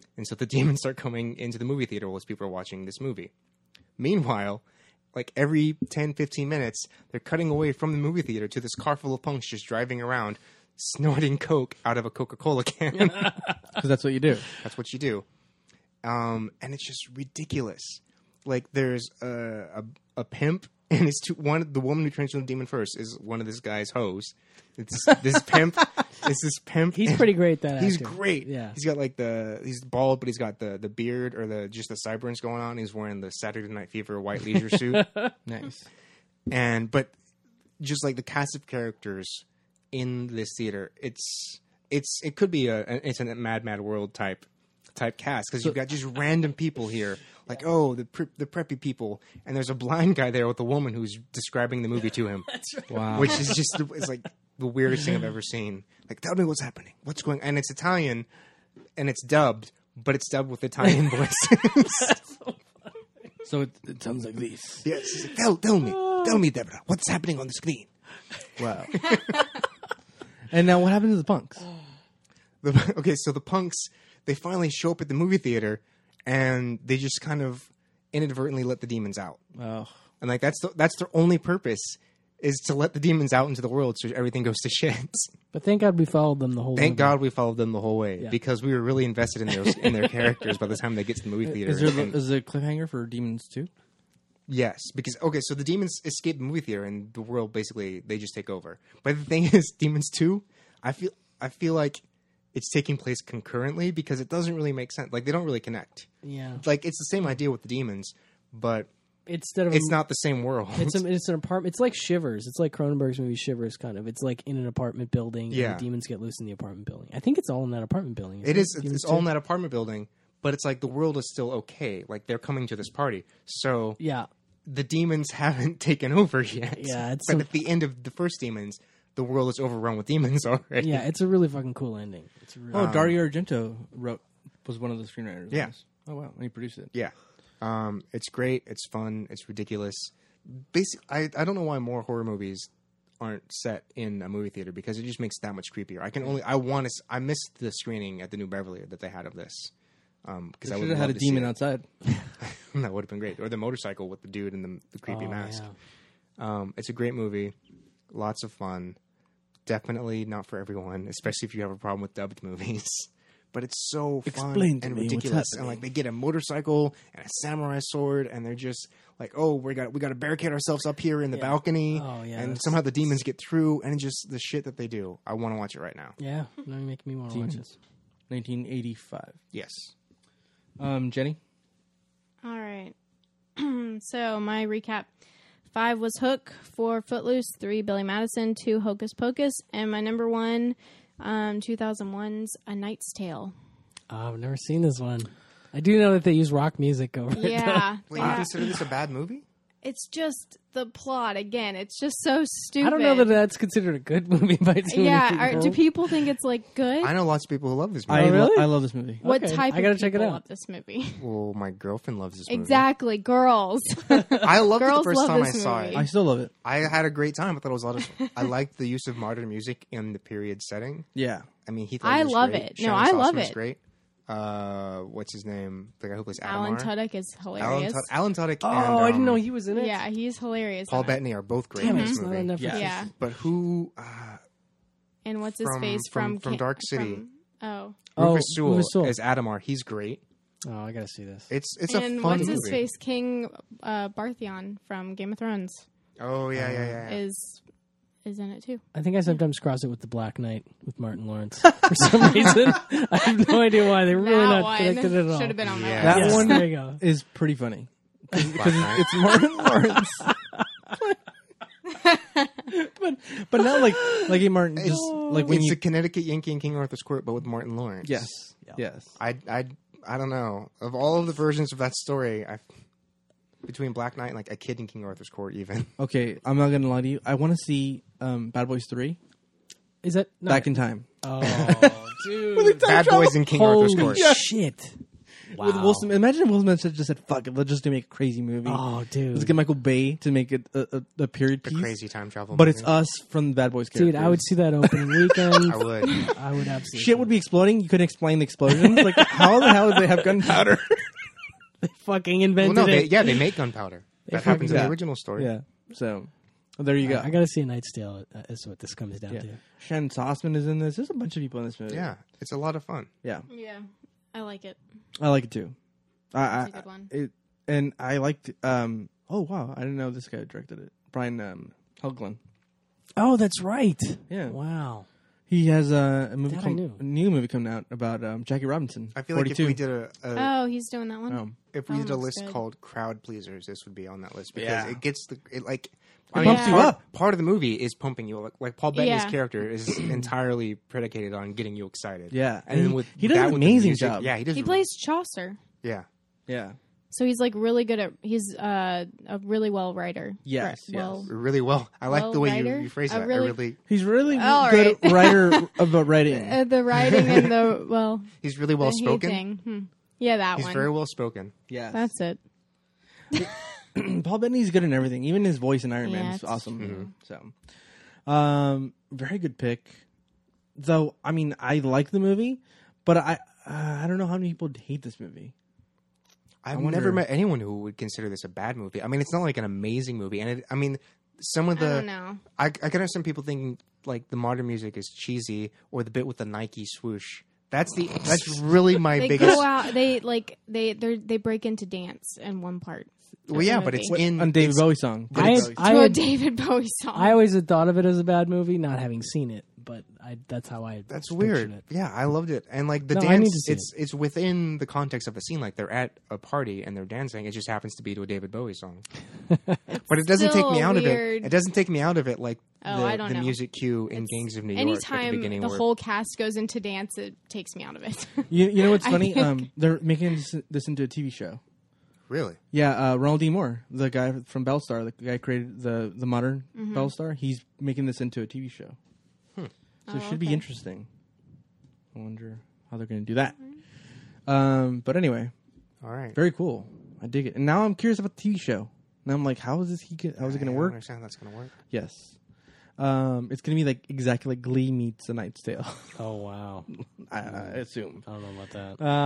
And so the demons start coming into the movie theater while people are watching this movie. Meanwhile, like every ten, fifteen minutes, they're cutting away from the movie theater to this car full of punks just driving around, snorting Coke out of a Coca-Cola can. Because that's what you do. That's what you do. Um, and it's just ridiculous. Like there's a, a, a pimp, and it's two, one the woman who turns into a demon first is one of this guy's hoes. It's this pimp. It's this pimp. He's pretty great. That He's actor. great. Yeah. He's got like the he's bald, but he's got the, the beard or the just the sideburns going on. He's wearing the Saturday Night Fever white leisure suit. Nice. And but just like the cast of characters in this theater, it's it's it could be a it's a Mad Mad World type type cast because you've got just random people here. Like, oh, the pre- the preppy people, and there's a blind guy there with a woman who's describing the movie to him. That's right. Wow. Which is just it's like the weirdest thing I've ever seen. Like, tell me what's happening. What's going? And it's Italian, and it's dubbed, but it's dubbed with Italian voices. So it, it sounds like this. Yes. She's like, tell, tell me, tell me, Deborah, what's happening on the screen? Wow. And now what happened to the punks? The, okay, so the punks, they finally show up at the movie theater, and they just kind of inadvertently let the demons out. Oh. And like that's the, that's their only purpose is to let the demons out into the world so everything goes to shit. But thank God we followed them the whole. Thank movie. God we followed them the whole way Yeah. because we were really invested in their in their characters by the time they get to the movie theater. Is there And- is there a cliffhanger for Demons too? yes, because okay, so the demons escape the movie theater and the world basically they just take over. But the thing is, Demons two, I feel I feel like it's taking place concurrently because it doesn't really make sense. Like they don't really connect. Yeah. Like it's the same idea with the demons, but Instead of it's not the same world. It's a, it's an apartment. It's like Shivers. It's like Cronenberg's movie Shivers, kind of. It's like in an apartment building. Yeah. And the demons get loose in the apartment building. I think it's all in that apartment building. It is. It's, Demons it's all in too? that apartment building, but it's like the world is still okay. Like they're coming to this party, so Yeah. the demons haven't taken over yet. Yeah, it's but some- at the end of the first Demons, the world is overrun with demons already. Yeah, it's a really fucking cool ending. It's a really Oh, Dario Argento wrote was one of the screenwriters. Yeah. on this. Oh wow, and he produced it. Yeah. Um, it's great. It's fun. It's ridiculous. Basic. I I don't know why more horror movies aren't set in a movie theater because it just makes it that much creepier. I can only. I want to. I missed the screening at the New Beverly that they had of this. Um, because I They would should have have had a demon outside. That would have been great. Or the motorcycle with the dude in the, the creepy Oh, mask. yeah. Um, it's a great movie. Lots of fun. Definitely not for everyone, especially if you have a problem with dubbed movies. But it's so fun Explain to and me what's ridiculous. And happening. like they get a motorcycle and a samurai sword, and they're just like, "Oh, we got we got to barricade ourselves up here in the Yeah. balcony." Oh, yeah, and that's- somehow the demons get through, and just the shit that they do. I want to watch it right now. Yeah. Now you're making me want to watch Demons. this. nineteen eighty-five. Yes. Um, Jenny. All right. So my recap: five was Hook, four Footloose, three Billy Madison, two Hocus Pocus, and my number one, um, two thousand one's A Knight's Tale. Oh, I've never seen this one. I do know that they use rock music over it. Yeah, Wait, you yeah. consider this a bad movie? It's just the plot again. It's just so stupid. I don't know that that's considered a good movie by too Yeah, many are, people. do people think it's like good? I know lots of people who love this I movie. lo- really? I love this movie. What Okay, type I gotta of check it people out. love this movie? Well, my girlfriend loves this movie. Exactly, girls. I loved it the Girls first love time I this saw movie. it. I still love it. I had a great time. I thought it was a lot of. I liked the use of modern music in the period setting. Yeah. I mean, Heath I Ledger's love great. it. No, Shannon I Sauceman's love it. Great. Uh, what's his name? The guy who plays Alan Adamar. Tudyk is Alan, hilarious. Tud- Alan Tudyk. Oh, and, I didn't um, know he was in it. Yeah, he's hilarious. Paul in it. Bettany are both great Damn in it, this it's not movie. on Netflix. Yeah. Yeah, But who? Uh, and what's his from- face from- from from Ca- Dark City. from- oh, Oh, Rufus Sewell Rufus Sewell. as Adamar. He's great. Oh, I gotta see this. It's it's and a fun what's movie. his face? King uh, Bartheon from Game of Thrones Oh yeah, yeah, yeah. yeah. is is in it too. I think I sometimes cross it with The Black Knight with Martin Lawrence for some reason. I have no idea why. They're really that not one connected at all. should have been on my Yeah. That list. Yes, one there you go. is pretty funny Black because Knight. it's Martin Lawrence. but but not like like a Martin. Just like when it's you. the Connecticut Yankee in King Arthur's Court, but with Martin Lawrence. Yes. Yeah. Yes. I I I don't know. Of all of the versions of that story, I between Black Knight and like a kid in King Arthur's Court, even. Okay, I'm not gonna lie to you. I want to see um, Bad Boys Three Is that no. back in time. Oh, dude. Bad Boys in King Holy Arthur's Court. shit. With Will Smith, imagine Will Smith just said, "Fuck it, let's just make a crazy movie." Oh, dude. Let's get Michael Bay to make it a, a, a period The piece. crazy time travel. But movie. it's us from the Bad Boys characters. Dude, I would see that opening weekend. I would. I would absolutely. Shit would be exploding. You couldn't explain the explosions. Like, how the hell did they have gunpowder? fucking Well, invented no, they, it. yeah, they make gunpowder. That fucking- happens in yeah. the original story. Yeah. So, there you go. I gotta see A Knight's Tale. uh, Is what this comes down yeah. to. Shannon Sossman is in this. There's a bunch of people in this movie. Yeah, it's a lot of fun. Yeah. Yeah, I like it. I like it too. I, It's a I, good one. It, and I liked, um, oh wow, I didn't know this guy directed it. Brian um, Helgeland. Oh, that's right. Yeah. Wow. He has a, a movie, That I com- knew. a new movie coming out about um, Jackie Robinson. I feel like forty-two. if we did a, a Oh, he's doing that one. Um, if we Oh, did a looks list good. called crowd pleasers, this would be on that list because Yeah. it gets the it like. It I mean, pumps you part, up. part of the movie is pumping you. Like, like Paul Bettany's Yeah. character is entirely predicated on getting you excited. Yeah. and, And then he- with he does that an with the amazing music- job. Yeah, he does. He plays Chaucer, Yeah, yeah. so he's like really good at. He's uh, a really well writer. Yes, Right, well, really well. I like Well, the way you, writer? you phrase A that. really- I really, He's really All good right. writer about writing. uh, the writing and the well, he's really well the spoken. hating. Hmm. Yeah, that He's one. very well spoken. Yes. That's it. Paul Bettany's good in everything. Even his voice in Iron Yeah, Man is it's awesome. So, um, very good pick. Though, I mean, I like the movie, but I uh, I don't know how many people hate this movie. I've wonder- never met anyone who would consider this a bad movie. I mean, it's not like an amazing movie, and it, I mean, some of I the don't know. I, I can understand people thinking like the modern music is cheesy, or the bit with the Nike swoosh. That's the that's really my They biggest. go out. They like they they they break into dance in one part. Well, yeah, but it's What- in on David it's- Bowie song. But I it's- had, I, To a had, David Bowie song. I always had thought of it as a bad movie, not having seen it, but I, that's how I. That's pictured weird. It. Yeah, I loved it, and like the No, I dance, need to see it's it's within the context of the scene. Like they're at a party and they're dancing. It just happens to be to a David Bowie song, but it doesn't take still me out of it. weird. It doesn't take me out of it like Oh, the, I don't the know. music cue in It's- Gangs of New York at the Anytime beginning. the where, whole cast goes into dance, it takes me out of it. You, you know what's I funny? think- Um, they're making this, this into a T V show. really, Yeah, uh, Ronald D. Moore, the guy from Bellstar, the guy who created the the modern Mm-hmm. Bellstar, he's making this into a T V show. So it Oh, should be okay. interesting. I wonder how they're going to do that. Um, but anyway, all right. very cool. I dig it. And now I'm curious about the T V show. Now I'm like, how is this? He get, how is it going I to don't work? understand how that's going to work. Yes. Um, it's going to be like exactly like Glee meets A Knight's Tale. Oh wow! I, I assume. I don't know about that.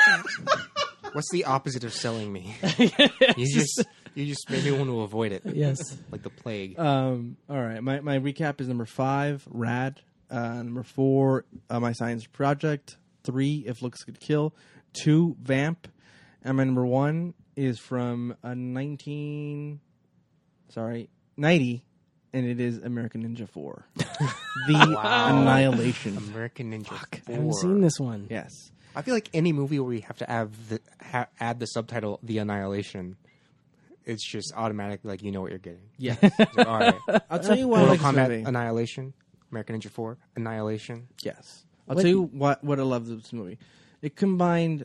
Um, What's the opposite of selling me? you just you just made me want to avoid it. Yes. Like the plague. Um, all right, my my recap is number five, Rad. Uh, number four, uh, My Science Project. Three, If Looks Could Kill. Two, Vamp. And my number one is from a nineteen, sorry, ninety, and it is American Ninja Four, The Annihilation. American Ninja I four. haven't seen this one. Yes. I feel like any movie where we have to add the ha- add the subtitle "The Annihilation," it's just automatically like you know what you're getting. Yes. It's like, all right, I'll tell you why I Mortal like this Kombat movie. Annihilation, American Ninja Four Annihilation. Yes. I'll What- tell you what, what I love this movie. It combined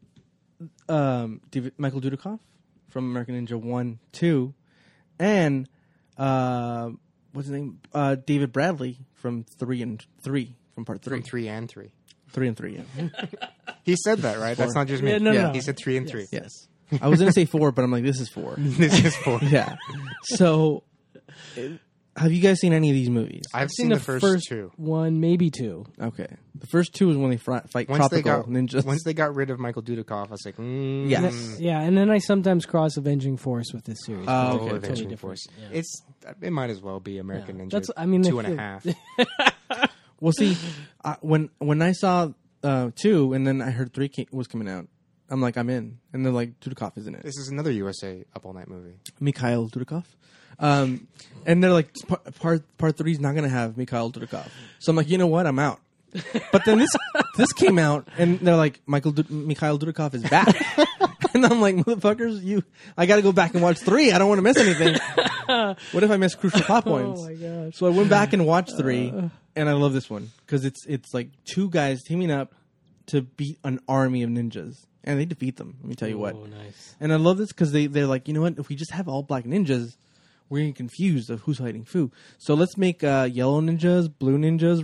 um, David, Michael Dudikoff from American Ninja one, two, and uh, what's his name? Uh, David Bradley from three and three, from part three. From three and three. Three and three, yeah. He said that, right? That's not just me. Yeah, no, no, no. He said three and three. Yes. I was going to say four, but I'm like, this is four. This is four. Yeah. So, it- have you guys seen any of these movies? I've seen, the, first, two. one, maybe two. Okay. The first two is when they fr- fight Once they tropical got ninjas. once they got rid of Michael Dudikoff, I was like, mm, Yes. Yeah, and then I sometimes cross Avenging Force with this series. Oh, It's okay, totally totally Avenging different. Force. Yeah. It's it might as well be American Yeah. Ninja. That's- I mean, two if and a you- half. Well, see, I, when when I saw uh, two, and then I heard three came, was coming out, I'm like, I'm in. And they're like, Dudikoff is in it. This is another U S A Up All Night movie. Mikhail Dudikoff. Um, and they're like, part part, part three is not going to have Mikhail Dudikoff. So I'm like, you know what? I'm out. But then this this came out, and they're like, Michael Du- Mikhail Dudikoff is back. And I'm like, motherfuckers, you, I got to go back and watch three. I don't want to miss anything. What if I miss crucial plot points? Oh my gosh. So I went back and watched three, and I love this one because it's it's like two guys teaming up to beat an army of ninjas, and they defeat them. Let me tell you what. Oh, nice. And I love this because they they're like, you know what? If we just have all black ninjas, we're getting confused of who's fighting who. So let's make uh, yellow ninjas, blue ninjas, red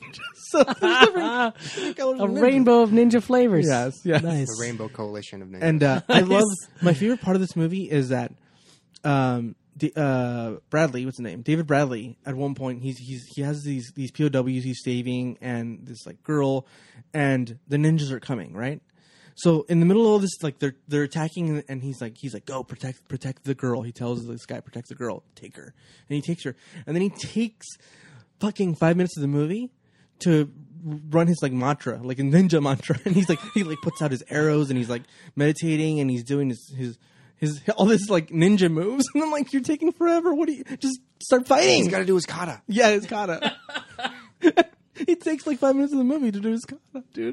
ninjas. So there's different, different colors A of ninjas. rainbow of ninja flavors. Yes, yes. Nice. The Rainbow Coalition of Ninjas. And uh, I love my favorite part of this movie is that um, the, uh, Bradley, what's his name? David Bradley. At one point, he's he's he has these these P O Ws he's saving, and this like girl, and the ninjas are coming, right? So in the middle of all this, like they're they're attacking, and he's like he's like go protect protect the girl. He tells this guy protect the girl, take her, and he takes her, and then he takes fucking five minutes of the movie to run his like mantra, like a ninja mantra, and he's like he like puts out his arrows, and he's like meditating, and he's doing his his his all this like ninja moves, and I'm like, you're taking forever. What do you just start fighting? He's got to do his kata. Yeah, his kata. He takes like five minutes of the movie to do his kata, dude.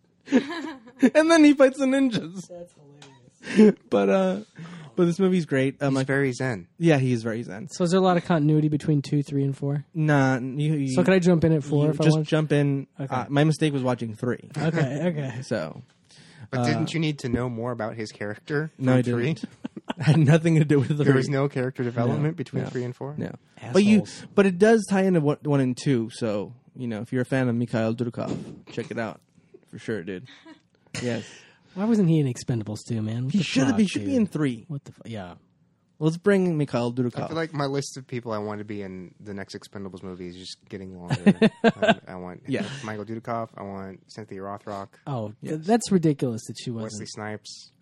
And then he fights the ninjas. That's hilarious. But uh, but this movie's great. Um, He's like, very zen. yeah, he is very zen. So is there a lot of continuity between two, three, and four? Nah, you, you, So can I jump in at four you if I just want? jump in. Okay. Uh, my mistake was watching three. Okay, okay. So But didn't you need to know more about his character? no, from I three? didn't. It had nothing to do with the There three. was no character development between no, three and four? No. But you, Assholes. but it does tie into one, one and two. So you know, if you're a fan of Mikhail Dudikov, check it out for sure, dude. Yes, Why wasn't he in Expendables too, man? What he the should have. fuck, He should be dude? in three. What the fuck? Yeah. Let's bring Mikhail Dudikov. I feel like my list of people I want to be in the next Expendables movie is just getting longer. I, I want Yeah. Michael Dudikoff. I want Cynthia Rothrock. Oh, Yes. th- that's ridiculous that she Wesley wasn't. Snipes.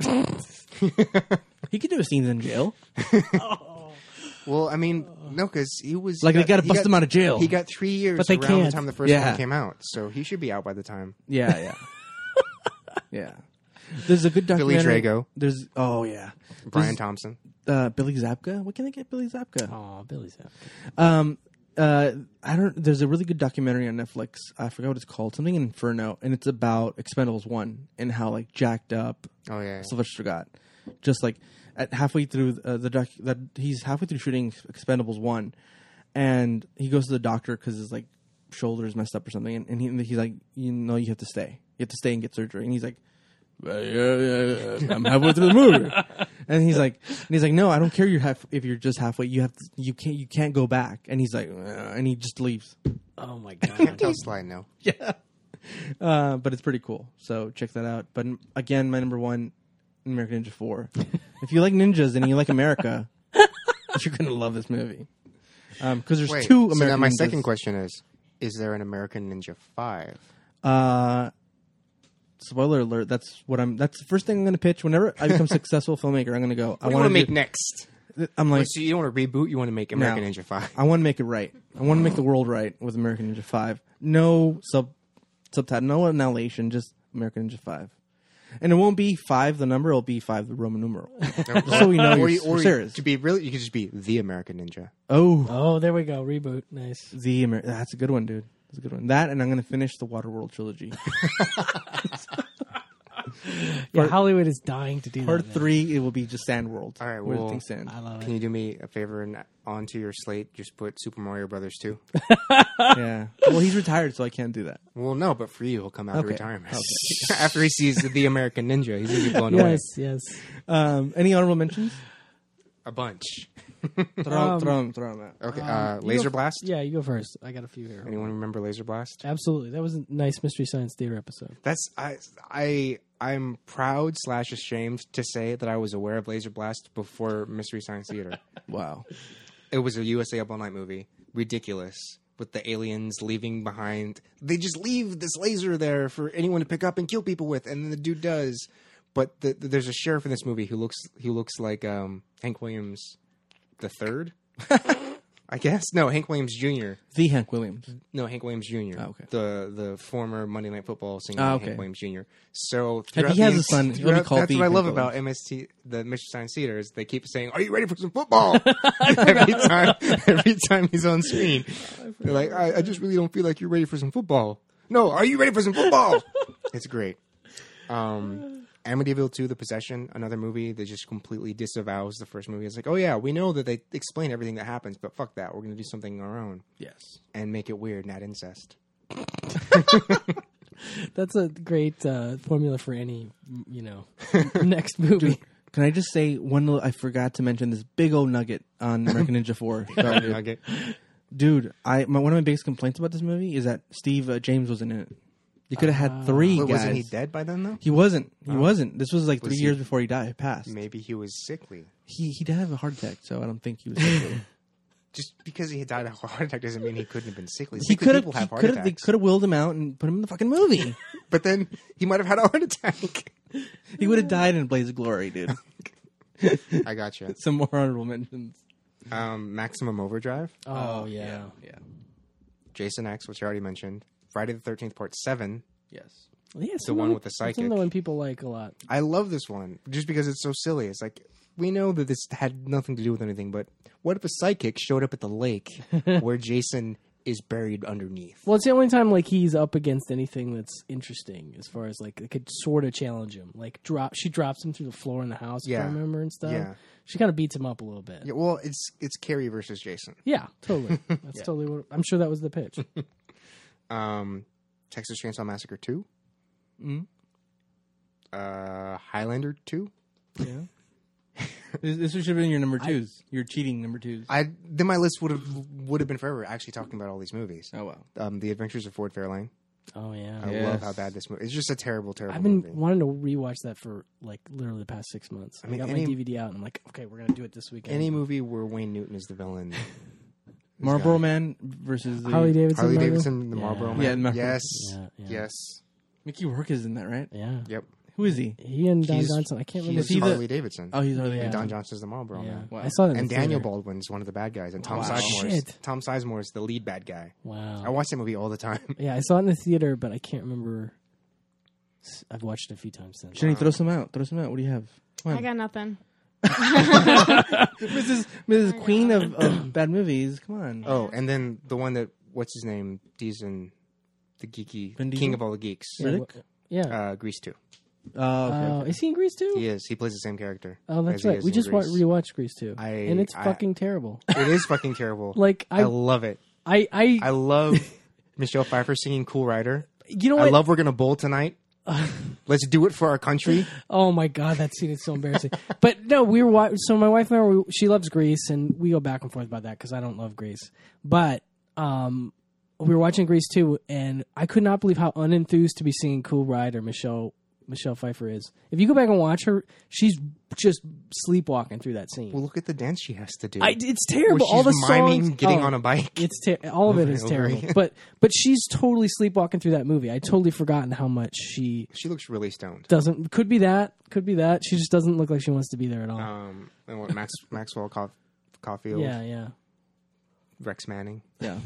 he could do a scene in jail. Well, I mean, no, because he was Like, he they gotta he bust him out of jail. He got three years But they around can't. the time the first Yeah. one came out, so he should be out by the time. Yeah, yeah, yeah. There's a good Billy documentary. Drago. There's oh yeah, Brian There's, Thompson. uh, Billy Zabka. What can I get Billy Zabka? Oh, Billy's out. Um, uh, I don't. There's a really good documentary on Netflix. I forgot what it's called. Something Inferno, and it's about Expendables one and how like jacked up Oh yeah. Sylvester got. Just like at halfway through uh, the doc, that he's halfway through shooting Expendables one, and he goes to the doctor because his like shoulder is messed up or something, and, and, he, and he's like, you know, you have to stay. You have to stay and get surgery, and he's like. Uh, yeah, yeah, yeah. I'm halfway through the movie, and he's like, and he's like, no, I don't care. You're half. If you're just halfway, you have to. You can't. You can't go back. And he's like, uh, and he just leaves. Oh my Can't god. tell slide no. Yeah, uh, but it's pretty cool. So check that out. But again, my number one, American Ninja four. If you like ninjas and you like America, you're gonna love this movie. Um, because there's Wait, two so American. now my ninjas. second question is: Is there an American Ninja Five? Uh, spoiler alert. That's what I'm. That's the first thing I'm going to pitch. Whenever I become a successful filmmaker, I'm going to go. What I do you want want to make next? I'm like, So you don't want to reboot? You want to make American No. Ninja Five? I want to make it right. I want to make the world right with American Ninja five. No sub subtitle, no annihilation, just American Ninja five. And it won't be five the number; it'll be five the Roman numeral. So we know or you're, you, or you're you- serious. to be really, you could just be the American Ninja. Oh, Oh, there we go. Reboot. Nice. the Amer- that's a good one, dude. That's a good one. That, and I'm going to finish the Waterworld trilogy. Yeah, Hollywood is dying to do Part that. man. three, it will be just Sand World. All right, where well, things stand. I love Can it. you do me a favor and onto your slate just put Super Mario Brothers two? Yeah. Well, he's retired, so I can't do that. Well, no, but for you, he'll come out of Okay. retirement after he sees the American Ninja. He's gonna be blown away. Yes, yes. Um, any honorable mentions? A bunch. Throw, Um, throw 'em, throw 'em out. Okay, Um, uh, you Laser go- Blast. Yeah, you go first. I got a few here. Anyone remember Laser Blast? Absolutely. That was a nice Mystery Science Theater episode. That's I I I'm proud slash ashamed to say that I was aware of Laser Blast before Mystery Science Theater. Wow. It was a U S A Up All Night movie. Ridiculous. With the aliens leaving behind. They just leave this laser there for anyone to pick up and kill people with, and then the dude does. But the, the, there's a sheriff in this movie who looks he looks like um, Hank Williams the third. I guess. No, Hank Williams Junior The Hank Williams. No, Hank Williams Junior Oh, okay. The the former Monday Night Football singer Ah, okay. Hank Williams Junior So If he throughout has the a son, ent- he'll be throughout- called That's the what I Hank love Williams. about M S T, the Mystery Science Theater, is they keep saying, "Are you ready for some football?" every time, every time he's on screen, they're like, I, "I just really don't feel like you're ready for some football." No, are you ready for some football? It's great. Um, Amityville two: The Possession, another movie that just completely disavows the first movie. It's like, oh yeah, we know that they explain everything that happens, but fuck that. We're going to do something our own Yes. and make it weird, not incest. That's a great uh, formula for any, you know, next movie. Can I just say one little, I forgot to mention this big old nugget on American Ninja four. Sorry, dude. Nugget. Dude, I my, one of my biggest complaints about this movie is that Steve uh, James wasn't in it. You could have had three Wait, guys. wasn't he dead by then though? He wasn't. He Oh. wasn't. This was like Was three he- years before he died. Passed. Maybe he was sickly. He he did have a heart attack, so I don't think he was. sickly. Just because he died of a heart attack doesn't mean he couldn't have been sickly. he Sickly could have. people have heart They attacks. could have willed him out and put him in the fucking movie. But then he might have had a heart attack. He would have died in Blaze of Glory, dude. I got you. Some more honorable mentions. Um, Maximum Overdrive, Oh, yeah. yeah. Jason X, which I already mentioned. Friday the thirteenth Part Seven. Yes. Yeah, The one with the psychic. Some of the one people like a lot. I love this one just because it's so silly. It's like we know that this had nothing to do with anything, but what if a psychic showed up at the lake where Jason is buried underneath? Well, it's the only time like he's up against anything that's interesting as far as like it could sort of challenge him. Like drop, she drops him through the floor in the house. If Yeah. I remember and stuff. Yeah. She kind of beats him up a little bit. Yeah, well, it's it's Carrie versus Jason. Yeah, totally. That's totally what I'm sure that was the pitch. Um, Texas Chainsaw Massacre Two. Mhm. Uh, Highlander Two. Yeah. this, this should have been your number twos. Your cheating number twos. I then my list would have would have been forever actually talking about all these movies. oh wow. Um, The Adventures of Ford Fairlane. Oh yeah. I Yes. love how bad this movie. It's just a terrible, terrible I've been movie. wanting to rewatch that for like literally the past six months. I, mean, got any- my D V D out and I'm like, okay, we're gonna do it this weekend. Any movie where Wayne Newton is the villain. Marlboro guy. Man versus the Harley Davidson. Harley Marvel? Davidson, the Yeah. Marlboro Yeah, Man. Mar- yes, Yeah, yeah. yes, Mickey Rourke is in that, right? Yeah. yep. Who is he? He and Don He's- Johnson. I can't remember. He's he the- Harley Davidson. Oh, he's Harley. Yeah. And Davidson. Don Johnson's the Marlboro Yeah. Man. Wow. I saw that. In And the Daniel theater. Baldwin's one of the bad guys, and Tom Wow. Sizemore's Shit. Tom Sizemore's the lead bad guy. Wow. I watch that movie all the time. Yeah, I saw it in the theater, but I can't remember. I've watched it a few times since. Jenny, throw some out. Throw some out. What do you have? Come I on. got nothing. Missus Missus Queen of, of bad movies. Come on. Oh, and then the one that what's his name? Diesel, the geeky Vin Diesel? king of all the geeks. Yeah, Riddick? wh- Yeah. Uh, Grease two. Oh, okay. Uh, okay. Is he in Grease too? He is. He plays the same character. Oh, that's as he right. is We in just wa- Grease. rewatched Grease too, I- and it's I- fucking terrible. It is fucking terrible. Like I I, love it. I, I, I love Michelle Pfeiffer singing "Cool Rider." you know I what? love "We're Gonna Bowl Tonight." Let's do it for our country. Oh my god, that scene is so embarrassing. But no, we were wa- so my wife and I, were, she loves Grease, and we go back and forth about that because I don't love Grease. But um, we were watching Grease too, and I could not believe how unenthused to be singing "Cool Rider" Michelle Michelle Pfeiffer is. If you go back and watch her, she's just sleepwalking through that scene. Well, look at the dance she has to do. I, it's Where terrible. she's all the miming songs, getting oh, on a bike. It's ter- all of it Over is and over terrible. again. But but she's totally sleepwalking through that movie. I totally forgotten how much she She looks really stoned. doesn't. Could be that. Could be that. She just doesn't look like she wants to be there at all. Um, and what Max Maxwell Caul- Caulfield, yeah, yeah. Rex Manning. Yeah.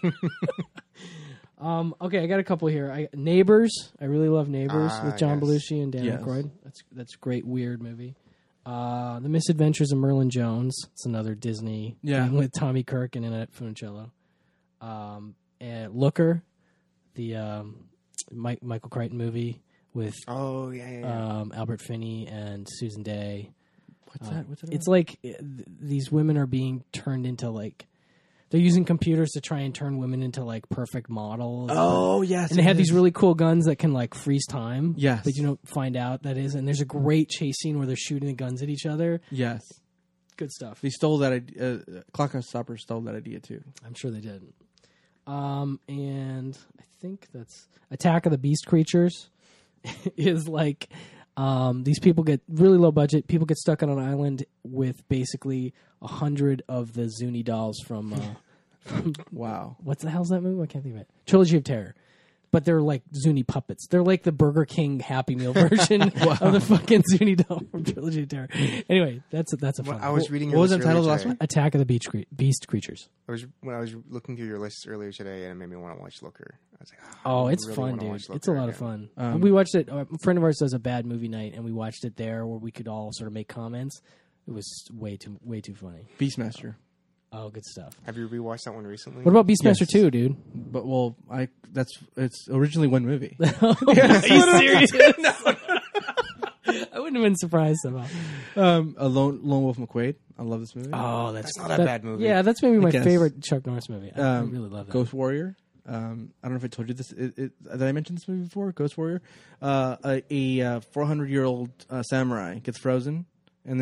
Um, okay, I got a couple here. I, Neighbors. I really love Neighbors Ah, with John yes. Belushi and Dan Yes. Aykroyd. That's that's a great weird movie. Uh, The Misadventures of Merlin Jones. It's another Disney Yeah. thing with Tommy Kirk and Annette Funicello. Um, and Looker, the um, Mike, Michael Crichton movie with Oh yeah, yeah. yeah. um, Albert Finney and Susan Day. What's Uh, that? What's that? It's like uh, th- these women are being turned into like they're using computers to try and turn women into like perfect models. oh yes. and they have yes. these really cool guns that can like freeze time. Yes. but you don't find out that is. And there's a great chase scene where they're shooting the guns at each other. Yes. Good stuff. They stole that idea. Uh, Clock Stopper stole that idea too. I'm sure they did. Um, and I think that's Attack of the Beast Creatures is like um, these people get really low budget. People get stuck on an island with basically a hundred of the Zuni dolls from, uh, from Wow. what the hell's that movie? I can't think of it. Trilogy of Terror. But they're like Zuni puppets. They're like the Burger King Happy Meal version of the fucking Zuni doll from Trilogy of Terror. Anyway, that's a, that's a fun. I was one. reading. what your was list the title of the earlier last today. one? Attack of the Beach cre- Beast Creatures. I was when I was looking through your list earlier today, and it made me want to watch Looker. I was like, Oh, I it's really fun, wanna dude. watch It's a Looker lot of again. fun. Um, we watched it. A friend of ours does a bad movie night, and we watched it there where we could all sort of make comments. It was way too way too funny. Beastmaster. Oh, good stuff. Have you rewatched that one recently? What about Beastmaster Yes. two, dude? But well, I that's it's originally one movie. Are you serious? I wouldn't have been surprised somehow. um, a Lone, Lone Wolf McQuade. I love this movie. Oh, that's, That's not a that- bad movie. Yeah, that's maybe my guess. favorite Chuck Norris movie. I Um, really love that. Ghost Warrior. Um, I don't know if I told you this. It, it, did I mention this movie before? Ghost Warrior. Uh, a a uh, four hundred year old uh, samurai gets frozen, and then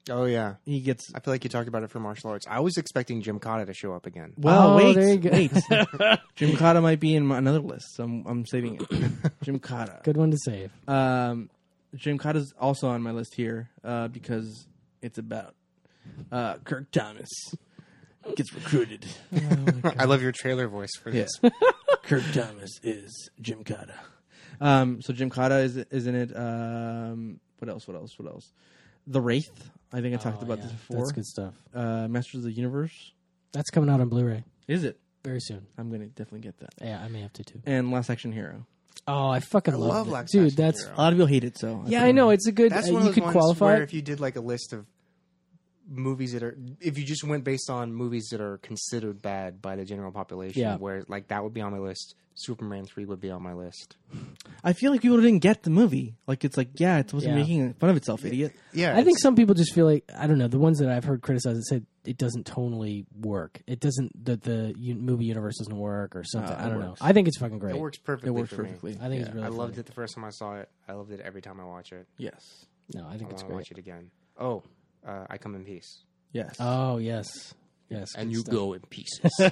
Oh yeah, He gets I feel like you talked about it for martial arts. I was expecting Jim Cotta to show up again. well. Oh, wait, there you go. wait. Jim Cotta might be in my, another list, so I'm, I'm saving it. Jim Cotta. Good one to save. Um, Jim Cotta's also on my list here uh, because it's about uh, Kirk Thomas gets recruited. I love your trailer voice for Yeah. this. Kirk Thomas is Jim Cotta. Um, so Jim Cotta is is in it. Um, what else? What else? What else? The Wraith. I think I talked Oh, about yeah. this before. That's good stuff. Uh, Masters of the Universe. That's coming out on Blu-ray Is it? very soon. I'm gonna definitely get that. Yeah, I may have to too. And Last Action Hero. Oh, I fucking I love, love it. Last dude. Action That's Hero. A lot of people hate it, so yeah, I know it's a good. That's uh, one you of those could ones qualify. where it. if you did like a list of movies that are, if you just went based on movies that are considered bad by the general population, Yeah. where like that would be on my list. Superman three would be on my list. I feel like people didn't get the movie. Like it's like, yeah, it's supposed to be Yeah. making fun of itself, idiot. Yeah, I think it's- some people just feel like I don't know the ones that I've heard criticized it said it doesn't tonally work. It doesn't the the u- movie universe doesn't work or something. Uh, it I don't know. works. I think it's fucking great. it works perfectly. It works for me. perfectly. I think it's Yeah. really. I loved funny. it the first time I saw it. I loved it every time I watch it. Yes. No, I I think it's want to great. watch it again. Oh, uh, I Come in Peace. Yes. Oh yes, yes, And good you stuff. go in pieces.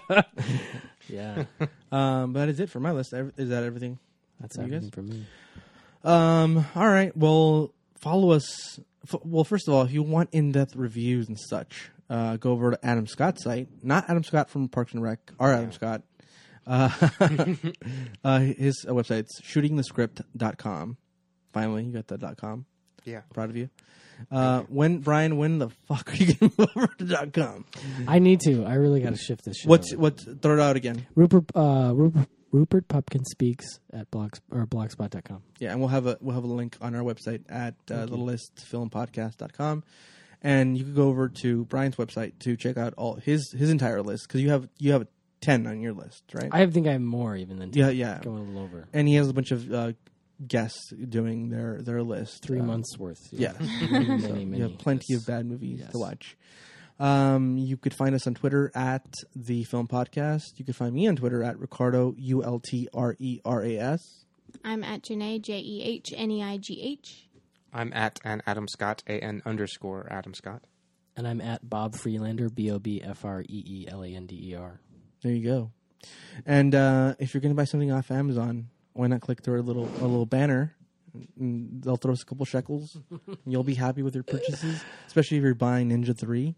Yeah, Um, but that is it for my list. Ev- Is that everything? that's You guys? everything for me. Um. All right. Well, follow us. F- well, first of all, if you want in-depth reviews and such, uh, go over to Adam Scott's site. Not Adam Scott from Parks and Rec. Our Adam Scott. Uh, uh, his uh, website's shooting the script dot com. Finally, you got the dot .com. yeah. Proud of you. Uh, when Brian, when the fuck are you going to move over to dot .com? I need to. I really got to shift this shit. What's over. what's throw it out again? Rupert? Uh, Rupert, Rupert Pupkin speaks at blogs or blogspot dot com. Yeah, and we'll have a we'll have a link on our website at uh, the list film podcast dot com. And you can go over to Brian's website to check out all his his entire list because you have you have ten on your list, right? I think I have more even than yeah, yeah. going a little over And he has a bunch of uh, guests doing their their list. three Um, months worth. Yeah, many, So many, many. you have plenty Yes. of bad movies Yes. to watch. Um, you could find us on Twitter at the Film Podcast. You could find me on Twitter at Ricardo U L T R E R A S. I'm at Janae, J E H N E I G H. I'm at an Adam Scott, A N underscore Adam Scott. And I'm at Bob Freelander, B O B F R E E L A N D E R. There you go. And uh, if you're going to buy something off Amazon, why not click through a little a little banner? And they'll throw us a couple shekels. And you'll be happy with your purchases, especially if you're buying Ninja three.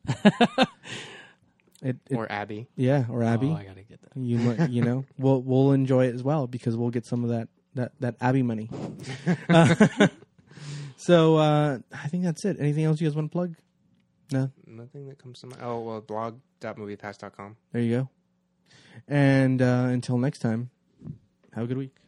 It, it, Or Abby. yeah, or Abby. Oh, I gotta get that. You might, you know, we'll we'll enjoy it as well because we'll get some of that that that Abby money. Uh, so uh, I think that's it. Anything else you guys want to plug? No. Nothing that comes to mind. Oh, well, blog dot movie pass dot com. There you go. And uh, until next time, have a good week.